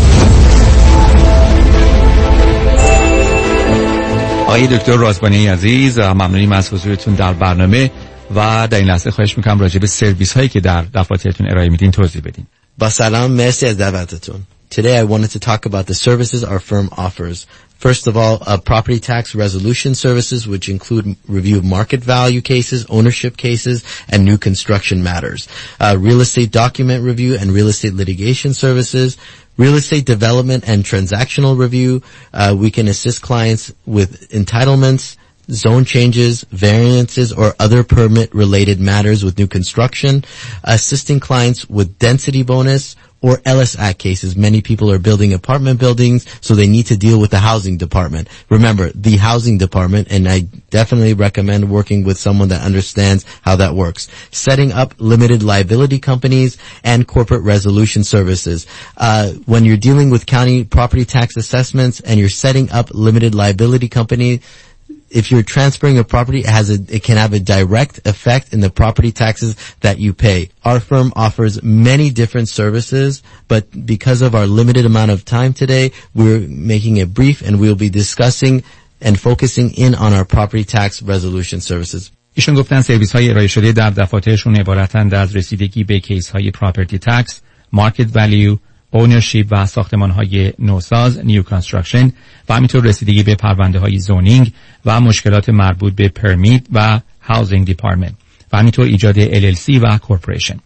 آقای دکتر رازبانی عزیز، ممنونیم از حضورتون در برنامه و در این لحظه خواهش میکنم راجع به سرویس هایی که در دفاترتون ارائه میدین توضیح بدین. با سلام، مرسی از دعوتتون. Today I wanted to talk about the services our firm offers. First of all, uh, property tax resolution services, which include review of market value cases, ownership cases, and new construction matters. Uh, real estate document review and real estate litigation services. Real estate development and transactional review. Uh, we can assist clients with entitlements, zone changes, variances, or other permit-related matters with new construction. Assisting clients with density bonus or Ellis Act cases. Many people are building apartment buildings, so they need to deal with the housing department. Remember, the housing department, and I definitely recommend working with someone that understands how that works. Setting up limited liability companies and corporate resolution services. Uh, when you're dealing with county property tax assessments and you're setting up limited liability company, if you're transferring a property, it has a, it can have a direct effect in the property taxes that you pay. Our firm offers many different services, but because of our limited amount of time today, we're making it brief and we'll be discussing and focusing in on our property tax resolution services. ایشون گفتن سرویس های ارائه شده در دفاترشون عبارتند از رسیدگی به کیس های پراپرتی تکس، مارکت ولیو، اونرشیپ و ساختمان های نوساز نیو کانستراکشن و همینطور رسیدگی به پرونده های زونینگ و مشکلات مربوط به پرمیت و هاوزینگ دیپارتمنت و همینطور ایجاد ال ال سی و کورپوریشن.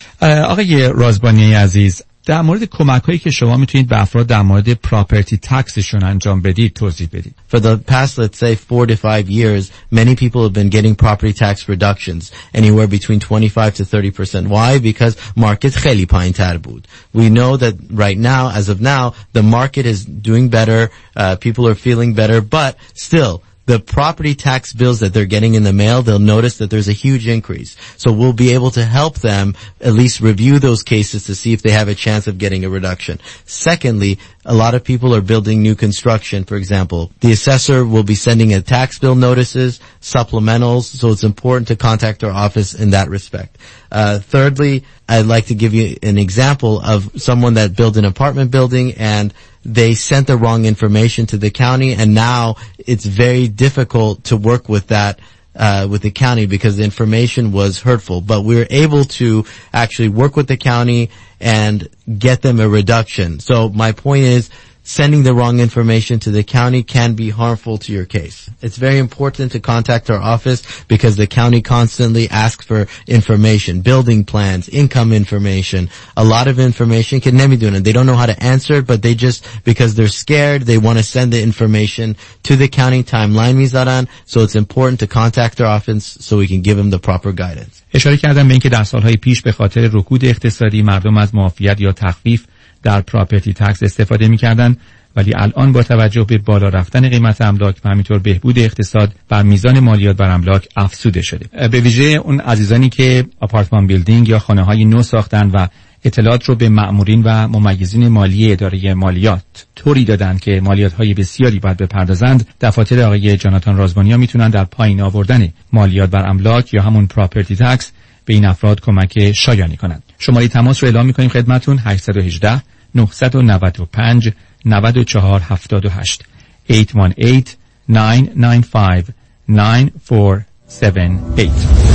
آقای رازبانی عزیز، در مورد کمک هایی که شما میتونید به افراد در مورد پراپرتی تکسشون انجام بدید توضیح بدید. For the past, let's say, four to five years, many people have been getting property tax reductions, anywhere between twenty-five to thirty percent. Why? Because market خیلی پایین‌تر بود. We know that right now, as of now, the market is doing better, uh, people are feeling better, but still, the property tax bills that they're getting in the mail, they'll notice that there's a huge increase. So we'll be able to help them at least review those cases to see if they have a chance of getting a reduction. Secondly, a lot of people are building new construction, for example. The assessor will be sending a tax bill notices, supplementals, so it's important to contact our office in that respect. Uh, thirdly, I'd like to give you an example of someone that built an apartment building and they sent the wrong information to the county, and now it's very difficult to work with that uh with the county because the information was hurtful. But we were able to actually work with the county and get them a reduction. So my point is, sending the wrong information to the county can be harmful to your case. It's very important to contact our office because the county constantly asks for information, building plans, income information, a lot of information. Can نمیدونن. They don't know how to answer it, but they just, because they're scared, they want to send the information to the county. Timeline میذارن. So it's important to contact our office so we can give them the proper guidance. اشاره کردم به اینکه در سالهای پیش به خاطر رکود اقتصادی مردم از معافیت یا تخفیف در پراپرتی تکس استفاده می‌کردند، ولی الان با توجه به بالا رفتن قیمت املاک و همینطور بهبود اقتصاد بر میزان مالیات بر املاک افزوده شده. به ویژه اون عزیزانی که آپارتمان بیلدینگ یا خانه‌های نو ساختن و اطلاعات رو به مأمورین و ممیزین مالی اداره مالیات طوری دادن که مالیات‌های بسیاری باید بپردازند، دفاتر آقای جاناتان رازبانیا میتونن در پایین آوردن مالیات بر املاک یا همون پراپرتی تکس به این افراد کمک شایانی کنند. شماره تماس رو اعلام می‌کنیم خدمتتون: هشت یک هشت نه نه پنج نه چهار هفت هشت هشت یک هشت نه نه پنج نه چهار هفت هشت.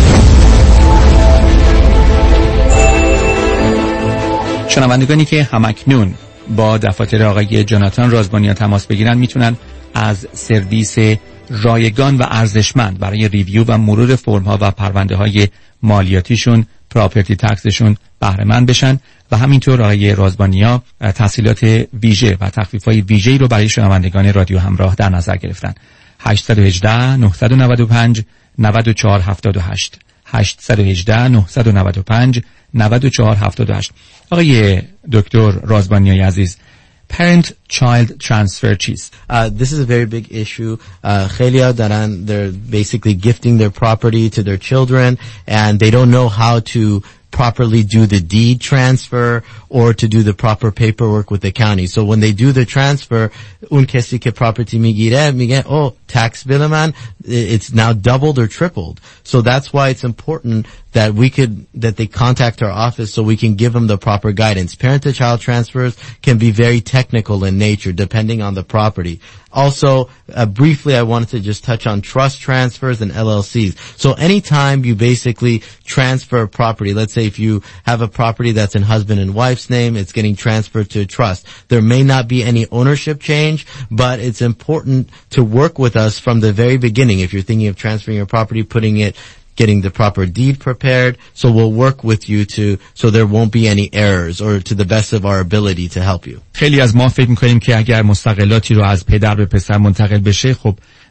شنوندگانی که همکنون با دفاتر آقای جاناتان رازبانیا تماس بگیرن میتونن از سرویس رایگان و ارزشمند برای ریویو و مرور فرم‌ها و پرونده‌های مالیاتیشون، پراپرتی تکسشون بهره مند بشن و همینطور آقای رازبانیا تسهیلات ویژه و تخفیف‌های ویژه‌ای رو برای شنوندگان رادیو همراه در نظر گرفتن. هشت یک هشت نه نه پنج نه چهار هفت هشت هشت یک هشت نه نه پنج نه چهار هفت هشت. آقای دکتر رازبانیای عزیز، parent child transfer چیست؟ Uh, this is a very big issue. Uh, خیلی‌ها دارن, they're basically gifting their property to their children and they don't know how to properly do the deed transfer or to do the proper paperwork with the county. So when they do the transfer, اون کسی که property میگیره میگه oh tax bill man, it's now doubled or tripled. So that's why it's important that we could, that they contact our office so we can give them the proper guidance. Parent to child transfers can be very technical in nature depending on the property. Also, uh, briefly, I wanted to just touch on trust transfers and L L Cs. So anytime you basically transfer a property, let's say if you have a property that's in husband and wife's name, it's getting transferred to a trust. There may not be any ownership change, but it's important to work with us from the very beginning. If you're thinking of transferring your property, putting it, getting the proper deed prepared, so we'll work with you to, so there won't be any errors or to the best of our ability to help you. خیلی از ما فکر می‌کنیم که اگر مستقلاتی رو از پدر به پسر منتقل بشه، خب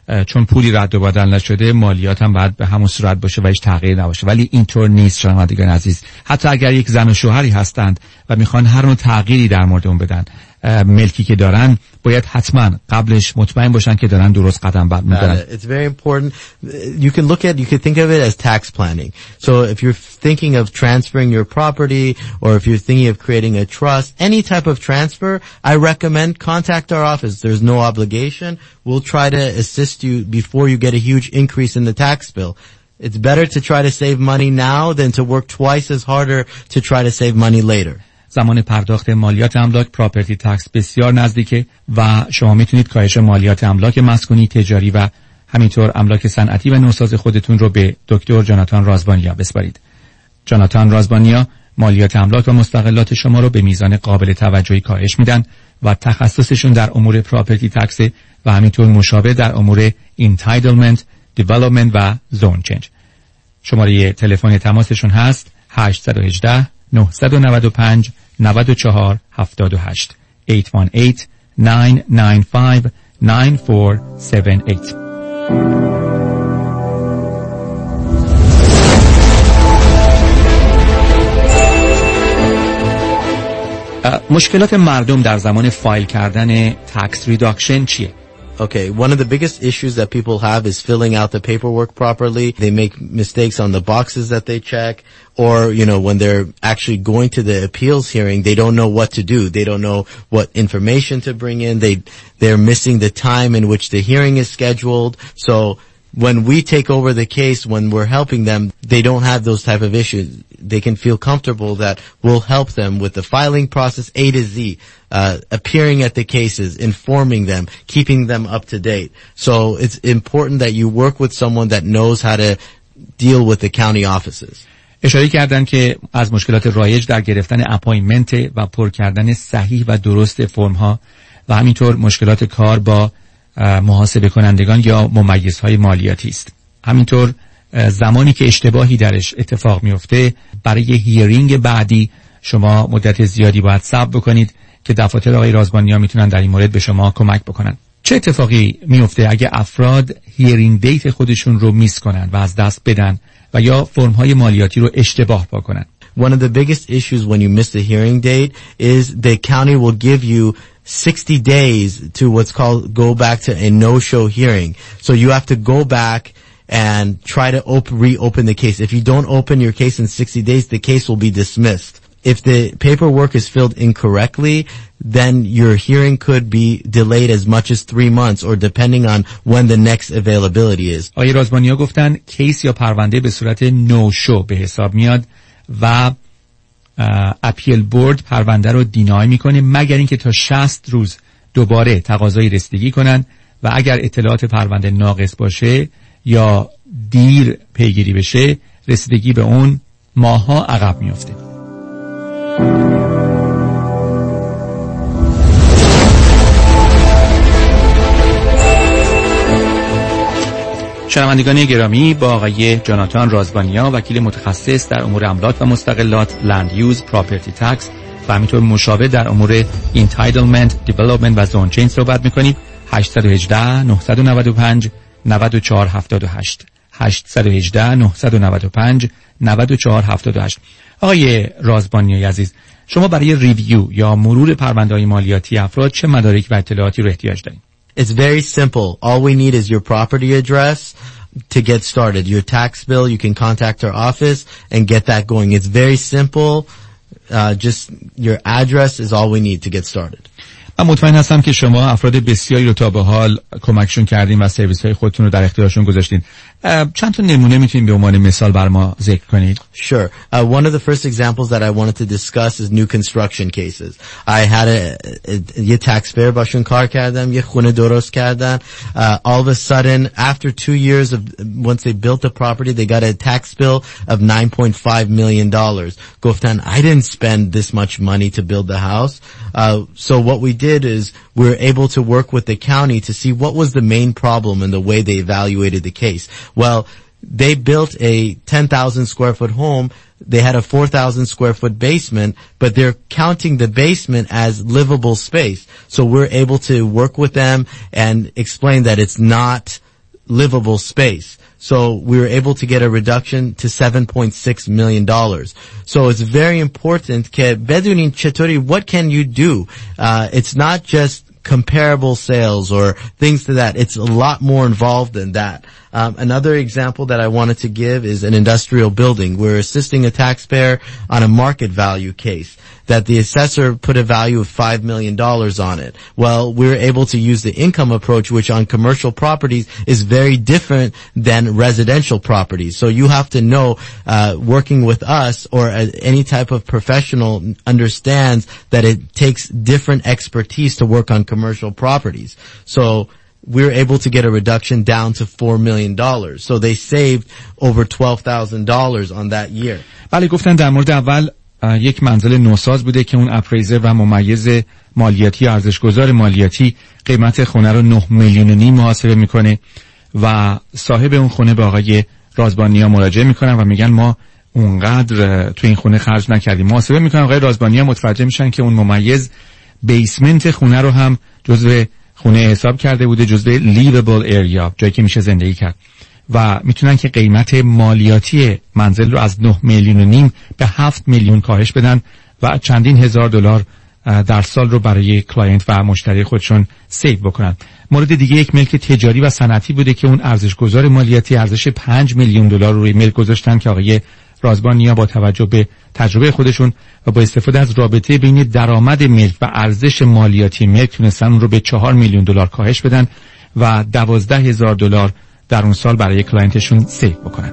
چون پولی رد و بدل نشده مالیات هم باید به همون صورت باشه و هیچ تغییر نباشه، ولی اینطور نیست شنوندگان عزیز. حتی اگر یک زن و شوهری هستند و میخوان هر نوع تغییری در مورد اون بدن، ملکی که دارن باید حتما قبلش مطمئن باشن که دارن درست قدم برمی‌دارن. It's very important. You can look at, you can think of it as tax planning. So if you're thinking of transferring your property, or if you're thinking of creating a trust, any type of transfer, I recommend contact our office. There's no obligation. We'll try to assist you before you get a huge increase in the tax bill. It's better to try to save money now than to work twice as harder to try to save money later. زمان پرداخت مالیات املاک پراپرتی تکس بسیار نزدیکه و شما میتونید کاهش مالیات املاک مسکونی، تجاری و همینطور املاک صنعتی و نوساز خودتون رو به دکتر جاناتان رازبانیا بسپارید. جاناتان رازبانیا مالیات املاک و مستقلات شما رو به میزان قابل توجهی کاهش میدن و تخصصشون در امور پراپرتی تکس و همینطور مشابه در امور انتایتلمنت، دیولپمنت و زون چنج. شماره تلفن تماسشون هست هشت یک هشت نه نه پنج نه چهار هفت هشت هشت یک هشت نه نه پنج نه چهار هفت هشت. مشکلات مردم در زمان فایل کردن تکس ریداکشن چیه؟ Okay, one of the biggest issues that people have is filling out the paperwork properly. They make mistakes on the boxes that they check, or, you know, when they're actually going to the appeals hearing, they don't know what to do. They don't know what information to bring in. They, they're missing the time in which the hearing is scheduled. So when we take over the case, when we're helping them, they don't have those type of issues. They can feel comfortable that we'll help them with the filing process A to Z, uh, appearing at the cases, informing them, keeping them up to date. So it's important that you work with someone that knows how to deal with the county offices. اشاره کردن که از مشکلات رایج در گرفتن اپایمنت و پر کردن صحیح و درست فرم ها و همینطور مشکلات کار با محاسبه کنندگان یا ممیزهای مالیاتی است. همینطور زمانی که اشتباهی درش اتفاق میفته، برای هیرینگ بعدی شما مدت زیادی باید صبر بکنید که دفاتر آقای رازبانیا میتونن در این مورد به شما کمک بکنن. چه اتفاقی میفته اگه افراد هیرینگ دیت خودشون رو میس کنن و از دست بدن و یا فرم‌های مالیاتی رو اشتباه پاکنن؟ One of the biggest issues when you miss the hearing date is the county will give you sixty days to what's called go back to a no-show hearing. So you have to go back and try to op- reopen the case. If you don't open your case in sixty days, the case will be dismissed. If the paperwork is filled incorrectly, then your hearing could be delayed as much as three months or depending on when the next availability is. آقای رازبانیا گفتن کیس یا پرونده به صورت نو شو به حساب میاد و اپیل بورد پرونده رو دینای میکنه مگر اینکه تا شصت روز دوباره تقاضای رسیدگی کنن و اگر اطلاعات پرونده ناقص باشه یا دیر پیگیری بشه رسیدگی به اون ماها عقب میفته. شنوندگان گرامی، با آقای جاناتان رازبانیا وکیل متخصص در امور املاک و مستقلات، لند یوز، پراپرتی تکس و همینطور مشاور در امور انتایتلمنت، دیولپمنت و زون چینج صحبت می‌کنیم. هشت یک هشت نه نه پنج نه چهار هفت هشت هشت یک هشت نه نه پنج نه چهار هفت هشت. آقای رازبانیای عزیز، شما برای ریویو یا مرور پرونده‌های مالیاتی افراد چه مدارک و اطلاعاتی رو احتیاج دارید؟ It's very simple. All we need is your property address to get started. Your tax bill, you can contact our office and get that going. It's very simple. Uh, just your address is all we need to get started. من مطمئن هستم که شما افراد بسیاری رو تا به حال کمکشون کردین و سرویس های خودتون رو در اختیارشون گذاشتین. چند تا نمونه میتونید به عنوان مثال بر ما ذکر کنید؟ Sure. Uh, one of the first examples that I wanted to discuss is new construction cases. I had a, a, یه taxpayer باشون کار کردم، یه خونه درست کردن. Uh, all of a sudden, after two years of, once they built the property, they got a tax bill of nine point five million dollars. گفتن, I didn't spend this much money to build the house. Uh, so what we did is we were able to work with the county to see what was the main problem in the way they evaluated the case. Well, they built a ten thousand square foot home. They had a four thousand square foot basement, but they're counting the basement as livable space. So we're able to work with them and explain that it's not livable space. So we were able to get a reduction to seven point six million dollars. So it's very important که بدونین چطوری, what can you do? Uh, it's not just comparable sales or things to that. It's a lot more involved than that. Um, another example that I wanted to give is an industrial building. We're assisting a taxpayer on a market value case that the assessor put a value of five million dollars on it. Well, we're able to use the income approach, which on commercial properties is very different than residential properties. So you have to know, uh, working with us or uh, any type of professional understands that it takes different expertise to work on commercial properties. So we're able to get a reduction down to four million dollars. So they saved over twelve thousand dollars on that year. بله گفتن در مورد اول یک منزل نوساز بوده که اون اپریزر و ممیز مالیاتی ارزشگذار مالیاتی قیمت خونه رو نه میلیون و نیم محاسبه میکنه و صاحب اون خونه به آقای رازبانیا مراجعه میکنن و میگن ما اونقدر تو این خونه خرج نکردیم. محاسبه میکنن آقای رازبانیا متوجه میشن که اون ممیز بیسمنت خونه رو هم جزو خونه حساب کرده بوده، جزو لیویبل ایریا، جایی که میشه زندگی کرد و میتونن که قیمت مالیاتی منزل رو از نه میلیون و نیم به هفت میلیون کاهش بدن و چندین هزار دلار در سال رو برای کلاینت و مشتری خودشون سیو بکنن. مورد دیگه یک ملک تجاری و صنعتی بوده که اون ارزشگذار مالیاتی ارزش پنج میلیون دلار روی ملک گذاشتن که آقای رازبانیا با توجه به تجربه خودشون و با استفاده از رابطه بین درآمد ملک و ارزش مالیاتی ملک تونستن اون رو به چهار میلیون دلار کاهش بدن و دوازده هزار دلار در اون سال برای کلاینتشون سیو بکنن.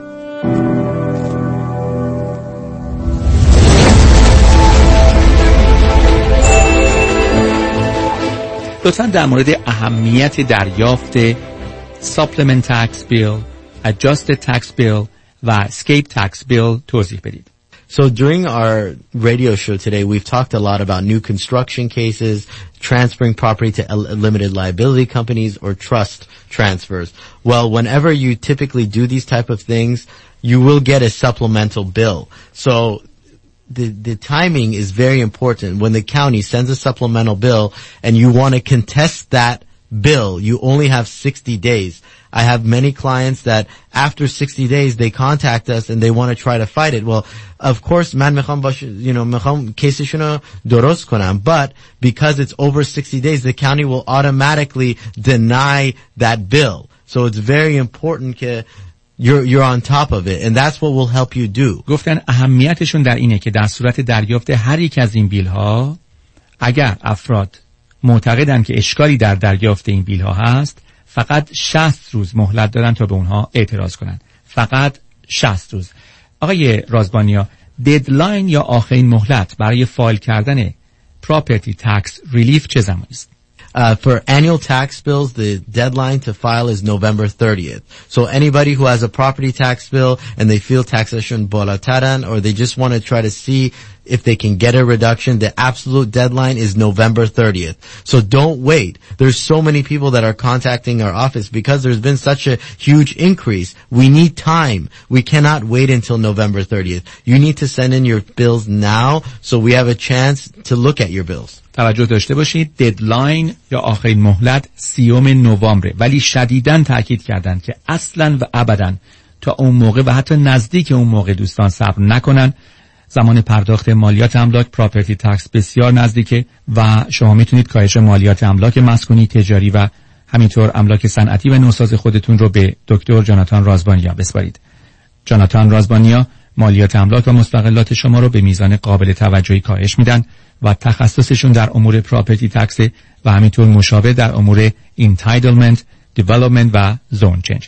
لطفاً در مورد اهمیت دریافت Supplement Tax Bill, Adjusted Tax Bill و Escape Tax Bill توضیح بدید. So during our radio show today, we've talked a lot about new construction cases, transferring property to limited liability companies or trust transfers. Well, whenever you typically do these type of things, you will get a supplemental bill. So the, the timing is very important. When the county sends a supplemental bill and you want to contest that bill, you only have sixty days. I have many clients that after sixty days they contact us and they want to try to fight it. Well, of course, man mekham bash, you know, mekham caseshuno doros konam, but because it's over sixty days, the county will automatically deny that bill. So it's very important that you're you're on top of it, and that's what will help you do. گفتن اهمیتشون در اینه که در صورت دریافت هر یک از این بیل ها، اگر افراد معتقدن که اشکالی در دریافت این بیل ها هست، فقط شصت روز مهلت دارن تا به اونها اعتراض کنن. فقط شصت روز. آقای رازبانیا، ددلاین یا آخرین مهلت برای فایل کردن property tax relief چه زمانی است؟ Uh, for annual tax bills, the deadline to file is November thirtieth. So anybody who has a property tax bill and they feel taxation bolataran, or they just want to try to see if they can get a reduction, the absolute deadline is November thirtieth. So don't wait. There's so many people that are contacting our office because there's been such a huge increase. We need time. We cannot wait until November thirtieth. You need to send in your bills now so we have a chance to look at your bills. توجه داشته باشید، ددلاین یا آخرین مهلت سیوم نوامبره، ولی شدیداً تاکید کردن که اصلاً و ابداً تا اون موقع و حتی نزدیک اون موقع دوستان صبر نکنن. زمان پرداخت مالیات املاک پراپرتی تکس بسیار نزدیکه و شما میتونید کاهش مالیات املاک مسکونی، تجاری و همینطور املاک صنعتی و نوساز خودتون رو به دکتر جاناتان رازبانیا بسپارید. جاناتان رازبانیا مالیات املاک و مستقلات شما رو به میزان قابل توجهی کاهش میدن و تخصصشون در امور پراپرتی تکس و همینطور مشابه در امور انتایتلمنت، دیولپمنت و زون چنج.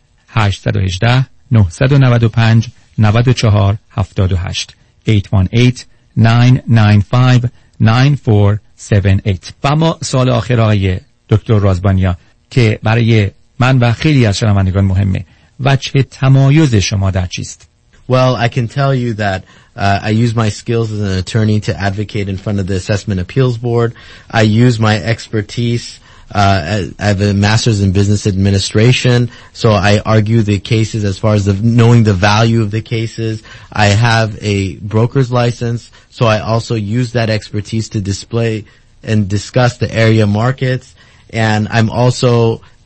هشت یک هشت نه نه پنج نه چهار هفت هشت هشت یک هشت نه نه پنج نه چهار هفت هشت. و اما سوال آخر آقای دکتر رازبانیا که برای من و خیلی از شنوندگان مهمه، وجه تمایز شما در چیست؟ Well, I can tell you that uh, I use my skills as an attorney to advocate in front of the Assessment Appeals Board. I use my expertise. Uh, I have a master's in business administration, so I argue the cases as far as the, knowing the value of the cases. I have a broker's license, so I also use that expertise to display and discuss the area markets. And I'm also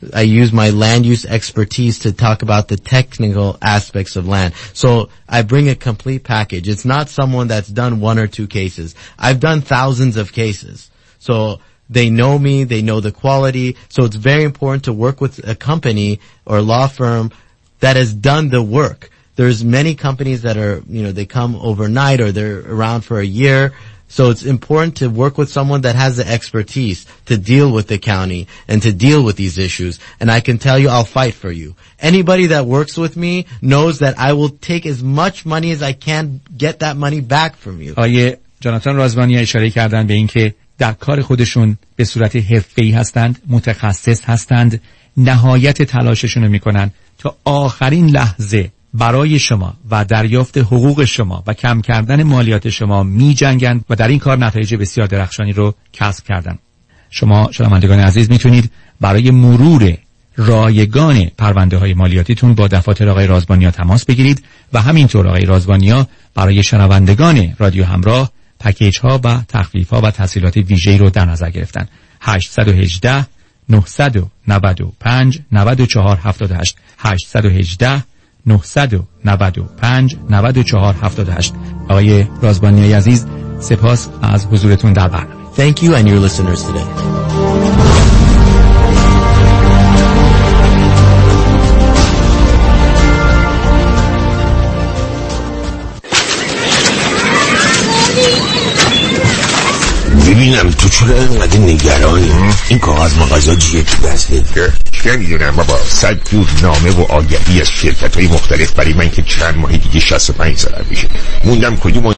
I use my land use expertise to talk about the technical aspects of land. So I bring a complete package. It's not someone that's done one or two cases. I've done thousands of cases. So they know me, they know the quality. So it's very important to work with a company or law firm that has done the work. There's many companies that are, you know, they come overnight or they're around for a year. So it's important to work with someone that has the expertise to deal with the county and to deal with these issues. And I can tell you, I'll fight for you. Anybody that works with me knows that I will take as much money as I can, get that money back from you. آیه جاناتان رازبانی اشاره کردن به این که در کار خودشون به صورت حرفه‌ای هستند، متخصص هستند، نهایت تلاششون رو میکنن تا آخرین لحظه برای شما و دریافت حقوق شما و کم کردن مالیات شما می جنگند و در این کار نتایج بسیار درخشانی رو کسب کردن. شما شنوندگان عزیز میتونید برای مرور رایگان پرونده های مالیاتیتون با دفاتر آقای رازبانیا تماس بگیرید و همینطور آقای رازبانیا برای شنوندگان رادیو همراه پکیج ها و تخفیف ها و تسهیلات ویژه‌ای رو در نظر گرفتن. هشت یک هشت نه نه پنج نه چهار هفت هشت هشت یک هشت نه نه پنج نه چهار هفت هشت. آقای رازبانی عزیز سپاس از حضورتون در برنامه. Thank you and your listeners today. ببینم تو چرا اینقدر نگرانی؟ این کاغذ مغازه جیه تو دسته؟ چه میدونم بابا، صد روزنامه و آگهی از شرکت های مختلف برای من که چند ماه دیگه شصت و پنج سال میشه. موندم کدوم